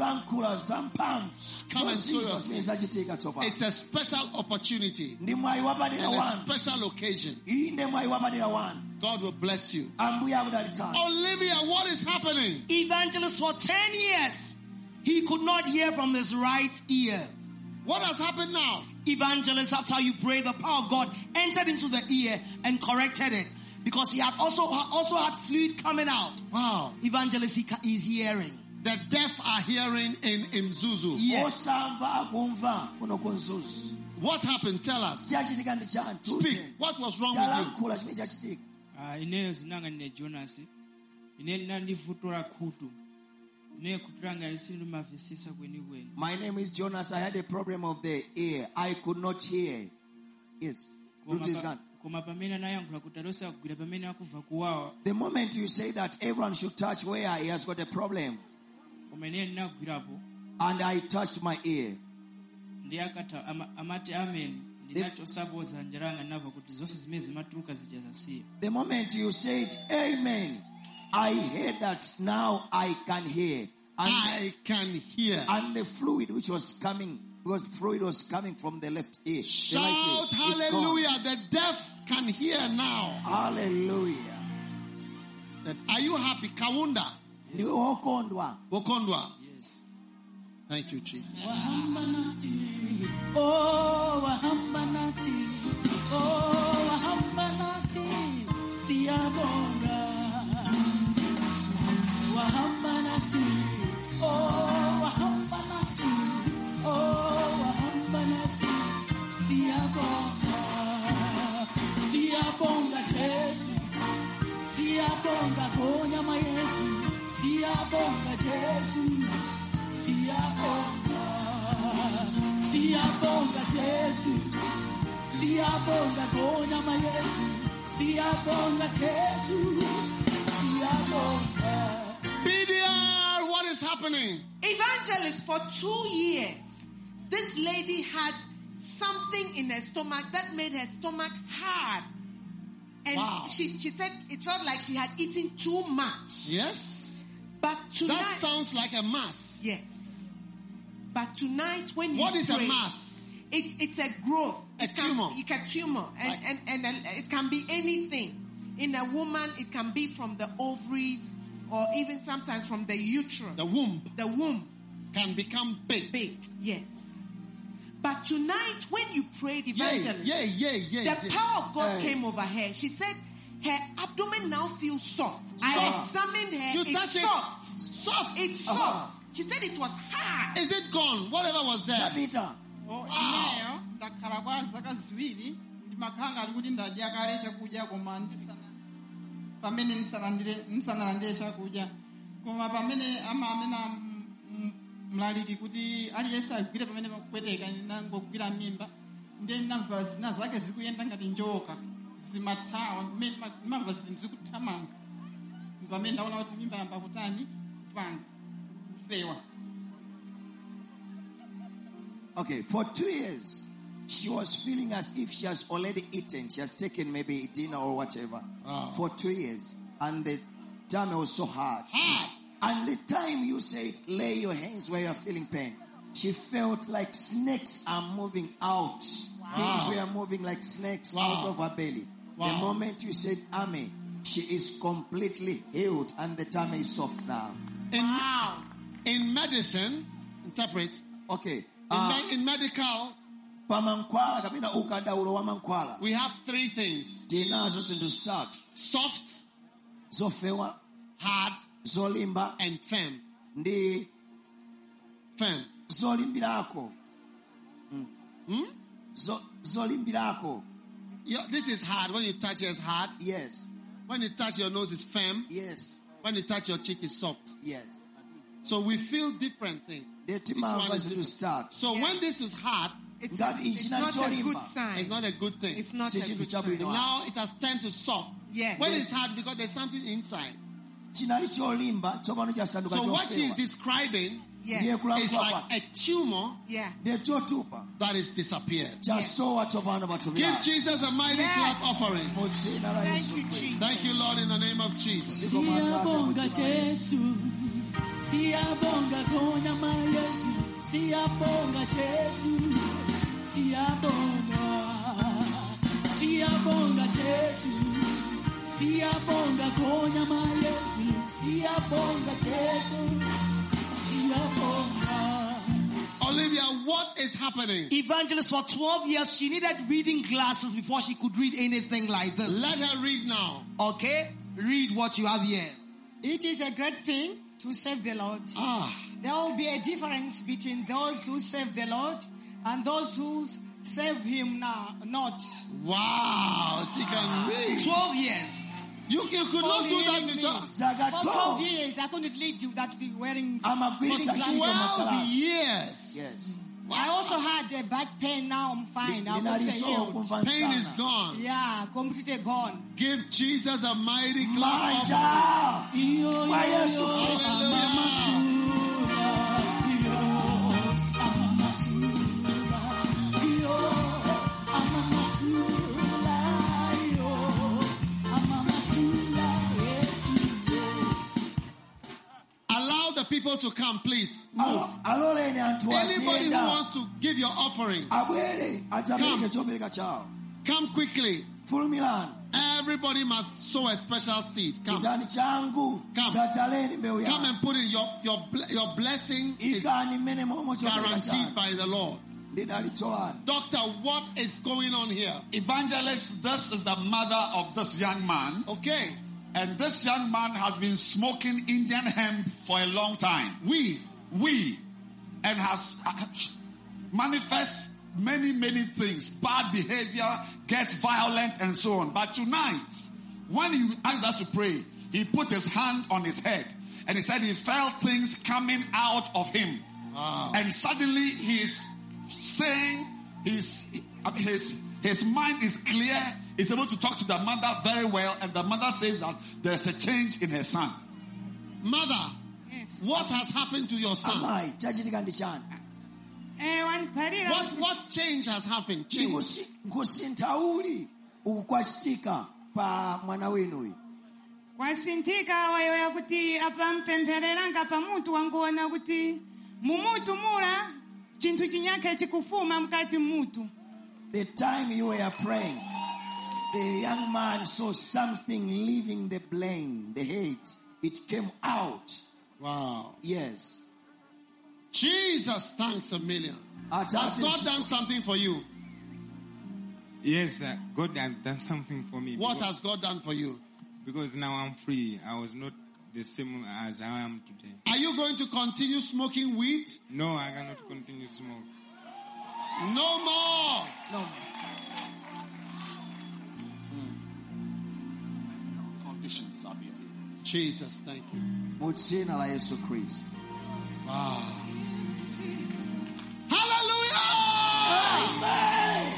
sow your seed. It's a special opportunity and a special occasion. God will bless you. Olivia, what is happening? Evangelist, for 10 years, he could not hear from his right ear. What has happened now? Evangelist, after you pray, the power of God entered into the ear and corrected it. Because he had also had fluid coming out. Wow. Evangelist is hearing. The deaf are hearing in Mzuzu. Yes. What happened? Tell us. Speak. What was wrong with you? Ineyo zinanga ne Jonas. Ine nandifutura khutu. Ne kutranga lisindu mafisisa kweni. My name is Jonas. I had a problem of the ear. I could not hear. Yes. The moment you say that everyone should touch where he has got a problem, and I touched my ear. The moment you said amen, I heard that now I can hear. And I can hear. And the fluid which was coming, because fluid was coming from the left ear. Shout hallelujah. The deaf can hear now. Hallelujah. Are you happy? Kawunda. Yes. Wokondwa. Yes. Thank you, Jesus. Wahambanati. Oh, wahambanati. Oh, wahambanati. Siyabonga. Wahambanati. Oh, wahambanati. Oh, wahambanati. Siyabonga. Siyabonga Jesu. Siyabonga konyama Yesu. Siyabonga Jesu. Siyabonga. Siyabonga Jesu. Siyabonga konyama Yesu. Siyabonga Jesu. Siyabonga. BDR, what is happening? Evangelist, for 2 years, this lady had something in her stomach that made her stomach hard. And wow. she said it felt like she had eaten too much. Yes. But tonight... That sounds like a mass. Yes. But tonight when you What is pray, a mass? It's a growth. A tumor. It's a tumor. And it can be anything. In a woman, it can be from the ovaries or even sometimes from the uterus. The womb. The womb. Can become big. Big, yes. But tonight, when you prayed, Evangelist, the power of God came over her. She said her abdomen now feels soft. I examined her. You touch it. Soft. Soft. It's soft. She said it was hard. Is it gone? Whatever was there. Sabita. Ineyo ndakhala kwa zaka ziwiri ndimakhanga ali kuti ndadya kale chakudya koma pamene nsanalandire chakudya koma pamene amanena mlaliki kuti aliyense agwire pamene pakupweteka nangogwira mimba ndiye ndinamva zina zake zikuyenda ngati njoka zimathawa ndimamva zinthu zikuthamanga pamene ndaona kuti mimba yamba kutani kupanga kufewa. Okay, for 2 years, she was feeling as if she has already eaten. She has taken maybe dinner or whatever. Wow. For 2 years. And the time was so hard. Hard. And the time you said, lay your hands where you are feeling pain, she felt like snakes are moving out. Wow. Things were moving like snakes out of her belly. Wow. The moment you said, Amen, she is completely healed and the tummy is soft now. In medicine, interpret. Okay. In medical, we have 3 things. Soft, hard, and firm. Firm. This is hard. When you touch it, it's hard. Yes. When you touch your nose, it's firm. Yes. When you touch your cheek, it's soft. Yes. So we feel different things. So when this is hard, it's not a good sign. It's not a good thing. It's not a good sign. Now it has turned to soft. Yes. When it's hard, because there's something inside. So So what she's describing is like a tumor that is disappeared. Give Jesus a mighty clap offering. Thank you, Jesus. Thank you, Lord, in the name of Jesus. Siyabonga Jesu. Siyabonga konyama Yesu. Siyabonga Jesu. Siyabonga. Siyabonga Jesu. Siyabonga konyama Yesu. Siyabonga Jesu. Siyabonga. Olivia, what is happening? Evangelist, for 12 years, she needed reading glasses before she could read anything like this. Let her read now. Okay? Read what you have here. It is a great thing to serve the Lord. There will be a difference between those who serve the Lord and those who serve Him now, not. Wow, she can read. 12 years. You could not do that with For 12 years, I couldn't lead you that wearing reading For glasses. 12 years. Yes. I also had a back pain. Now I'm fine. I'm healed. Pain is gone. Yeah, completely gone. Give Jesus a mighty clap. Allow the people to come, please. Move. Anybody who wants to give your offering, come quickly. Everybody must sow a special seed. Come. Come and put in your blessing is guaranteed by the Lord. Doctor, what is going on here? Evangelist, this is the mother of this young man. Okay. And this young man has been smoking Indian hemp for a long time. And has manifest many things. Bad behavior, gets violent and so on. But tonight, when he asked us to pray, he put his hand on his head and he said he felt things coming out of him. Wow. And suddenly he is saying his mind is clear. He's able to talk to the mother very well, and the mother says that there's a change in her son. Mother, what has happened to your son? What change has happened? Change. Kwasintika wayo kuti apampemphereranga pamutu wanguona kuti mumutu mula chinthu chinyake chikufuma mkati mutu. The time you were praying, the young man saw something leaving the brain, the head. It came out. Wow. Yes. Jesus, thanks a million. Has God done something for you? Yes, God has done something for me. What has God done for you? Because now I'm free. I was not the same as I am today. Are you going to continue smoking weed? No, I cannot continue to smoke. No more. No more. Conditions are beyond. Jesus, thank you. Wow. Hallelujah! Amen.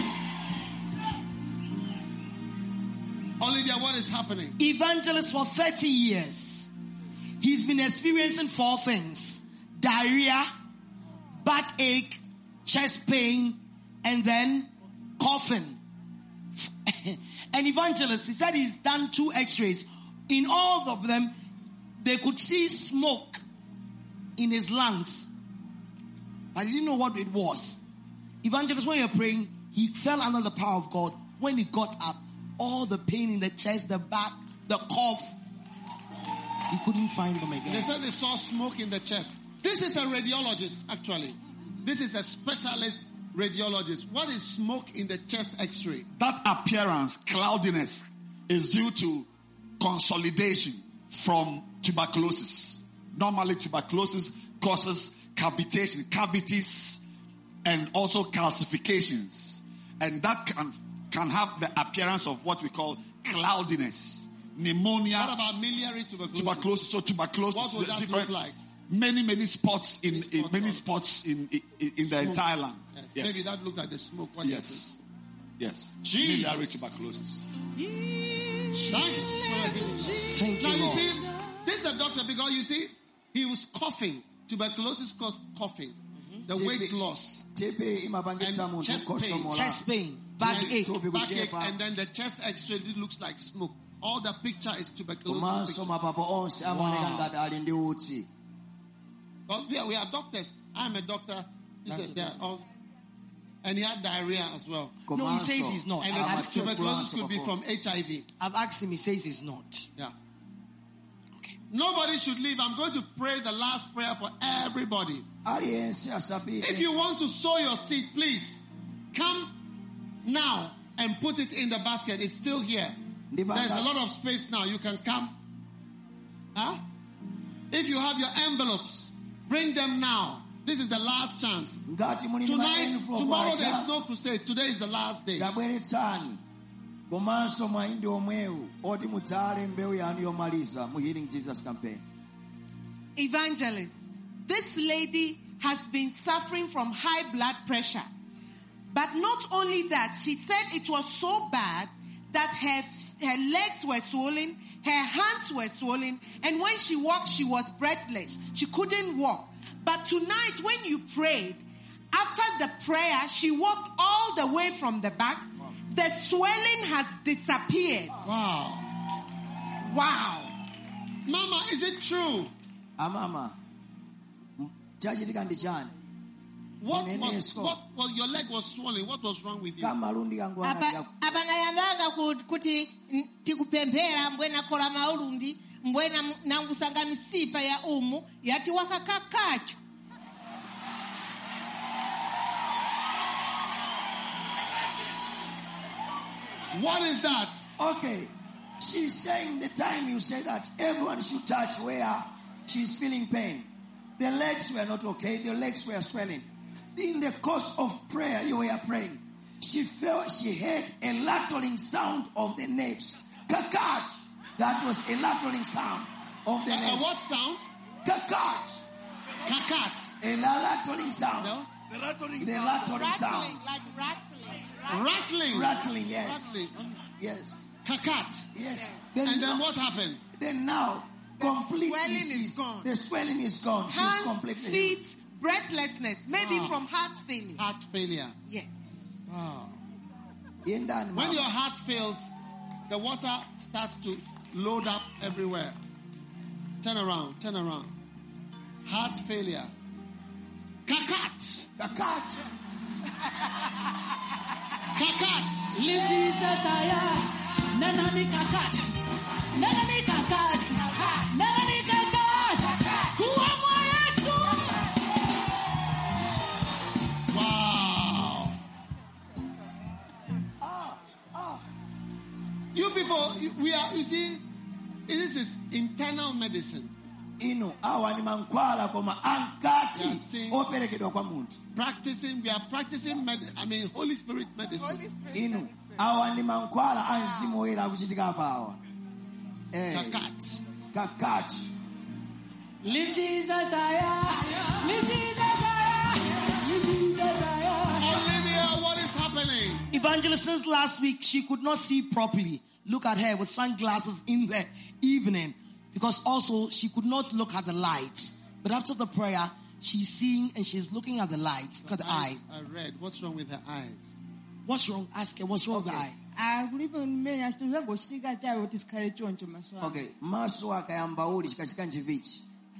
Olivia, what is happening? Evangelist, for 30 years, he's been experiencing 4 things: diarrhea, backache, chest pain, and then coughing. And Evangelist, he said he's done 2 x-rays. In all of them, they could see smoke in his lungs. I didn't know what it was. Evangelist, when you're praying, he fell under the power of God. When he got up, all the pain in the chest, the back, the cough, he couldn't find them again. They said they saw smoke in the chest. This is a radiologist, actually. This is a specialist radiologist. What is smoke in the chest x-ray? That appearance, cloudiness, is due to consolidation from tuberculosis. Normally, tuberculosis causes cavities, and also calcifications. And that can have the appearance of what we call cloudiness. Pneumonia. What about miliary tuberculosis? So tuberculosis. What would that look like? Many spots in the entire lung. Yes. Maybe that looked like the smoke. Yes. Jesus. Miliary tuberculosis. Thank you. Now you see, this is a doctor because you see, he was coughing. Tuberculosis caused coughing. The weight loss. And chest pain, backache, and then the chest x-ray looks like smoke. All the picture is tuberculosis. Wow. But we are doctors. I'm a doctor. And he had diarrhea as well. No, he says he's not. And tuberculosis could be from HIV. I've asked him, he says he's not. Yeah. Okay. Nobody should leave. I'm going to pray the last prayer for everybody. If you want to sow your seed, please come now and put it in the basket. It's still here. There's a lot of space now. You can come. Huh? If you have your envelopes, bring them now. This is the last chance. Tomorrow there's no crusade. Today is the last day. Healing Jesus campaign. Evangelist, this lady has been suffering from high blood pressure. But not only that, she said it was so bad that her legs were swollen, her hands were swollen, and when she walked, she was breathless. She couldn't walk. But tonight, when you prayed, after the prayer, she walked all the way from the back. The swelling has disappeared. Wow. Wow. Mama, is it true? Mama. What your leg was swollen? What was wrong with you? Abanayambaga kuti tikupemphera mbwena kola maulundi mbwena nangusanga misipa ya umu yati wakakakacho. What is that? Okay. She's saying the time you say that everyone should touch where she's feeling pain. The legs were not okay. The legs were swelling. In the course of prayer, you were praying. She felt she heard a rattling sound of the nerves. Kakat. That was a rattling sound of the nerves. What sound? Kakat. Kakat. A rattling sound. No? The rattling sound. Like rattling. Rattling, yes. Rattling. Yes. Kakat. Yes. And then what happened? Then now, completely, the swelling is gone. Hands, she's completely feet, healed. breathlessness, maybe from heart failure. Heart failure. Yes. Wow. When your heart fails, the water starts to load up everywhere. Turn around. Heart failure. Kakat. Kakat. Live Jesus, Nanami kakat. Nanami kakat. Nanami kakat. Kuamwa Yesu. Wow. You people, you see, this is internal medicine. Practicing, we are practicing Holy Spirit medicine. Kakat. Live Jesus, Live Jesus, Live Jesus, Olivia, what is happening? Evangelist, since last week, she could not see properly. Look at her with sunglasses in the evening. Because also, she could not look at the light. But after the prayer, she's seeing and she's looking at the light. Look at the eye. I read. What's wrong with her eyes? What's wrong? Ask her, what's wrong with the eye? Okay. Maso akayambauli chikachika njivichi.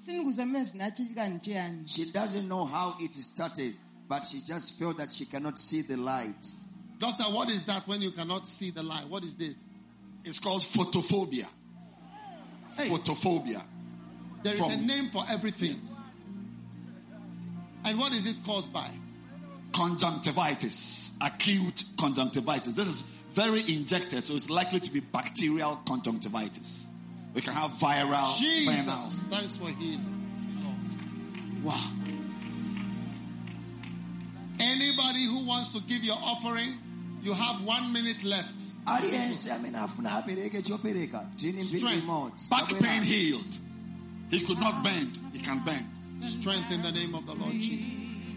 She doesn't know how it started, but she just felt that she cannot see the light. Doctor, what is that when you cannot see the light? What is this? It's called photophobia. Hey. Photophobia. There is a name for everything. Yes. And what is it caused by? Conjunctivitis. Acute conjunctivitis. This is very injected, so it's likely to be bacterial conjunctivitis. We can have viral. Jesus, thanks for healing. Wow. Anybody who wants to give your offering, you have 1 minute left. Strength. Back pain healed. He could not bend. He can bend. Strength in the name of the Lord Jesus.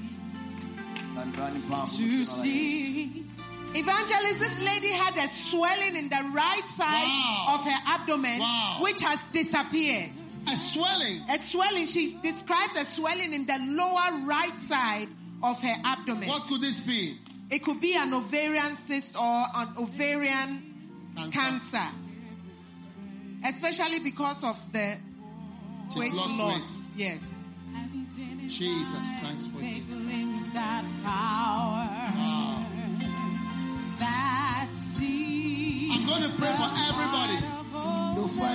To see. Evangelist, this lady had a swelling in the right side of her abdomen, which has disappeared. A swelling? A swelling. She describes a swelling in the lower right side of her abdomen. What could this be? It could be an ovarian cyst or an ovarian cancer. Especially because of the weight loss. Yes. Jesus, thanks for you. I'm going to pray for everybody.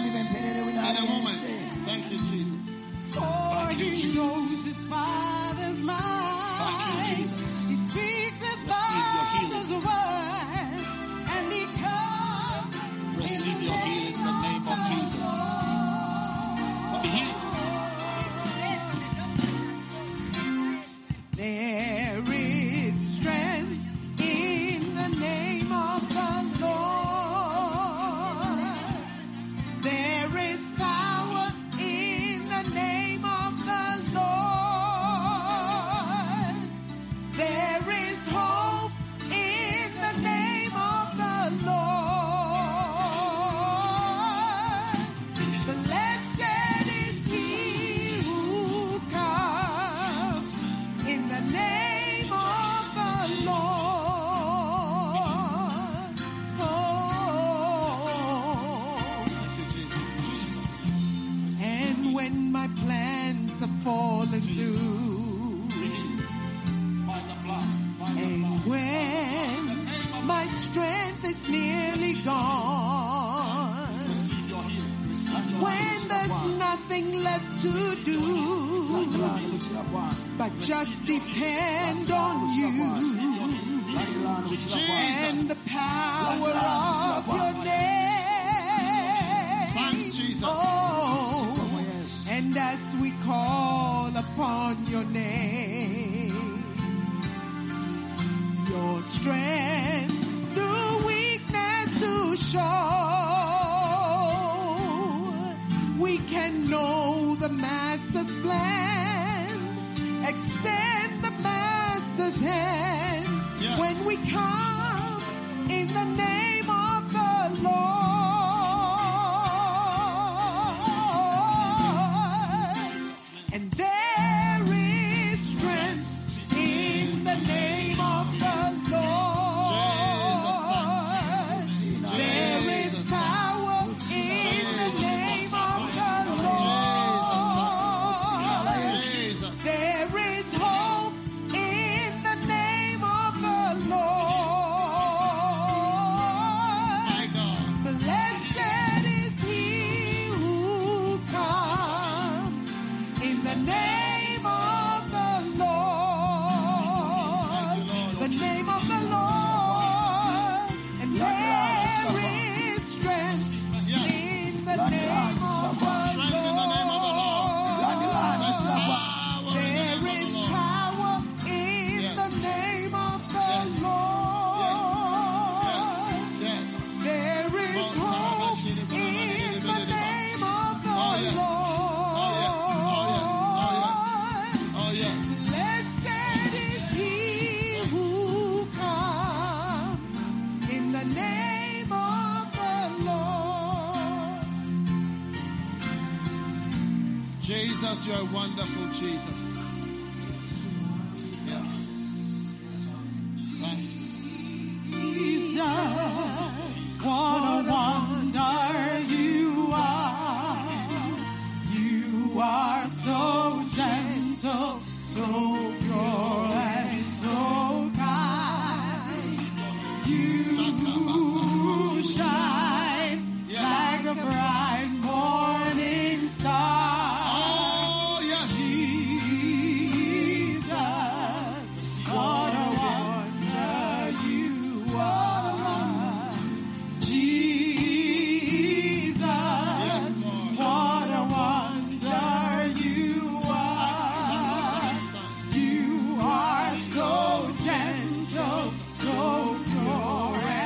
In a moment. Thank you, Jesus. Thank you, Jesus. mind. Thank you, Jesus. He speaks his Receive your Father's healing. words, and he comes. Receive your healing in the name of Jesus. Be healed. There is strength in the name of the Lord. There is power in the name of the Lord. There is hope in the name of the Lord. Blessed is he who comes in the name of the Lord. And when my plans are falling through, and when my strength is nearly gone, when there's nothing left to do but just depend on you and the power of your name. Thanks, Jesus. Oh, and as we call upon your name, your strength through weakness to show, we can know the Master's plan, extend the Master's hand. Yes. When we come in the name of the Lord. And there is strength in the name of the Lord. There is power in the name of the Lord. There is hope in the name of the Lord. Blessed is he who comes in the name of the Lord. The name of the Lord. And there is strength in the name of the Lord. There is power in the name of the Lord. There is hope in the name of the Lord. Blessed is he who comes in the name of the Lord. Jesus, you are wonderful, Jesus. Yes. Thanks. Jesus, what a wonder you are. You are so gentle, so pure and so kind. You shine like a bright morning star. Oh, yes. Jesus, what a wonder you are. Jesus, what a wonder you are. You are so gentle, so pure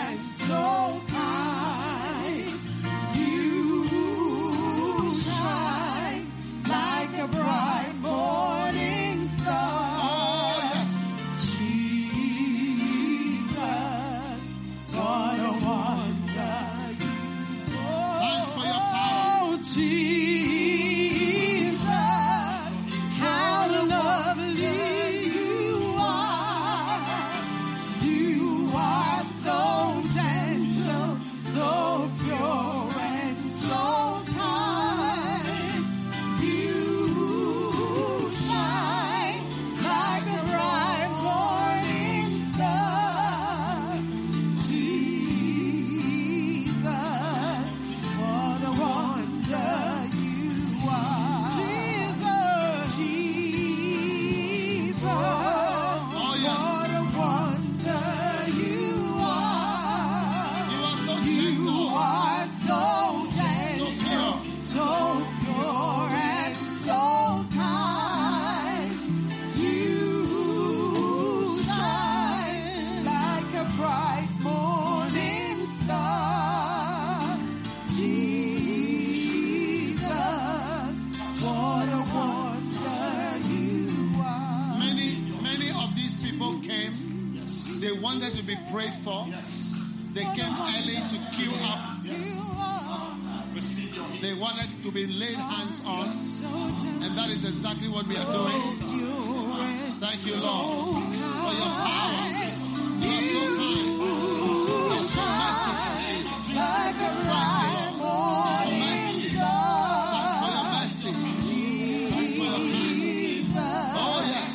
wanted to be prayed for. Yes. They came early to queue up. Yes. They wanted to be laid hands on. And that is exactly what we are doing. Thank you, Lord, for your power. You are so kind. You are so merciful. Thank you, Lord, for mercy. Thanks for your mercy. Thanks for your kindness. Oh, yes.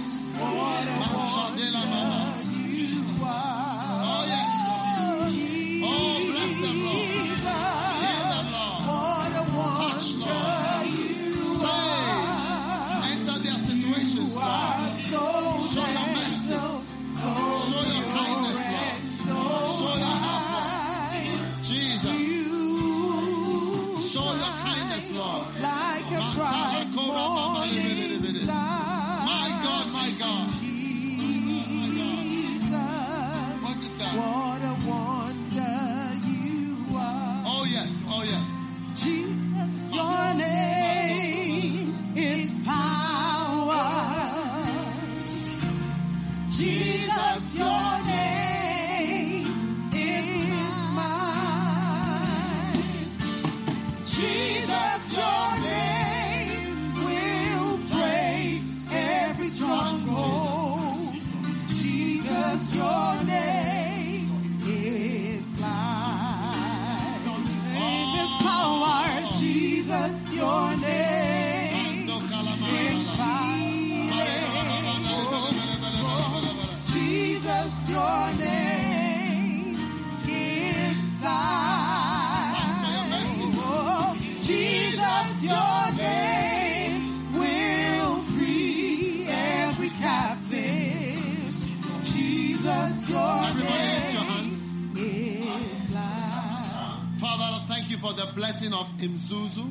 Oh, yes. Oh, bless them, Lord. Heal them, Lord. Touch, Lord. Save. Enter their situations, Lord. Show your mercy. Show your kindness, Lord. Show your help, Lord. Jesus. Show your kindness, Lord. My God, my God. What's this guy? What a wonder you are. Oh, yes. Oh, yes. Jesus, your name is power. Jesus, your name is mine. Jesus, your name will break every stronghold. Jesus, your name is life. Your name is power. Jesus, your name is healing. Jesus, your name is sight. Oh, Jesus, your name will free every captive. Jesus, your name is life. Father, thank you for the blessing of Mzuzu.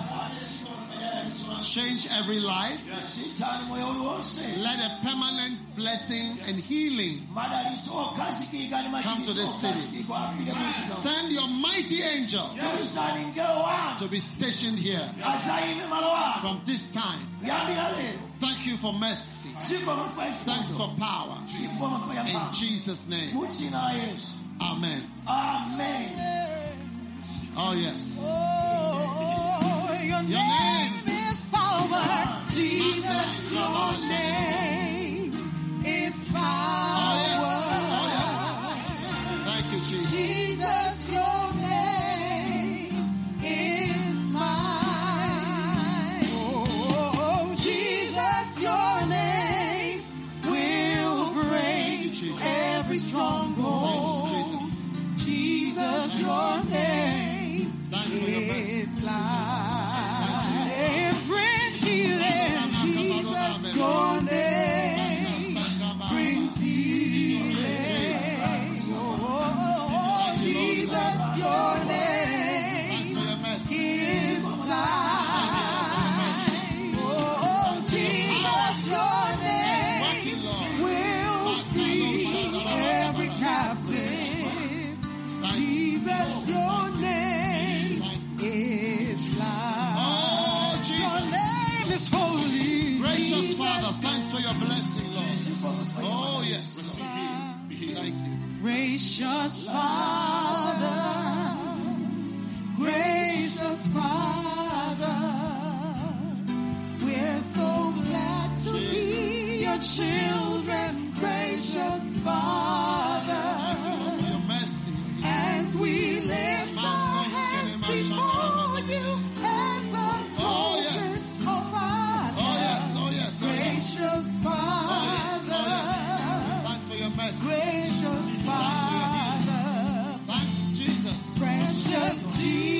Change every life. Let a permanent blessing and healing come to this city. Send your mighty angel to be stationed here from this time. Thank you for mercy. Thanks for power. In Jesus' name. Amen. Amen. Oh, yes. Your name is power. Jesus, your name is power. Oh, yes. Thank you, Jesus. Jesus, your name is mine. Oh, Jesus, your name will break every stronghold. Jesus, your name is life. Brings healing. Jesus, your name brings healing. Oh, Jesus, your name gives life. Oh, Jesus, your name will free every captive. Jesus, your name is life. Oh, Jesus. Your name is holy. Gracious Father, thanks for your blessing, Lord. Oh, yes. Thank you. Gracious Father, gracious Father, we're so glad to be your children, gracious Father. As we lift our hands before you as a token of our love. Gracious Father, thanks for your mercy. Gracious Father, thanks, Jesus. Precious Jesus.